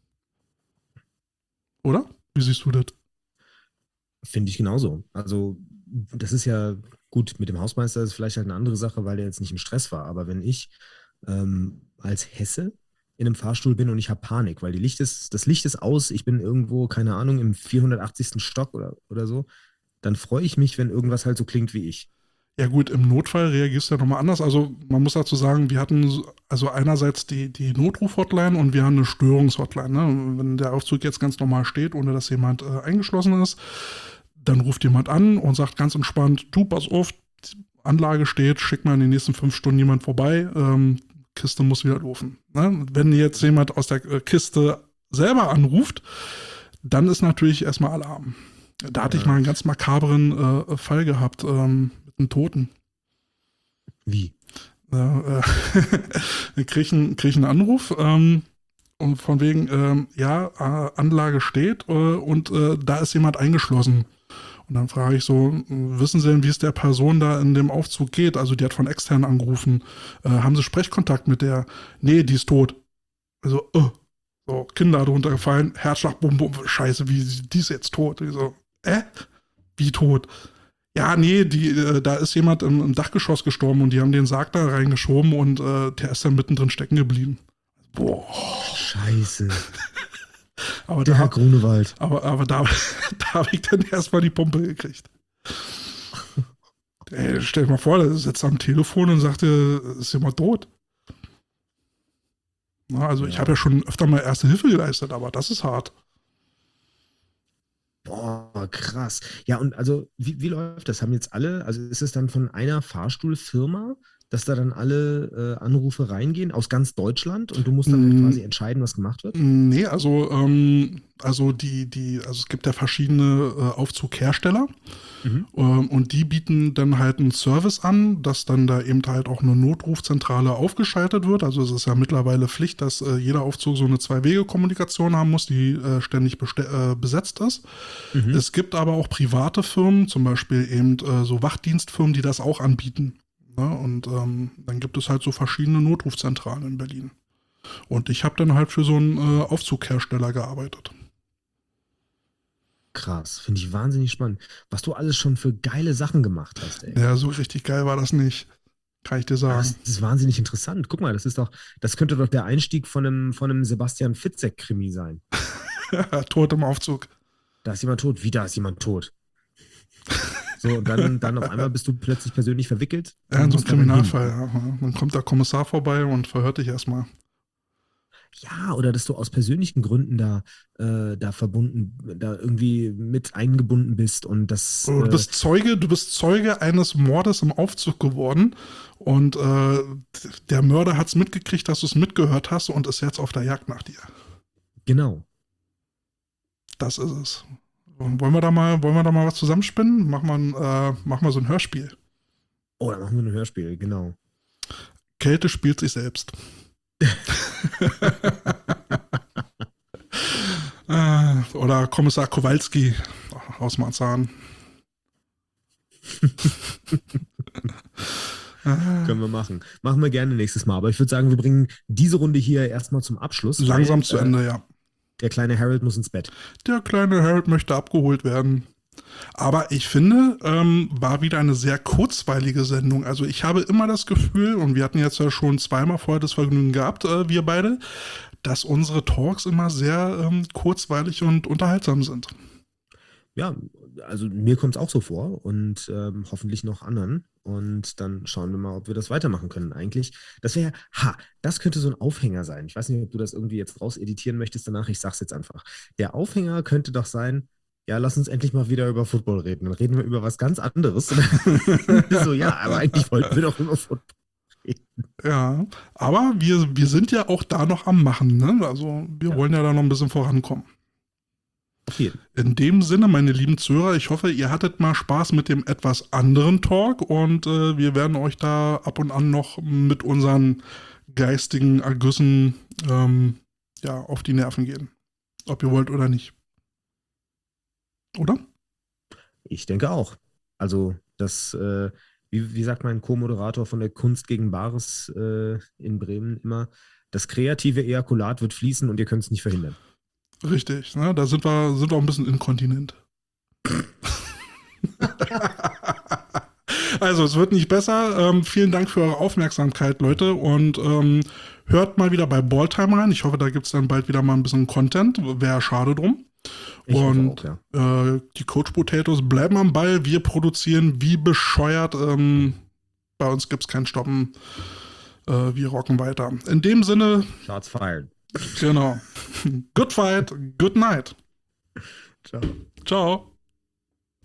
Oder? Wie siehst du das? Finde ich genauso. Also, das ist ja gut, mit dem Hausmeister ist vielleicht halt eine andere Sache, weil der jetzt nicht im Stress war. Aber wenn ich als Hesse in einem Fahrstuhl bin und ich habe Panik, weil das Licht ist aus, ich bin irgendwo, keine Ahnung, im 480. Stock oder so, dann freue ich mich, wenn irgendwas halt so klingt wie ich. Ja gut, im Notfall reagierst du ja nochmal anders. Also man muss dazu sagen, wir hatten also einerseits die Notruf-Hotline und wir haben eine Störungs-Hotline. Ne? Wenn der Aufzug jetzt ganz normal steht, ohne dass jemand eingeschlossen ist, dann ruft jemand an und sagt ganz entspannt, du, pass auf, die Anlage steht, schick mal in den nächsten 5 Stunden jemand vorbei, Kiste muss wieder laufen. Ne? Wenn jetzt jemand aus der Kiste selber anruft, dann ist natürlich erstmal Alarm. Da hatte ich mal einen ganz makabren Fall gehabt mit einem Toten. Wie? Krieg ich einen Anruf und von wegen, Anlage steht und da ist jemand eingeschlossen. Und dann frage ich so, wissen Sie denn, wie es der Person da in dem Aufzug geht? Also die hat von extern angerufen. Haben Sie Sprechkontakt mit der? Nee, die ist tot. Also, so, Kinder drunter gefallen, Herzschlag, bum, bum, scheiße, die ist jetzt tot. Ich so, wie tot? Ja, nee, da ist jemand im Dachgeschoss gestorben und die haben den Sarg da reingeschoben und der ist dann mittendrin stecken geblieben. Boah. Scheiße. Aber der Herr Grunewald. Aber da habe ich dann erstmal die Pumpe gekriegt. Ey, stell dir mal vor, der sitzt am Telefon und sagt, ist jemand tot. Na, also ich habe ja schon öfter mal Erste Hilfe geleistet, aber das ist hart. Boah, krass. Ja, und also, wie läuft das? Haben jetzt alle, also ist es dann von einer Fahrstuhlfirma, dass da dann alle Anrufe reingehen aus ganz Deutschland und du musst dann halt quasi entscheiden, was gemacht wird? Nee, also es gibt ja verschiedene Aufzughersteller und die bieten dann halt einen Service an, dass dann da eben halt auch eine Notrufzentrale aufgeschaltet wird. Also es ist ja mittlerweile Pflicht, dass jeder Aufzug so eine Zwei-Wege-Kommunikation haben muss, die ständig besetzt ist. Es gibt aber auch private Firmen, zum Beispiel eben so Wachdienstfirmen, die das auch anbieten. Ne? Und dann gibt es halt so verschiedene Notrufzentralen in Berlin. Und ich habe dann halt für so einen Aufzughersteller gearbeitet. Krass, finde ich wahnsinnig spannend. Was du alles schon für geile Sachen gemacht hast, ey. Ja, so richtig geil war das nicht. Kann ich dir sagen. Das ist wahnsinnig interessant. Guck mal, das könnte doch der Einstieg von einem Sebastian Fitzek-Krimi sein. Tot im Aufzug. Da ist jemand tot. Wie, da ist jemand tot? So, und dann auf einmal bist du plötzlich persönlich verwickelt Ja, und in so einem musst da dann hin. Kriminalfall. Ja. Dann kommt der Kommissar vorbei und verhört dich erstmal. Ja, oder dass du aus persönlichen Gründen da verbunden, da irgendwie mit eingebunden bist und das, Du bist Zeuge eines Mordes im Aufzug geworden und der Mörder hat es mitgekriegt, dass du es mitgehört hast und ist jetzt auf der Jagd nach dir. genau. Das ist es. Wollen wir da mal was zusammenspinnen? Mach mal so ein Hörspiel. Oh, da machen wir ein Hörspiel, genau. Kälte spielt sich selbst. Oder Kommissar Kowalski aus Marzahn. Können wir machen. Machen wir gerne nächstes Mal. Aber ich würde sagen, wir bringen diese Runde hier erstmal zum Abschluss, Langsam weil zu Ende, ja. der kleine Harold muss ins Bett. Der kleine Harold möchte abgeholt werden. Aber ich finde, war wieder eine sehr kurzweilige Sendung. Also ich habe immer das Gefühl, und wir hatten jetzt ja schon zweimal vorher das Vergnügen gehabt, wir beide, dass unsere Talks immer sehr kurzweilig und unterhaltsam sind. Ja, also mir kommt es auch so vor und hoffentlich noch anderen. Und dann schauen wir mal, ob wir das weitermachen können. Eigentlich, das könnte so ein Aufhänger sein. Ich weiß nicht, ob du das irgendwie jetzt raus editieren möchtest danach. Ich sag's jetzt einfach. Der Aufhänger könnte doch sein, ja, lass uns endlich mal wieder über Football reden. Dann reden wir über was ganz anderes. So, ja, aber eigentlich wollten wir doch über Football reden. Ja, aber wir sind ja auch da noch am Machen, ne? Also wir wollen ja da noch ein bisschen vorankommen. Auf jeden. In dem Sinne, meine lieben Zuhörer, ich hoffe, ihr hattet mal Spaß mit dem etwas anderen Talk und wir werden euch da ab und an noch mit unseren geistigen Ergüssen auf die Nerven gehen. Ob ihr wollt oder nicht. Oder? Ich denke auch. Also, wie sagt mein Co-Moderator von der Kunst gegen Bares in Bremen immer, das kreative Ejakulat wird fließen und ihr könnt es nicht verhindern. Richtig, ne? Da sind wir auch ein bisschen inkontinent. Also, es wird nicht besser. Vielen Dank für eure Aufmerksamkeit, Leute. Und hört mal wieder bei Balltime rein. Ich hoffe, da gibt es dann bald wieder mal ein bisschen Content. Wäre schade drum. Ich Und hoffe auch, ja. Die Coach Potatoes bleiben am Ball. Wir produzieren wie bescheuert. Bei uns gibt es kein Stoppen. Wir rocken weiter. In dem Sinne. Shots fired. Genau. Good fight, good night. Ciao. Ciao.